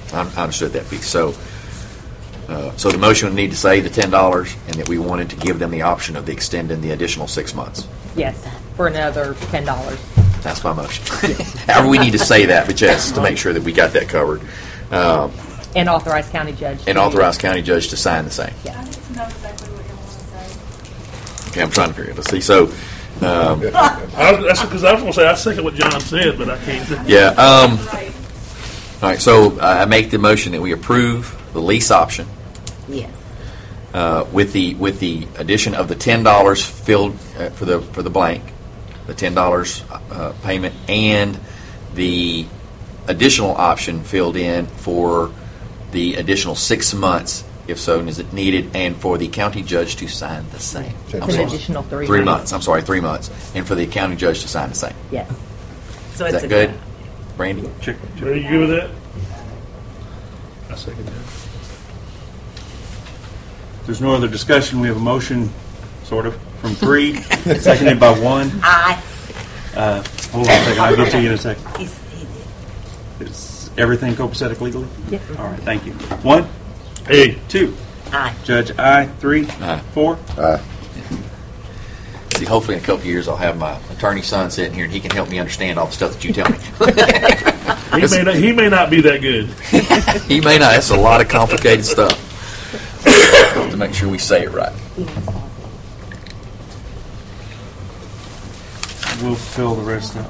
I understood that piece. So the motion would need to say the $10, and that we wanted to give them the option of extending the additional 6 months.
Yes, for another $10.
That's my motion. However, we need to say that, but yes, to make sure that we got that covered.
And authorize county judge.
And authorize county judge to sign the same.
I need to know exactly what you want to say.
Okay, I'm trying to figure it. Let's see. So,
That's because I was going to say I second what John said, but I can't.
yeah. All right. So I make the motion that we approve the lease option.
Yes.
With the addition of the $10 filled for the blank, the $10 payment, and the additional option filled in for the additional 6 months, if so is it needed, and for the county judge to sign the same.
An additional 3
3 months. I'm sorry, 3 months, and for the county judge to sign the same.
Yes.
So
Is
it's
that good, Brandy?
Are you good with that?
I second that. If there's no other discussion, we have a motion, sort of, from 3, seconded by 1.
Aye.
Hold on a second. I'll get to you in a second.
He did.
Is everything copacetic legally?
Yes.
All right, thank you. 1,
Hey.
2.
Aye.
Judge, aye. 3,
Aye.
4.
See, hopefully in a couple of years I'll have my attorney son sitting here and he can help me understand all the stuff that you tell me.
He may not be that good.
He may not. That's a lot of complicated stuff. To make sure we say it right.
We'll fill the rest out.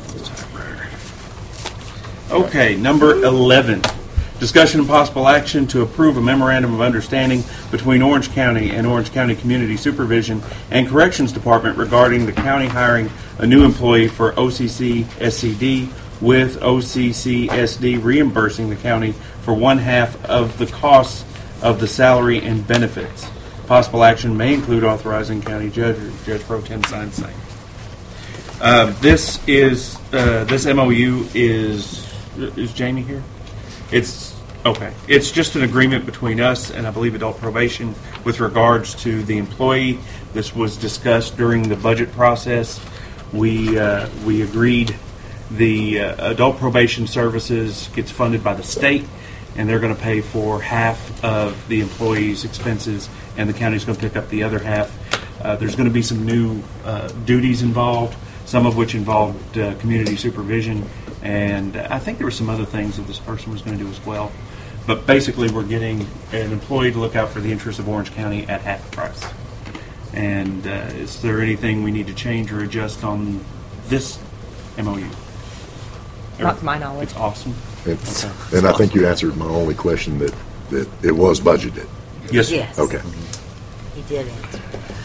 Okay, number 11. Discussion and possible action to approve a memorandum of understanding between Orange County and Orange County Community Supervision and Corrections Department regarding the county hiring a new employee for OCC SCD, with OCC SD reimbursing the county for 1/2 of the costs of the salary and benefits. Possible action may include authorizing county judge or judge pro tem to sign the same. This MOU is Jamie here? It's okay. It's just an agreement between us and I believe adult probation with regards to the employee. This was discussed during the budget process. We agreed the adult probation services gets funded by the state, and they're going to pay for 1/2 of the employee's expenses, and the county's going to pick up the other 1/2. There's going to be some new duties involved, some of which involved community supervision, and I think there were some other things that this person was going to do as well. But basically, we're getting an employee to look out for the interests of Orange County at 1/2 the price. And is there anything we need to change or adjust on this MOU?
Not to my knowledge.
It's awesome.
And I think you answered my only question, that it was budgeted.
Yes.
Yes.
Okay.
He did answer.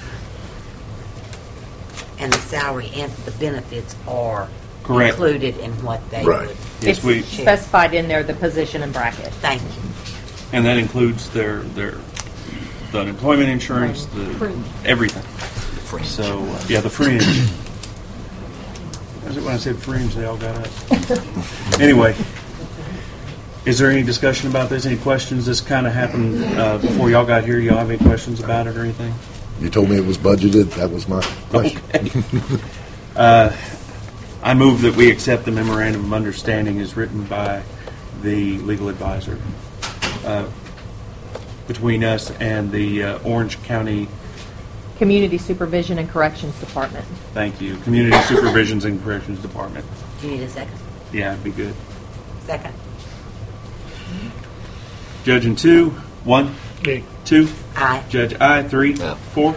And the salary and the benefits are
Correct.
included in what they
Right.
would.
Yes,
It's
we,
specified in there, the position and bracket.
Thank you.
and that includes the unemployment insurance, everything. So yeah, the fringe. When I said fringe, they all got up. Anyway, is there any discussion about this? Any questions? This kind of happened before y'all got here. Y'all have any questions about it or anything?
You told me it was budgeted. That was my question.
Okay. I move that we accept the memorandum of understanding as written by the legal advisor between us and the Orange County.
Community Supervision and Corrections Department.
Thank you. Community Supervisions and Corrections Department.
Do you need a second?
Yeah, it'd be good.
Second.
Judge in 2, 1,
Me.
2.
Aye.
Judge aye. 3, 4.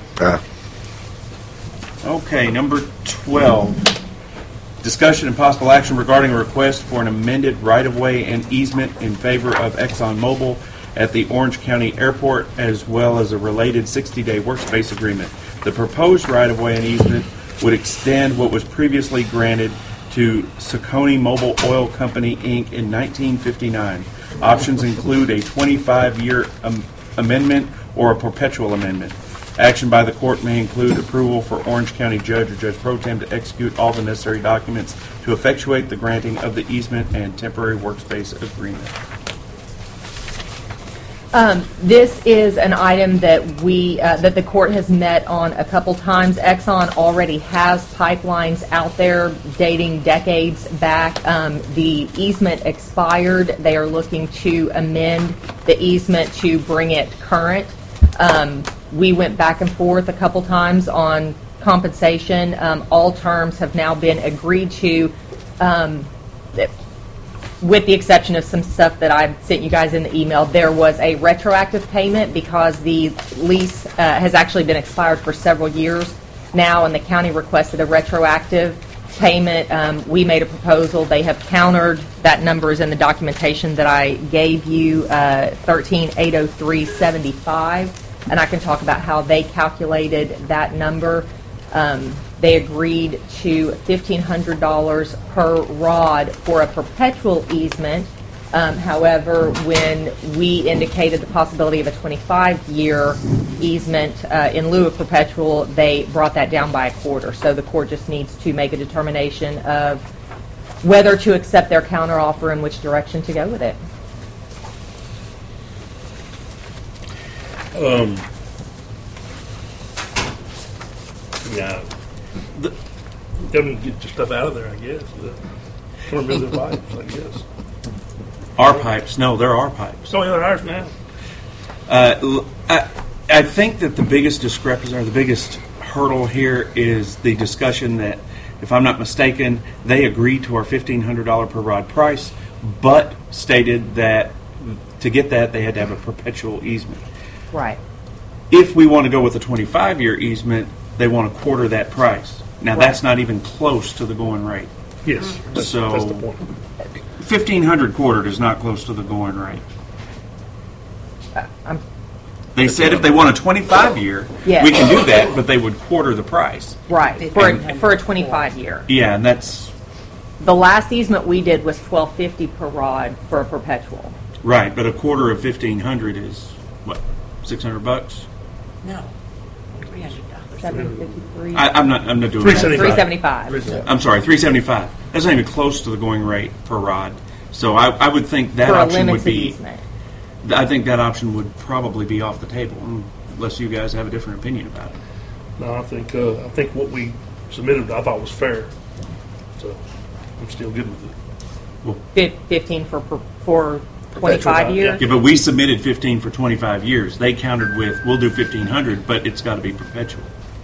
Okay, number 12. Discussion and possible action regarding a request for an amended right-of-way and easement in favor of ExxonMobil at the Orange County Airport, as well as a related 60-day workspace agreement. The proposed right-of-way and easement would extend what was previously granted to Saucony Mobile Oil Company, Inc. in 1959. Options include a 25-year amendment or a perpetual amendment. Action by the court may include approval for Orange County Judge or Judge Pro Tem to execute all the necessary documents to effectuate the granting of the easement and temporary workspace agreement.
This is an item that that the court has met on a couple times. Exxon already has pipelines out there dating decades back. The easement expired. They are looking to amend the easement to bring it current. We went back and forth a couple times on compensation. All terms have now been agreed to, with the exception of some stuff that I sent you guys in the email. There was a retroactive payment because the lease has actually been expired for several years now, and the county requested a retroactive payment. We made a proposal. They have countered. That number is in the documentation that I gave you, $13,803.75, and I can talk about how they calculated that number. They agreed to $1,500 per rod for a perpetual easement. However, when we indicated the possibility of a 25-year easement in lieu of perpetual, they brought that down by a quarter. So the court just needs to make a determination of whether to accept their counteroffer and which direction to go with it.
Yeah. Them get your stuff out of there, I guess. Come remove the pipes, I guess.
Our pipes? No, they're our pipes.
Oh, yeah, they're ours now.
I think that the biggest discrepancy or the biggest hurdle here is the discussion that, if I'm not mistaken, they agreed to our $1,500 per rod price, but stated that to get that they had to have a perpetual easement.
Right.
If we want to go with a 25-year easement, they want to quarter that price. Now, that's not even close to the going rate.
Yes, that's the point.
1,500 quartered is not close to the going rate. They said if they want a 25-year,
Yes.
we can do that, but they would quarter the price.
Right, for a 25-year.
Yeah, and that's
The last easement we did was $1,250 per rod for a perpetual.
right. But a quarter of 1,500 is what, $600?
No.
$753.
I'm not doing
$375.
I'm sorry, $375. That's not even close to the going rate per rod. So I would think that
For a
option would
limited
be.
easement.
I think that option would probably be off the table, unless you guys have a different opinion about it.
No, I think what we submitted I thought was fair. So I'm still good with it.
15 for 25 years.
Yeah, but we submitted 15 for 25 years. They countered with, we'll do 1,500, but it's got to be perpetual.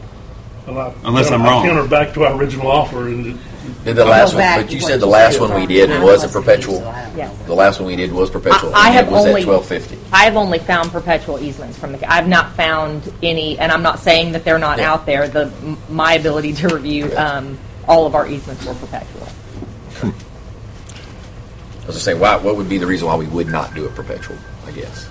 Unless I'm wrong.
I countered back to our original offer. And
Did the last one? But you said the last one we did was a perpetual.
Yes.
The last one we did was perpetual.
I have
and it was
only
at $1,250.
I have only found perpetual easements from the. I've not found any, and I'm not saying that they're not out there. My ability to review all of our easements were perpetual.
I was just saying, what would be the reason why we would not do a perpetual? I guess.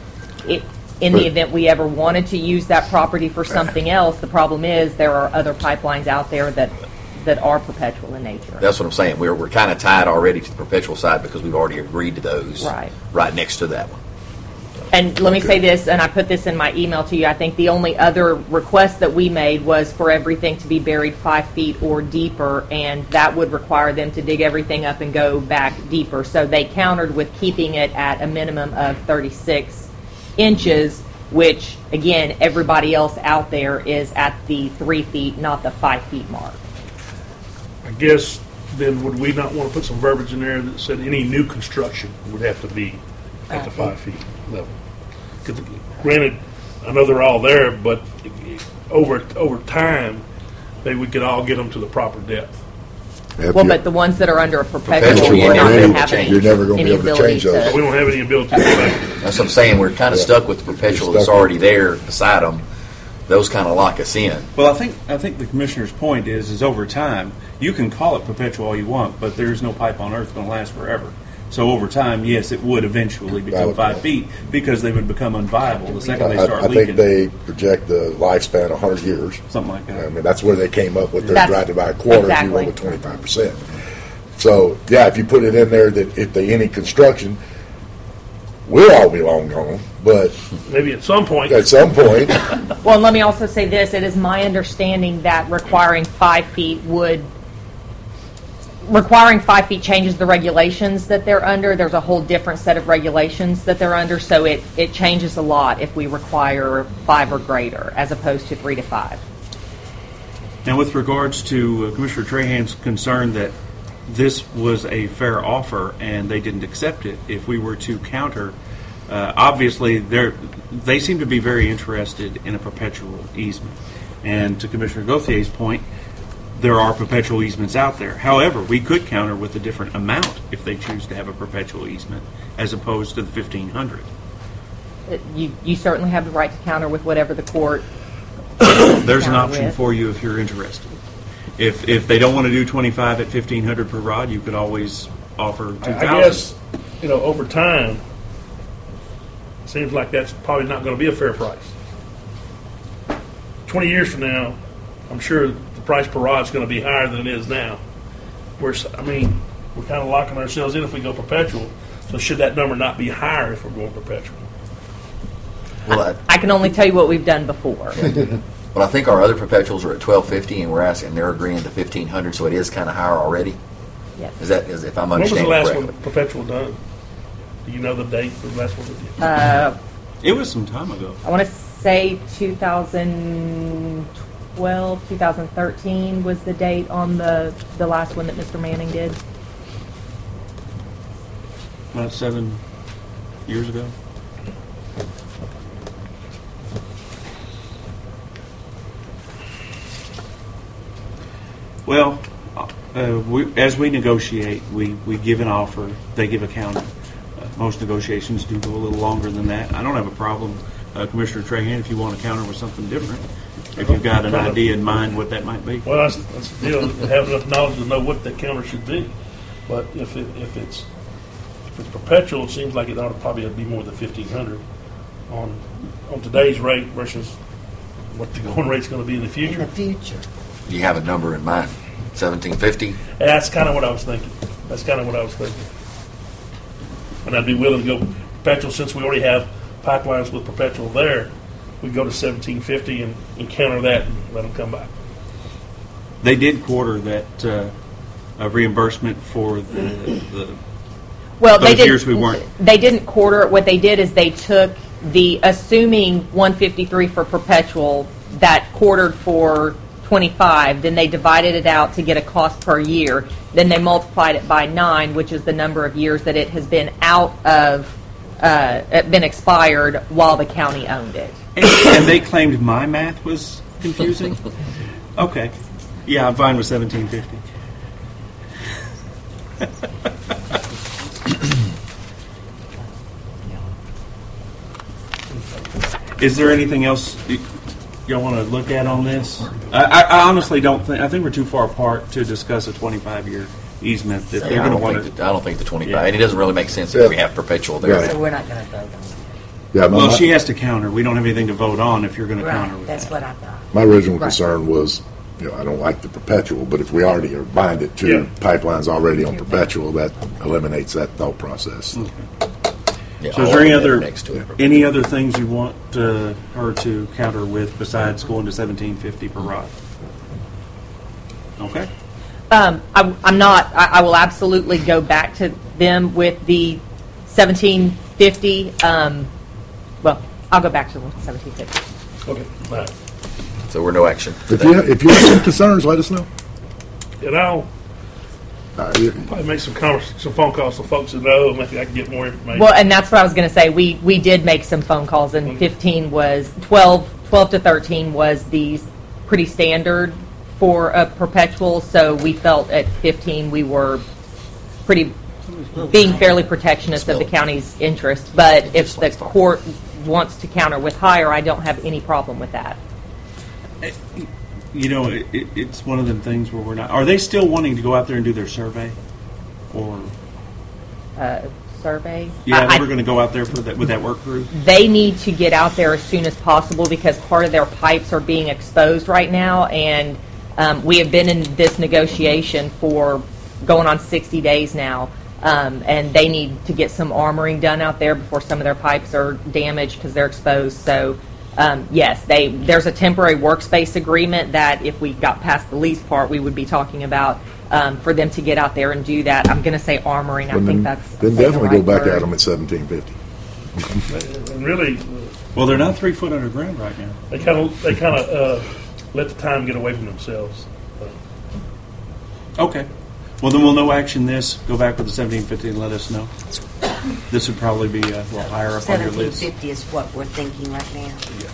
In the event we ever wanted to use that property for something else, the problem is there are other pipelines out there that are perpetual in nature.
That's what I'm saying. We're kind of tied already to the perpetual side because we've already agreed to those right next to that one.
And let me say this, and I put this in my email to you. I think the only other request that we made was for everything to be buried 5 feet or deeper, and that would require them to dig everything up and go back deeper. So they countered with keeping it at a minimum of 36 inches, which, again, everybody else out there is at the 3 feet, not the 5 feet mark.
I guess then would we not want to put some verbiage in there that said any new construction would have to be at the 5 feet level? Because granted, I know they're all there, but over time, they would all get them to the proper depth.
Well, but the ones that are under a perpetual, you're not going to have any ability to.
We don't have any ability to.
That's what I'm saying. We're kind of stuck with the perpetual that's already there beside them. Those kind of lock us in.
Well, I think the commissioner's point is over time, you can call it perpetual all you want, but there's no pipe on earth going to last forever. So over time, yes, it would eventually become 5 feet because they would become unviable the second they start leaking.
I think they project the lifespan 100 years.
Something like that.
I mean, that's where they came up with their divided by a quarter if you went with 25%. So, yeah, if you put it in there that if they any construction, we'll all be long gone, but
maybe at some point.
Well, and let me also say this. It is my understanding that requiring 5 feet would requiring 5 feet changes the regulations that they're under. There's a whole different set of regulations that they're under, so it changes a lot if we require 5 or greater as opposed to 3 to 5.
Now, with regards to Commissioner Trahan's concern that this was a fair offer and they didn't accept it, if we were to counter, obviously they seem to be very interested in a perpetual easement. And to Commissioner Gauthier's point, there are perpetual easements out there. However, we could counter with a different amount if they choose to have a perpetual easement as opposed to the $1,500.
You certainly have the right to counter with whatever the court.
There's an option for you if you're interested. If they don't want to do 25 at $1,500 per rod, you could always offer 2,000.
I guess, over time, it seems like that's probably not going to be a fair price. 20 years from now, I'm sure the price per rod is going to be higher than it is now. We're kind of locking ourselves in if we go perpetual. So should that number not be higher if we're going perpetual?
Well, I can only tell you what we've done before.
Well, I think our other perpetuals are at $1,250, and they're agreeing to $1,500, so it is kind of higher already.
Yes.
Is if I'm understanding correctly?
When was the last one perpetual done? Do you know the date for the last one that you?
It was some time ago.
I want to say 2012, 2013 was the date on the last one that Mr. Manning did.
About 7 years ago. Well, as we negotiate, we give an offer, they give a counter. Most negotiations do go a little longer than that. I don't have a problem, Commissioner Trahan, if you want to counter with something different, if you've got an idea in mind what that might be.
Well, that's the deal. Have enough knowledge to know what that counter should be. But if it's perpetual, it seems like it ought to probably be more than $1,500 on today's rate versus what the going rate's going to be in the future.
In the future.
Do you have a number in mind? $1,750?
That's kind of what I was thinking. And I'd be willing to go perpetual since we already have pipelines with perpetual there. We'd go to $1,750 and counter that and let them come back.
They did quarter that reimbursement for the
well,
those years we weren't.
They didn't quarter it. What they did is they took the assuming $153 for perpetual that quartered for 25, then they divided it out to get a cost per year. Then they multiplied it by 9, which is the number of years that it has been been expired while the county owned it.
And they claimed my math was confusing? Okay. Yeah, I'm fine with $1,750. Is there anything else y'all want to look at on this? I honestly don't think. I think we're too far apart to discuss a 25-year easement. If they're going to want to,
I don't think the 25. And it doesn't really make sense if we have perpetual there.
So we're not going to vote on it.
Yeah,
well, she has to counter. We don't have anything to vote on if you're going to counter with
that's
that.
what I thought.
My original concern was, I don't like the perpetual, but if we already are binded to pipelines already on perpetual, that eliminates that thought process.
Okay. So is there any other things you want her to counter with besides going to $1,750 per rod? Okay.
I'm not. I will absolutely go back to them with the $1,750. Well, I'll go back to the $1,750.
Okay. All right.
So we're no action.
If you have some concerns, let us know.
And I'll probably make some phone calls to folks who know. Maybe I can get more information.
Well, and that's what I was going to say. We did make some phone calls, and 15 was 12 to 13 was the pretty standard for a perpetual. So we felt at 15 we were being fairly protectionist of the county's interest. But if the court wants to counter with higher, I don't have any problem with that.
It's one of them things where we're not. Are they still wanting to go out there and do their survey, or
survey?
Yeah, they were going to go out there with that work crew.
They need to get out there as soon as possible because part of their pipes are being exposed right now, and we have been in this negotiation for going on 60 days now, and they need to get some armoring done out there before some of their pipes are damaged because they're exposed. So. Yes, there's a temporary workspace agreement that if we got past the lease part, we would be talking about. for them to get out there and do that. I'm going to say armoring. I think that's
then
the
definitely
right
go back
word.
at them at 1750.
And really,
Well, they're not 3 foot underground right now.
they kind of let the time get away from themselves.
Okay. Well, then we'll no action this. Go back with the 1750 and let us know. This would probably be a little higher up on your list.
1750 is what we're thinking right now.
Yeah.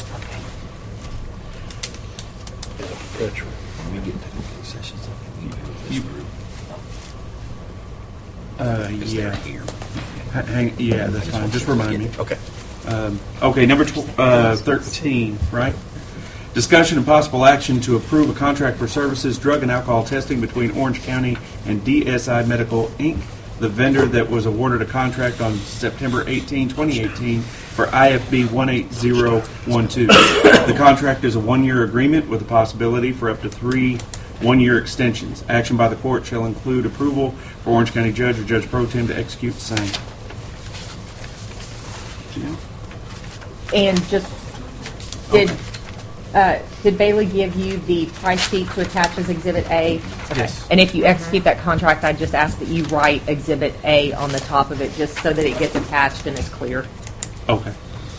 Yeah, that's fine. Just remind me.
Okay.
Okay, number 13, right? Discussion and possible action to approve a contract for services, drug and alcohol testing between Orange County and DSI Medical, Inc., the vendor that was awarded a contract on September 18, 2018 for IFB 18012. The contract is a 1-year agreement with a possibility for up to 3 1-year extensions. Action by the court shall include approval for Orange County Judge or Judge Pro Tem to execute the same. Jim?
And just did Bailey give you the price sheet to attach as Exhibit A? Okay.
Yes.
And if you execute that contract, I just ask that you write Exhibit A on the top of it, just so that it gets attached and is clear.
Okay.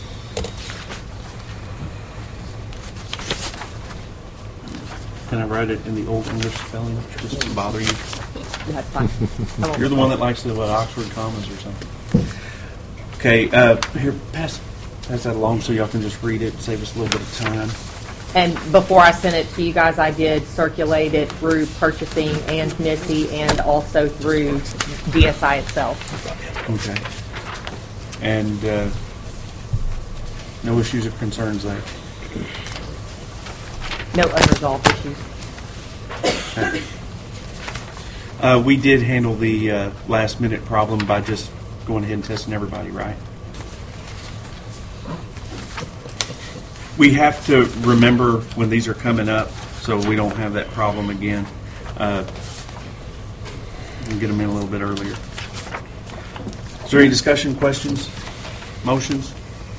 Can I write it in the old English spelling just to bother you?
That's fine.
You're the one that likes the Oxford commas or something. Okay, here, pass that along so y'all can just read it, save us a little bit of time.
And before I sent it to you guys, I did circulate it through purchasing and NISI and also through DSI itself.
Okay. And no issues or concerns there?
No unresolved issues.
Okay. We did handle the last minute problem by just going ahead and testing everybody, right? We have to remember when these are coming up so we don't have that problem again. We'll get them in a little bit earlier. Is there any discussion, questions, motions?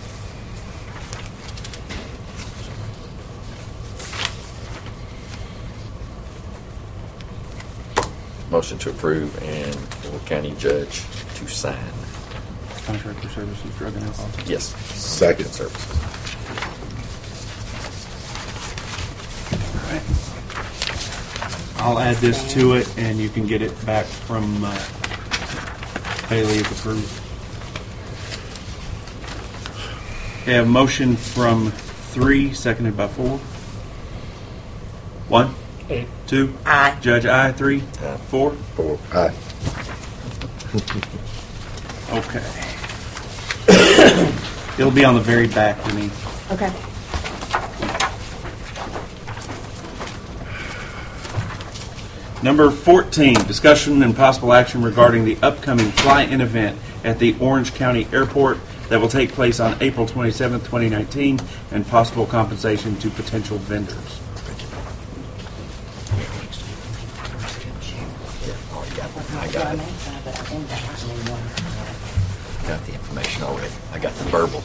Motion to approve and for county judge to sign.
Contract for services, drug and alcohol.
Yes.
Second.
Services.
I'll add this to it, and you can get it back from Bailey if approved. Okay, a motion from 3, seconded by 4. 1, 2,
Aye.
Judge, aye. 3, 4.
4. Aye.
Okay. It'll be on the very back, Denise.
Okay.
Number 14, discussion and possible action regarding the upcoming fly-in event at the Orange County Airport that will take place on April 27, 2019, and possible compensation to potential vendors.
I got it. Got the information already. I got the verbal.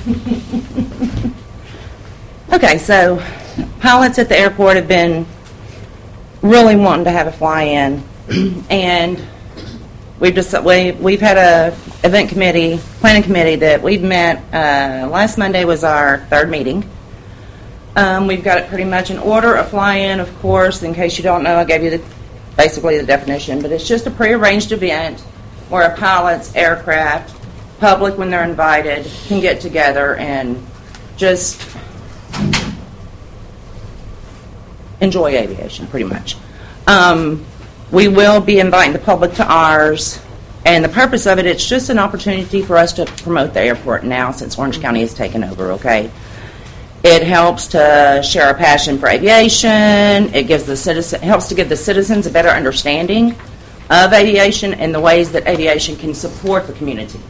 Okay, so pilots at the airport have been really wanting to have a fly-in, and we've had a event committee, planning committee that we've met. Last Monday was our 3rd meeting. We've got it pretty much in order. A fly-in, of course, in case you don't know, I gave you basically the definition, but it's just a prearranged event where a pilot's aircraft, public when they're invited, can get together and just enjoy aviation, pretty much. We will be inviting the public to ours, and the purpose of it, it's just an opportunity for us to promote the airport now since Orange County has taken over, okay? It helps to share our passion for aviation. It helps to give the citizens a better understanding of aviation and the ways that aviation can support the community.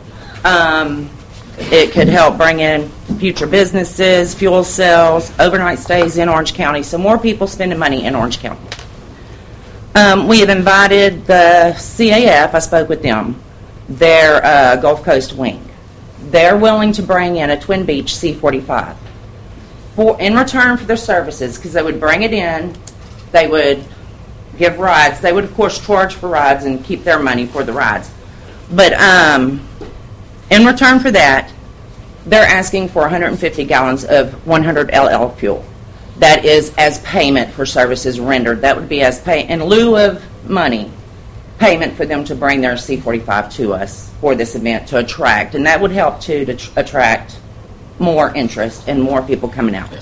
It could help bring in future businesses, fuel cells, overnight stays in Orange County, so more people spending money in Orange County. We have invited the CAF, I spoke with them, their Gulf Coast wing. They're willing to bring in a Twin Beach C-45 in return for their services, because they would bring it in, they would give rides. They would, of course, charge for rides and keep their money for the rides. But in return for that, they're asking for 150 gallons of 100 LL fuel. That is as payment for services rendered. That would be as pay in lieu of money, payment for them to bring their C45 to us for this event to attract. And that would help, too, to attract more interest and more people coming out.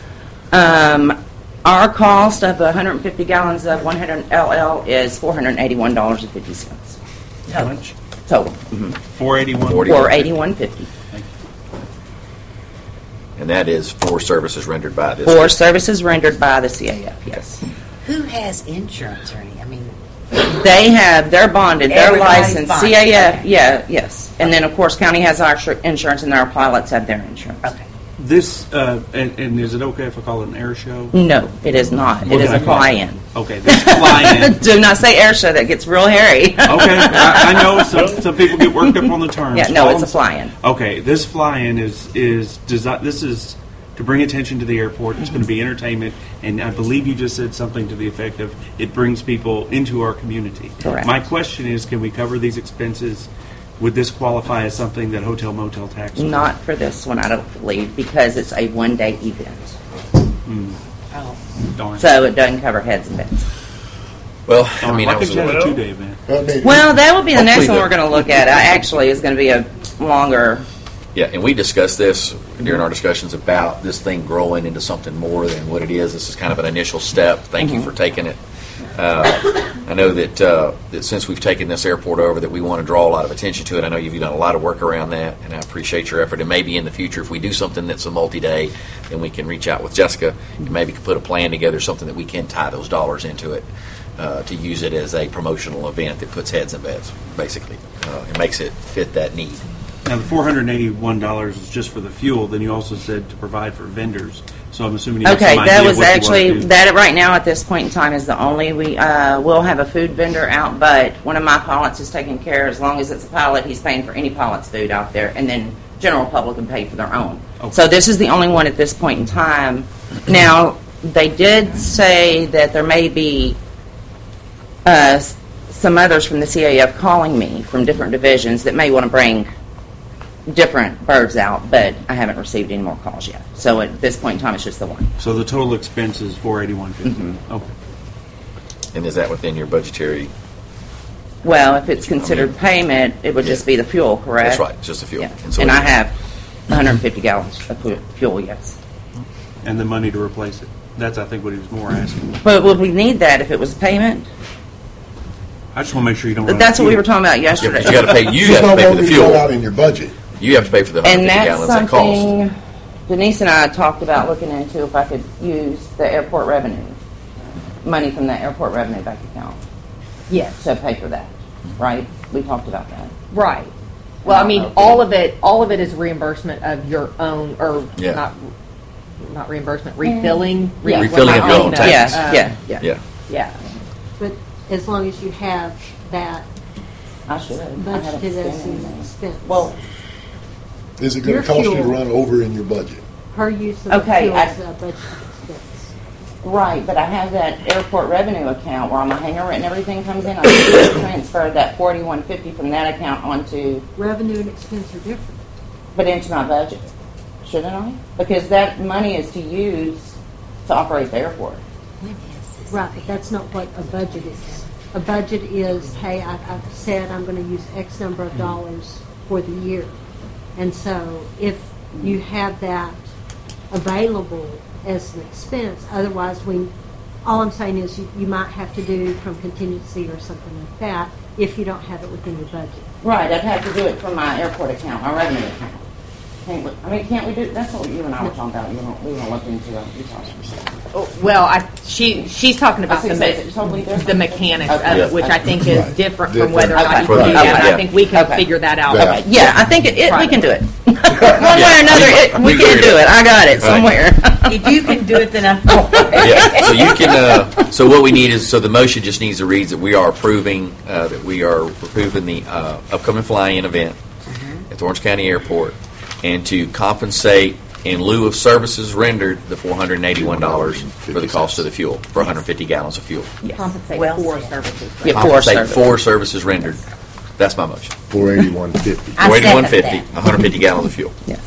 Our cost of 150 gallons of 100 LL is $481.50.
How much?
Total.
481.
$481.50.
And that is for services rendered by this.
For services rendered by the CAF, yes.
Who has insurance or any? I mean,
They're bonded, they're
Everybody's
licensed.
bonded,
CAF,
okay.
yes. And then, of course, county has our insurance and our pilots have their insurance.
Okay.
This, and is it okay if I call it an air show?
No, it is not.
What
It is
can I
a
call it?
fly-in.
Okay, this fly-in.
Do not say air show, that gets real hairy.
Okay, I know some people get worked up on the terms.
Yeah, no,
All
it's a
I'm-
fly-in.
Okay, this fly-in is designed. This is to bring attention to the airport. It's going to be entertainment, and I believe you just said something to the effect of it brings people into our community.
Correct.
My question is, can we cover these expenses? Would this qualify as something that hotel motel tax? would?
Not for this one, I don't believe, because it's a one-day event.
Oh.
Darn.
So it doesn't cover heads and beds.
Well,
Darn,
I mean,
why
that was
couldn't you
a
have a
little.
2-day event?
Well, that will be the next
Hopefully
one we're going to look at. Actually, is going to be a longer.
Yeah, and we discussed this during our discussions about this thing growing into something more than what it is. This is kind of an initial step. Thank you for taking it. I know that since we've taken this airport over, that we want to draw a lot of attention to it. I know you've done a lot of work around that, and I appreciate your effort. And maybe in the future, if we do something that's a multi-day, then we can reach out with Jessica and maybe put a plan together, something that we can tie those dollars into it to use it as a promotional event that puts heads in beds, basically. It makes it fit that need.
Now, the $481 is just for the fuel. Then you also said to provide for vendors. So I'm assuming you have
Okay,
some
that
idea
was
what you want
actually,
to do.
that right now at this point in time is the only, we will have a food vendor out, but one of my pilots is taking care, as long as it's a pilot, he's paying for any pilot's food out there, and then general public can pay for their own.
Okay.
So this is the only one at this point in time. Now, they did say that there may be some others from the CAF calling me from different divisions that may want to bring different birds out, but I haven't received any more calls yet. So at this point in time, it's just the one.
So the total expense is $481.50.
Mm-hmm.
Okay.
And is that within your budgetary?
Well, if it's considered payment, it would just be the fuel, correct?
That's right, just the fuel.
Yeah.
And so
And
it
I
is.
have 150 gallons of fuel, yes.
And the money to replace it. That's, I think, what he was more asking.
But would we need that if it was payment?
I just want to make sure you don't
But
run
that's
out of
what we
fuel.
were talking about yesterday.
Yeah, but you got to pay. You
Just
have to
not
pay for
what
the
we
fuel.
got out in your budget.
You have to pay for the
And
150
that's
gallons that cost.
something Denise and I talked about looking into, if I could use the airport revenue, money from the airport revenue bank account.
Yes.
To pay for that, right? We talked about that.
Right. Well, I mean, all of it is reimbursement of your own, or
Yeah.
not reimbursement, refilling.
Yeah.
Refilling of your own tanks.
Yeah.
Yeah.
But as long as you have that
I should. I haven't
budgeted as
spent
an
anything.
expense.
Well,
Is it going
Your
to cost you to
fuel.
run over in your budget?
Per use of
Okay,
the fuel
I-
is a budgeted expense.
right, but I have that airport revenue account where I'm a hangar and everything comes in. I just transfer that $41.50 from that account onto,
Revenue and expense are different.
but into my budget. Shouldn't I? Because that money is to use to operate the airport.
Right, but that's not what a budget is. A budget is, hey, I've said I'm going to use X number of dollars for the year. And so if you have that available as an expense, otherwise all I'm saying is you might have to do from contingency or something like that if you don't have it within your budget.
Right, I'd have to do it from my airport account, my revenue account. Can't we do, that's what you and I were talking about. We were looking into it.
Well, she's talking about
I was gonna say, is it totally different?
the mechanics
Okay.
of it, which I think is
Right.
different from
Different.
whether or not you
Okay.
can do that.
Okay.
I think we can
Okay.
figure that out.
Yeah.
Yeah, I think we
Right.
can do it. One way or another, we can do it. I got it
All right.
somewhere.
If you can do it, then I'm for it.
Yeah. So you can. So what we need is. So the motion just needs to read that we are approving the upcoming fly-in event at the Orange County Airport, and to compensate in lieu of services rendered, the $481 for the cost of the fuel, for 150 gallons of fuel.
Compensate
Well
for
said.
services.
Yeah, for
Compensate
service.
for services rendered. That's my motion.
481.50.
I second
481.50,
that.
150 gallons of fuel.
Yes.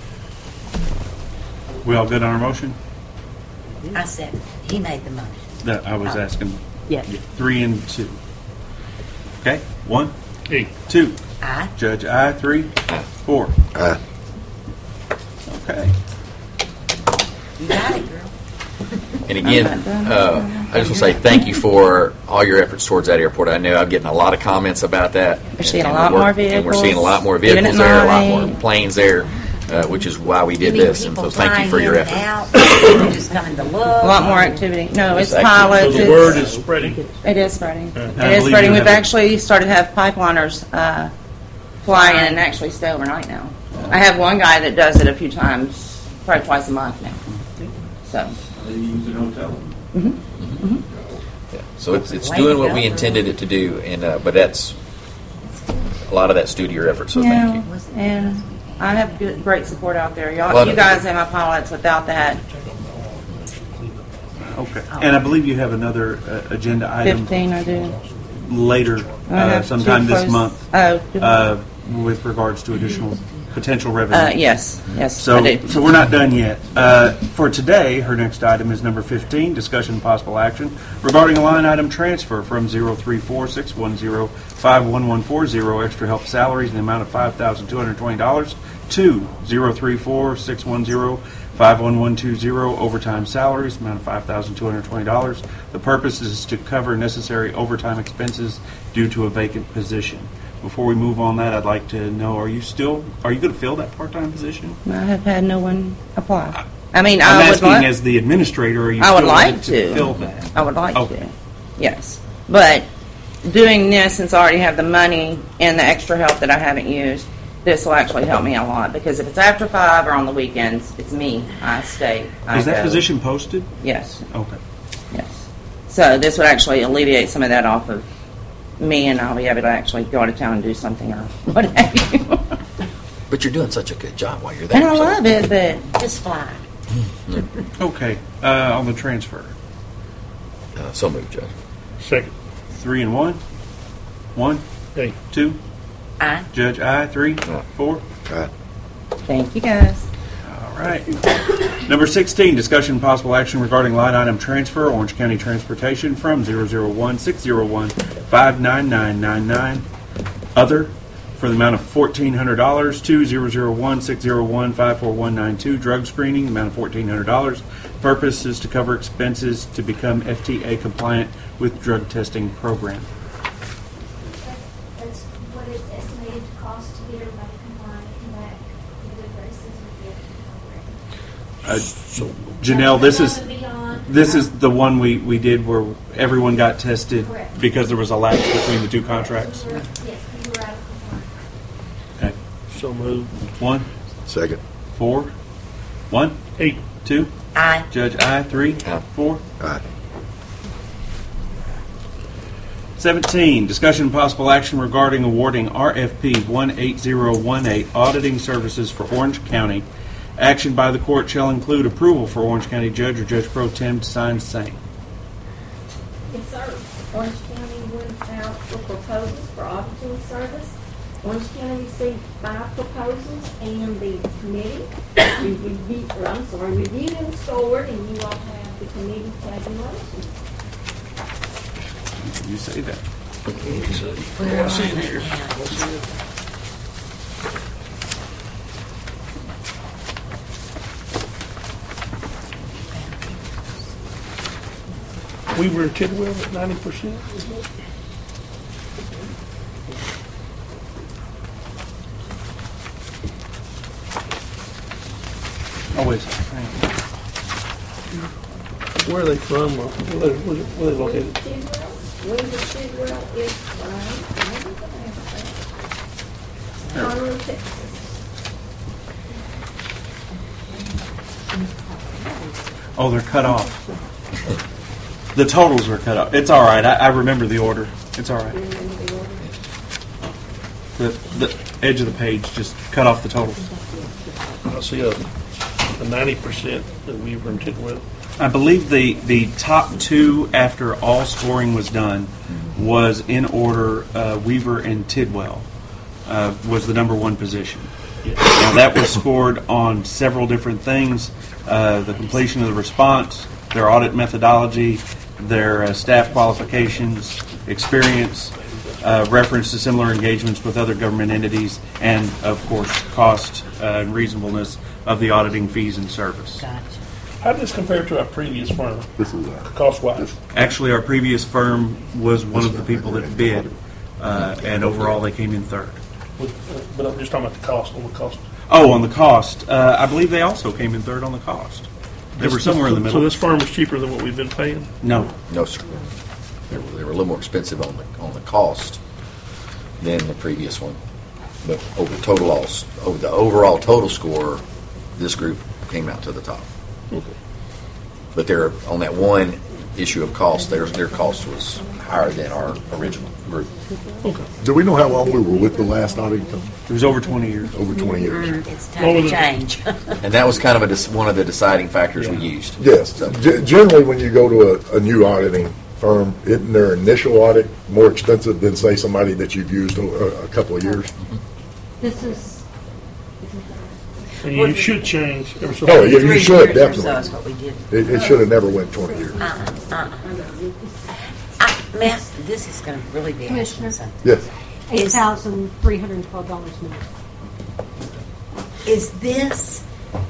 We all good on our motion?
I said, he made the motion.
That I was asking.
Yes.
3 and 2. Okay, 1,
Hey,
2.
Aye.
Judge, aye. 3, 4.
Aye.
Okay.
You got it, girl.
And again, I just want to say thank you for all your efforts towards that airport. I know I'm getting a lot of comments about that.
We're seeing
And
a lot
we're-
more
And we're seeing a
vehicles,
lot more
even
vehicles
at
there, a lot
night.
more planes there, which is why we
You
did
mean
this. And
people
so thank you for your
flying in
effort.
and out? Just coming to look?
A lot more activity. No, it's
It's
pilots.
so the word is spreading.
It is spreading.
I
It is
believe
spreading.
you
We've
have a-
actually started to have pipeliners fly in and actually stay overnight now. I have one guy that does it a few times, probably twice a month now. So.
They use an hotel.
Yeah. So it's doing what we intended it to do, and but that's a lot of that's due to your effort. So thank you.
And I have great support out there.
Lot
Y'all, you
of-
guys and my pilots. Without that,
Okay. And I believe you have another agenda item
15 I do.
later,
I have
sometime
two
this
close-
month,
Oh,
with regards to additional potential revenue.
yes,
So,
I do.
so we're not done yet. For today, her next item is number 15, discussion and possible action regarding a line item transfer from 034-610-5114, extra help salaries in the amount of $5,220 to 034-610-51120, overtime salaries, amount of $5,220. The purpose is to cover necessary overtime expenses due to a vacant position. Before we move on that, I'd like to know, are you going to fill that part-time position?
I have had no one apply. I mean,
I'm
I would
asking
like.
as the administrator, are you
I would
still
like
willing
to
fill that?
I would like
Okay.
to. Yes, but doing this, since I already have the money and the extra help that I haven't used, this will actually help me a lot, because if it's after 5 or on the weekends, it's me. I stay.
Is that
go.
position posted?
Yes.
Okay.
Yes. So this would actually alleviate some of that off of me, and I'll be able to actually go out of town and do something or what have you.
But you're doing such a good job while you're there.
And I
so-
love it, but
Just fly.
Okay. On the transfer,
So moved, Judge.
Second.
3 and 1. 1,
Hey.
2.
Aye.
Judge, aye. 3, 4.
Aye.
thank you guys.
All right. Number 16, discussion and possible action regarding line item transfer, Orange County Transportation from 001-601-59999, other, for the amount of $1,400 to 001-601-54192, drug screening, amount of $1,400. Purpose is to cover expenses to become FTA compliant with drug testing program.
That's what it's estimated to cost to get everybody compliant and back in good graces with the program.
Janelle,
Beyond.
this is the one we did where everyone got tested
Correct.
because there was a lapse between the two contracts.
Yes, we were out of compliance.
Okay.
So moved.
1,
Second.
4, 1,
Hey.
2.
Aye.
Judge, aye. 3, 4.
Aye.
17, discussion and possible action regarding awarding RFP 18018 auditing services for Orange County. Action by the court shall include approval for Orange County Judge or Judge Pro Tem to sign same.
Yes, sir. Orange County went out for proposals for auditing service. Orange County received 5 proposals, and the committee reviewed and scored, and you all have the committee tabulation.
You say that.
Where are
See it
they
here.
now?
We were in Tidwell at 90%, isn't it?
Oh, wait.
Where are they from? Or where are they located?
Tidwell is from Conroe, Texas.
Oh, they're cut off. The totals were cut off. It's all right. I remember the order. It's all right. The edge of the page just cut off the totals.
I see a the 90% that we were in Tidwell?
I believe the top two after all scoring was done was in order. Weaver and Tidwell was the number one position. Now that was scored on several different things: the completion of the response, their audit methodology, their staff qualifications, experience, reference to similar engagements with other government entities, and of course cost and reasonableness of the auditing fees and service.
Gotcha.
How did this compare to our previous firm, cost-wise?
Actually, our previous firm was one of the people that bid, and overall they came in third.
But I'm just talking about the cost, on the cost.
Oh, on the cost, I believe they also came in third on the cost. They were somewhere in the middle.
So this firm is cheaper than what we've been paying?
No.
No, sir. They were a little more expensive on the cost than the previous one. But over the overall total score, this group came out to the top.
Okay.
But they're on that one issue of cost. Their cost was higher than our original group.
Okay.
Do we know how long we were with the last auditing company?
It was over 20 years.
Over 20 years.
It's time to change.
And that was kind of one of the deciding factors we used.
Yes.
So,
Generally, when you go to a new auditing firm, isn't their initial audit more expensive than, say, somebody that you've used a couple of years?
This is,
And you should change every so
Oh,
often.
yeah, you should,
So
definitely.
that's what we did.
It should have never went 20 years.
Matt, this is going to really be asking
Commissioner.
something.
Yes.
$8,312 more.
Is this,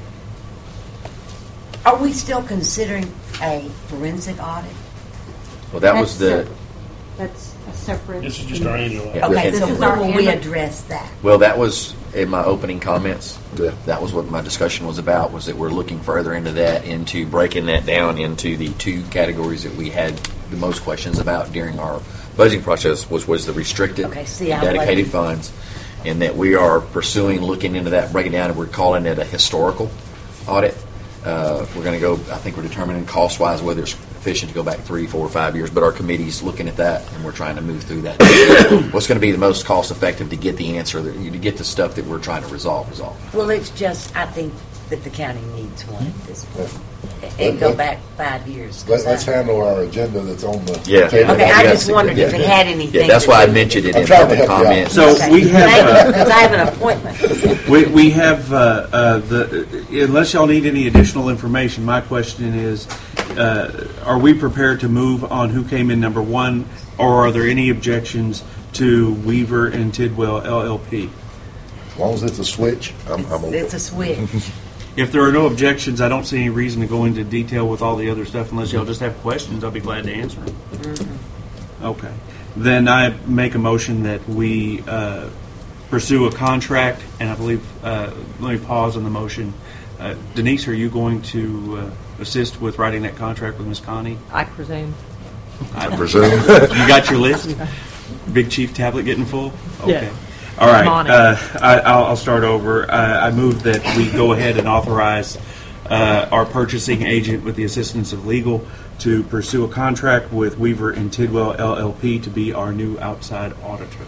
are we still considering a forensic audit?
well, that was the
That's a separate.
This is just our annual.
Yeah.
Okay,
This
so
is
when
our
will we
annual-
address that?
well, that was in my opening comments.
Yeah.
That was what my discussion was about. Was that we're looking further into that, into breaking that down into the two categories that we had the most questions about during our budgeting process. Was the restricted,
Okay, see, I
dedicated
wasn't-
funds, and that we are pursuing looking into that, breaking down, and we're calling it a historical audit. We're going to go. I think we're determining cost-wise whether it's efficient to go back 3, 4, 5 years. But our committee's looking at that, and we're trying to move through that. What's going to be the most cost-effective to get the answer, to get the stuff that we're trying to resolve?
Well, it's just, I think that the county needs one at this point. And go back 5 years.
Let's handle our agenda that's on the
Yeah.
table.
Okay, I just wondered if it had anything.
Yeah, that's
to
why I
do-
mentioned it
I'm
in
trying to
public
help you out.
comments.
So
Okay.
we have.
Thank you, because I have an appointment.
We have unless y'all need any additional information, my question is, are we prepared to move on who came in number one, or are there any objections to Weaver and Tidwell LLP?
As long as it's a switch, I'm okay.
It's a switch.
If there are no objections, I don't see any reason to go into detail with all the other stuff unless y'all just have questions. I'll be glad to answer them. Okay. Then I make a motion that we pursue a contract, and I believe, let me pause on the motion. Denise, are you going to assist with writing that contract with Ms. Connie?
I presume.
I presume.
You got your list? Big Chief tablet getting full? Okay.
Yeah.
All right.
I'm on it.
I'll start over. I move that we go ahead and authorize our purchasing agent, with the assistance of legal, to pursue a contract with Weaver and Tidwell LLP to be our new outside auditor.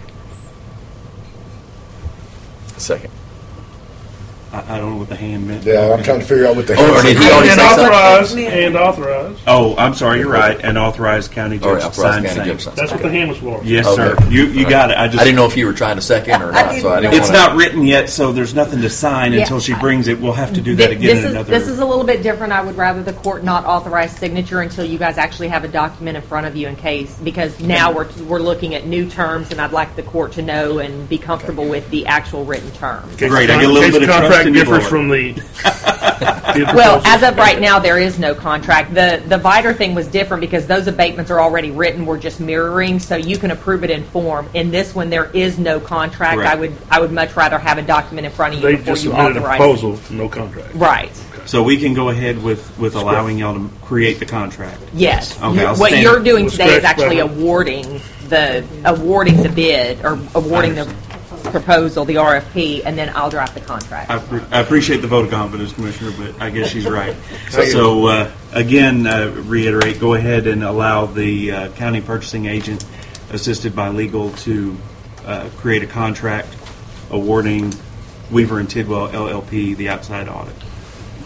Second.
I don't know what the hand meant.
Yeah, I'm trying to figure out what the
Or did he already
And
say something?
authorize, and authorize.
Oh, I'm sorry. You're right. And authorize county
Or
judge to
authorize
sign
county
same.
judge to sign.
That's what the hand was for.
Yes,
Okay.
sir. You got it. I
didn't know if you were trying to second or not, so I didn't.
It's not written yet, so there's nothing to sign
Yeah.
until she brings it. We'll have to do that again in another.
This is a little bit different. I would rather the court not authorize signature until you guys actually have a document in front of you, in case, because now we're looking at new terms, and I'd like the court to know and be comfortable with the actual written terms.
Great. I get a little bit of trust
contract
in you,
differs
Lord.
from the.
Well, as of right now, there is no contract. The Viter thing was different because those abatements are already written. We're just mirroring, so you can approve it in form. In this one, there is no contract.
Correct.
I would much rather have a document in front of you
They
before
just
you
submitted a
authorize.
proposal, no contract.
Right.
So we can go ahead with allowing y'all to create the contract.
Yes.
Okay, I'll
What
stand-
you're doing
We'll
today is
scratch
actually
that.
awarding the bid, or awarding the proposal, the RFP, and then I'll draft the contract.
I appreciate the vote of confidence, Commissioner, but I guess she's right. So, again, reiterate, go ahead and allow the county purchasing agent, assisted by legal, to create a contract awarding Weaver and Tidwell LLP the outside audit.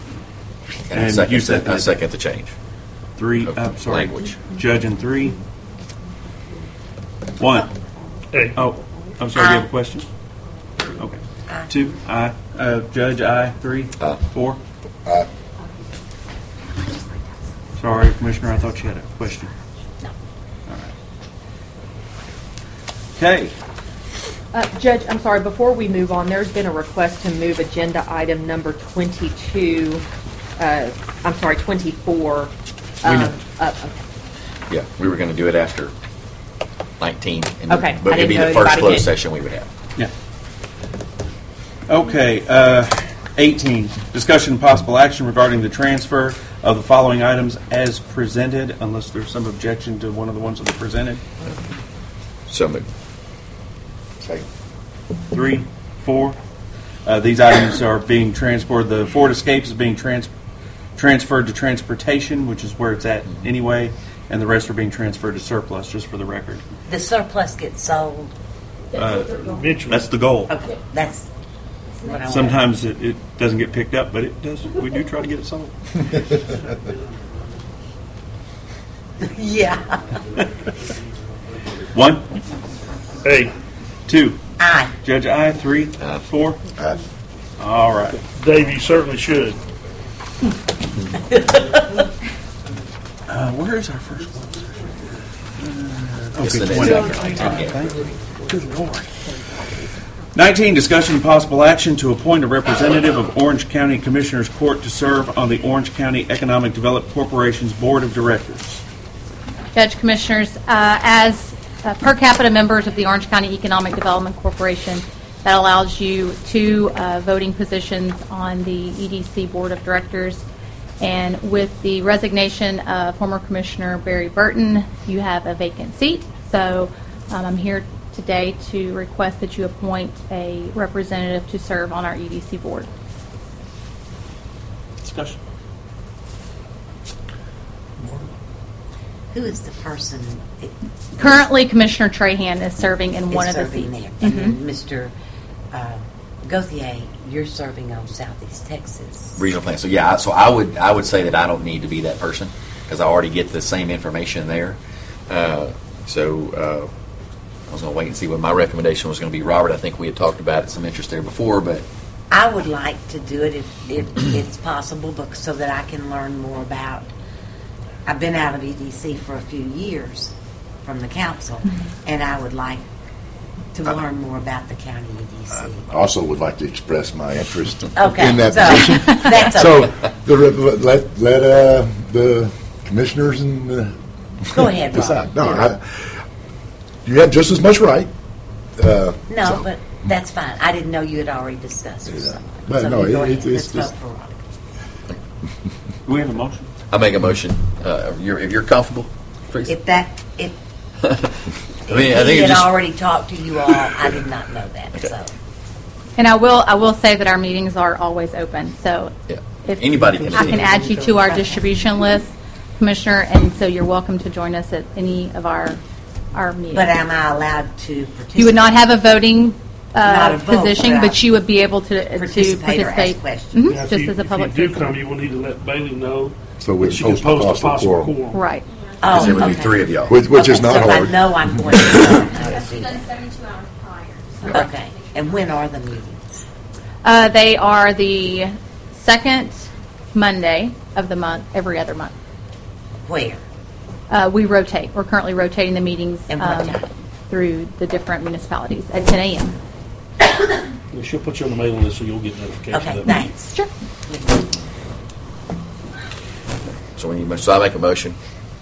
And I second the change.
3, sorry,
language.
Judge in 3. 1.
Hey.
Oh, I'm sorry, you have a question? Okay. 2, aye. Judge, aye. 3, 4.
Aye.
Sorry, Commissioner, I thought you had a question.
No.
All right. Okay.
Judge, I'm sorry, before we move on, there's been a request to move agenda item number 22, 24. Up.
Yeah, we were going to do it after 19. And
Okay,
but
I
it'd be
didn't
the
know
first
anybody
closed
did.
session we would have.
Yeah. Okay, 18, discussion and possible action regarding the transfer of the following items as presented, unless there's some objection to one of the ones that are presented.
So moved.
3, 4. These items are being transported. The Ford Escape is being transferred to transportation, which is where it's at anyway, and the rest are being transferred to surplus, just for the record.
The surplus gets sold.
Eventually.
That's the goal.
Okay, that's what I want.
Sometimes it doesn't get picked up, but it does. We do try to get it sold.
Yeah.
1.
Hey.
2.
Aye.
Judge, aye. 3. 4.
Aye.
All right.
Dave, you certainly should.
Where is our first one?
It's the
Okay,
next
20.
after 19.
Thank you. Good Lord. 19, discussion and possible action to appoint a representative of Orange County Commissioners Court to serve on the Orange County Economic Development Corporation's Board of Directors.
Judge, Commissioners, as per capita members of the Orange County Economic Development Corporation, that allows you 2 voting positions on the EDC Board of Directors. And with the resignation of former Commissioner Barry Burton, you have a vacant seat. So I'm here today to request that you appoint a representative to serve on our EDC board.
Discussion.
Who is the person?
Currently, Commissioner Trahan is serving in one of the
serving
seats.
there. And then Mr. Gauthier, you're serving on Southeast Texas.
Regional plan. So yeah, so I would say that I don't need to be that person because I already get the same information there. I was going to wait and see what my recommendation was going to be. Robert, I think we had talked about it, some interest there before, but
I would like to do it if it's possible, but so that I can learn more about. I've been out of EDC for a few years from the council, and I would like to learn more about the county EDC.
I also would like to express my interest in
Okay,
that
so
position.
that's
So
okay.
let the commissioners and
Go ahead,
decide.
Rob.
No, you have just as much right.
No, but that's fine. I didn't know you had already discussed with someone.
But
So
no,
you go ahead.
it's
Let's
just-
vote for Rob.
Do we have a motion?
I make a motion. If you're comfortable, Tracy.
If I
mean, I think
he
it
had
just
already talked to you all. I did not know that.
Okay.
So
And I will say that our meetings are always open. So
yeah.
if
Anybody can
I
attend.
can add you to our distribution list, Commissioner, and so you're welcome to join us at any of our meetings.
but am I allowed to participate?
You would not have a voting
Not a vote,
position, but you would be able to
participate or ask
participate.
questions.
Mhm,
Now,
just as a public
if you do
citizen.
come, you will need to let Bailey know
So we
that she can
post
post a
possible
possible
quorum.
quorum.
Right.
Because there would be
okay.
3 of y'all.
Which is not
so
hard.
I know I'm going to know how to
It's
do
done
that.
72 hours prior.
Okay. And when are the meetings?
They are the second Monday of the month, every other month.
Where?
We rotate. We're currently rotating the meetings
And what time?
through the different municipalities at 10 a.m.
Yeah, she'll put you on the mailing list so you'll get notification.
Okay,
of that.
thanks.
Sure.
So I make a motion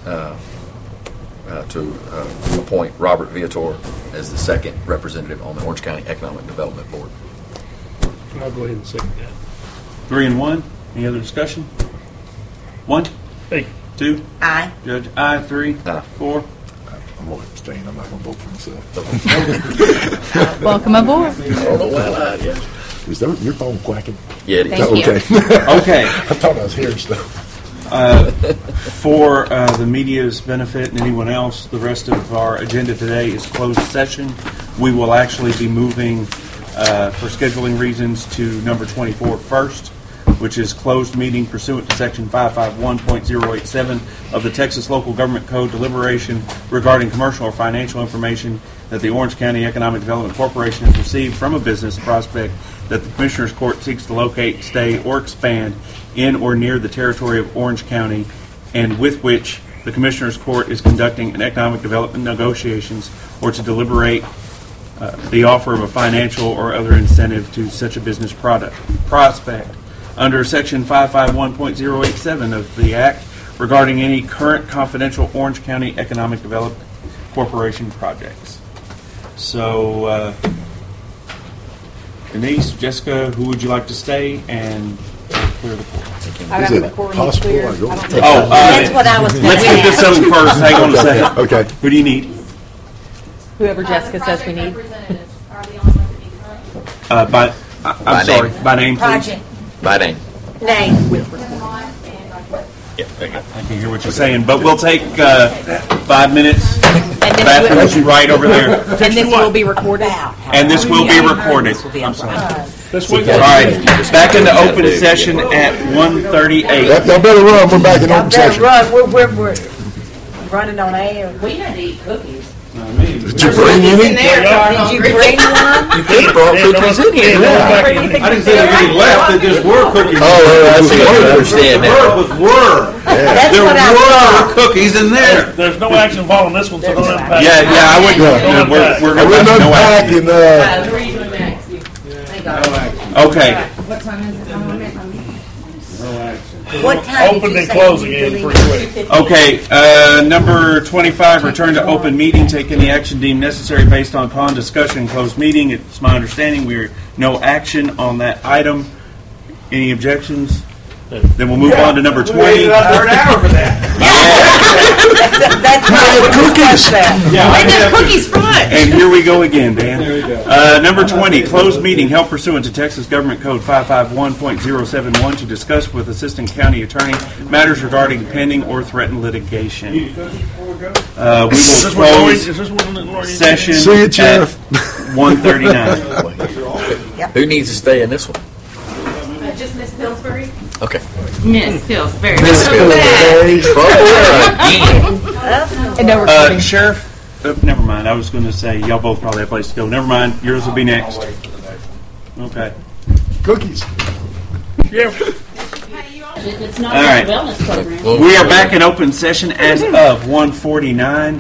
to appoint Robert Viator as the second representative on the Orange County Economic Development Board.
I'll go ahead and second that.
3 and 1. Any other discussion? 1.
Hey.
2.
Aye.
Judge, aye. 3. 4.
I'm going to abstain. I'm not going to vote for myself.
Welcome aboard.
Is that your phone quacking?
Yeah, it is.
Thank you.
Okay.
Okay.
I thought I was hearing stuff.
For the media's benefit and anyone else, the rest of our agenda today is closed session. We will actually be moving, for scheduling reasons, to number 24 first. which is closed meeting pursuant to Section 551.087 of the Texas Local Government Code, deliberation regarding commercial or financial information that the Orange County Economic Development Corporation has received from a business prospect that the Commissioners Court seeks to locate, stay, or expand in or near the territory of Orange County, and with which the Commissioners Court is conducting an economic development negotiations or to deliberate the offer of a financial or other incentive to such a business prospect under Section 551.087 of the Act regarding any current confidential Orange County Economic Development Corporation projects. So, Denise, Jessica, who would you like to stay and clear the court?
Is it possible I go?
That's what I was going to
Let's get this
ask.
over first. Hang on a second.
Okay.
Who do you need?
Whoever Jessica says we need.
Representatives are the only ones that need current.
I'm
By
sorry.
name.
By name, please.
Project
By name.
name.
Yeah, there you go.
I can hear what you're saying, but we'll take 5 minutes.
And this
Bathroom's
will-
right over there.
And this will be recorded.
And this will be recorded. I'm sorry.
This week.
All right, back into open session at 1:38.
Y'all better run. We're back in open
Better
session.
run, we're running on air. We had to eat cookies.
Did you bring any?
Did you bring one?
You could have brought cookies in here.
I didn't say there was any left, there just were cookies.
Oh, that's
I understand that.
That's
There
what I
were cookies in there.
There's no action involved on this one, so don't impact.
Yeah, I would.
Yeah.
We're
I
going
went
to no
back
action.
and,
Who are you doing next? Thank God.
Okay.
What time is it?
What time did
Open
you
and
say
close
you
again
were
pretty
leaving?
quick.
Okay, number 25, return to open meeting, take any action deemed necessary based upon discussion in closed meeting. It's my understanding we're no action on that item. Any objections? Then we'll move on to number 20.
An hour for that.
That's right, we discussed that.
And there's cookies for lunch.
And here we go again, Dan. Number 20, closed meeting held pursuant to Texas Government Code 551.071 to discuss with Assistant County Attorney matters regarding pending or threatened litigation. We will close session
See you,
at
Sheriff.
1:39.
Who needs to stay in this one?
Just Miss Pillsbury.
Okay.
Miss Pillsbury.
Miss Pillsbury. Again.
And no recording.
Sheriff, never mind. I was going to say y'all both probably have a place to go. Never mind. Yours will be next. Okay.
Cookies.
Yeah.
It's not
All right.
a wellness program.
Well,
We are back in open session as of 1:49.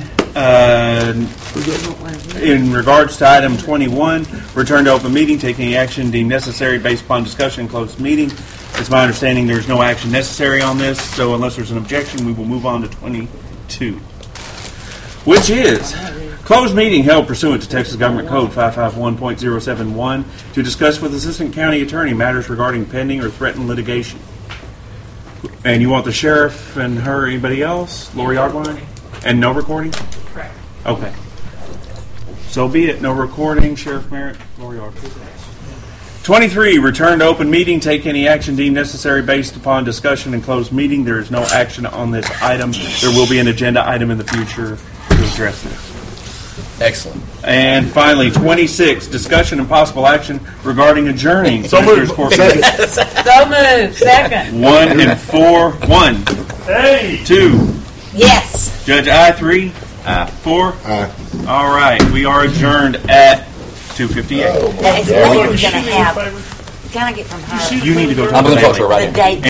In regards to item 21, return to open meeting, take any action deemed necessary based upon discussion in closed meeting. It's my understanding there's no action necessary on this, so unless there's an objection, we will move on to 22, which is closed meeting held pursuant to Texas Government Code 551.071 to discuss with Assistant County Attorney matters regarding pending or threatened litigation. And you want the sheriff and her, anybody else? Lori Ogline? And no recording?
Correct.
Okay. So be it. No recording. Sheriff Merritt, Lori Ogline. 23, return to open meeting. Take any action deemed necessary based upon discussion in closed meeting. There is no action on this item. There will be an agenda item in the future to address this.
Excellent.
And finally, 26, discussion and possible action regarding adjourning.
So moved.
Commissioners Court meeting.
So moved, second.
1 and 4. 1,
Hey.
2.
Yes.
Judge I, 3. 4. All right. We are adjourned at 2:58.
That is what we're going to have. Can I get from her?
You need to go
I'm going to talk to her right
The
now.
date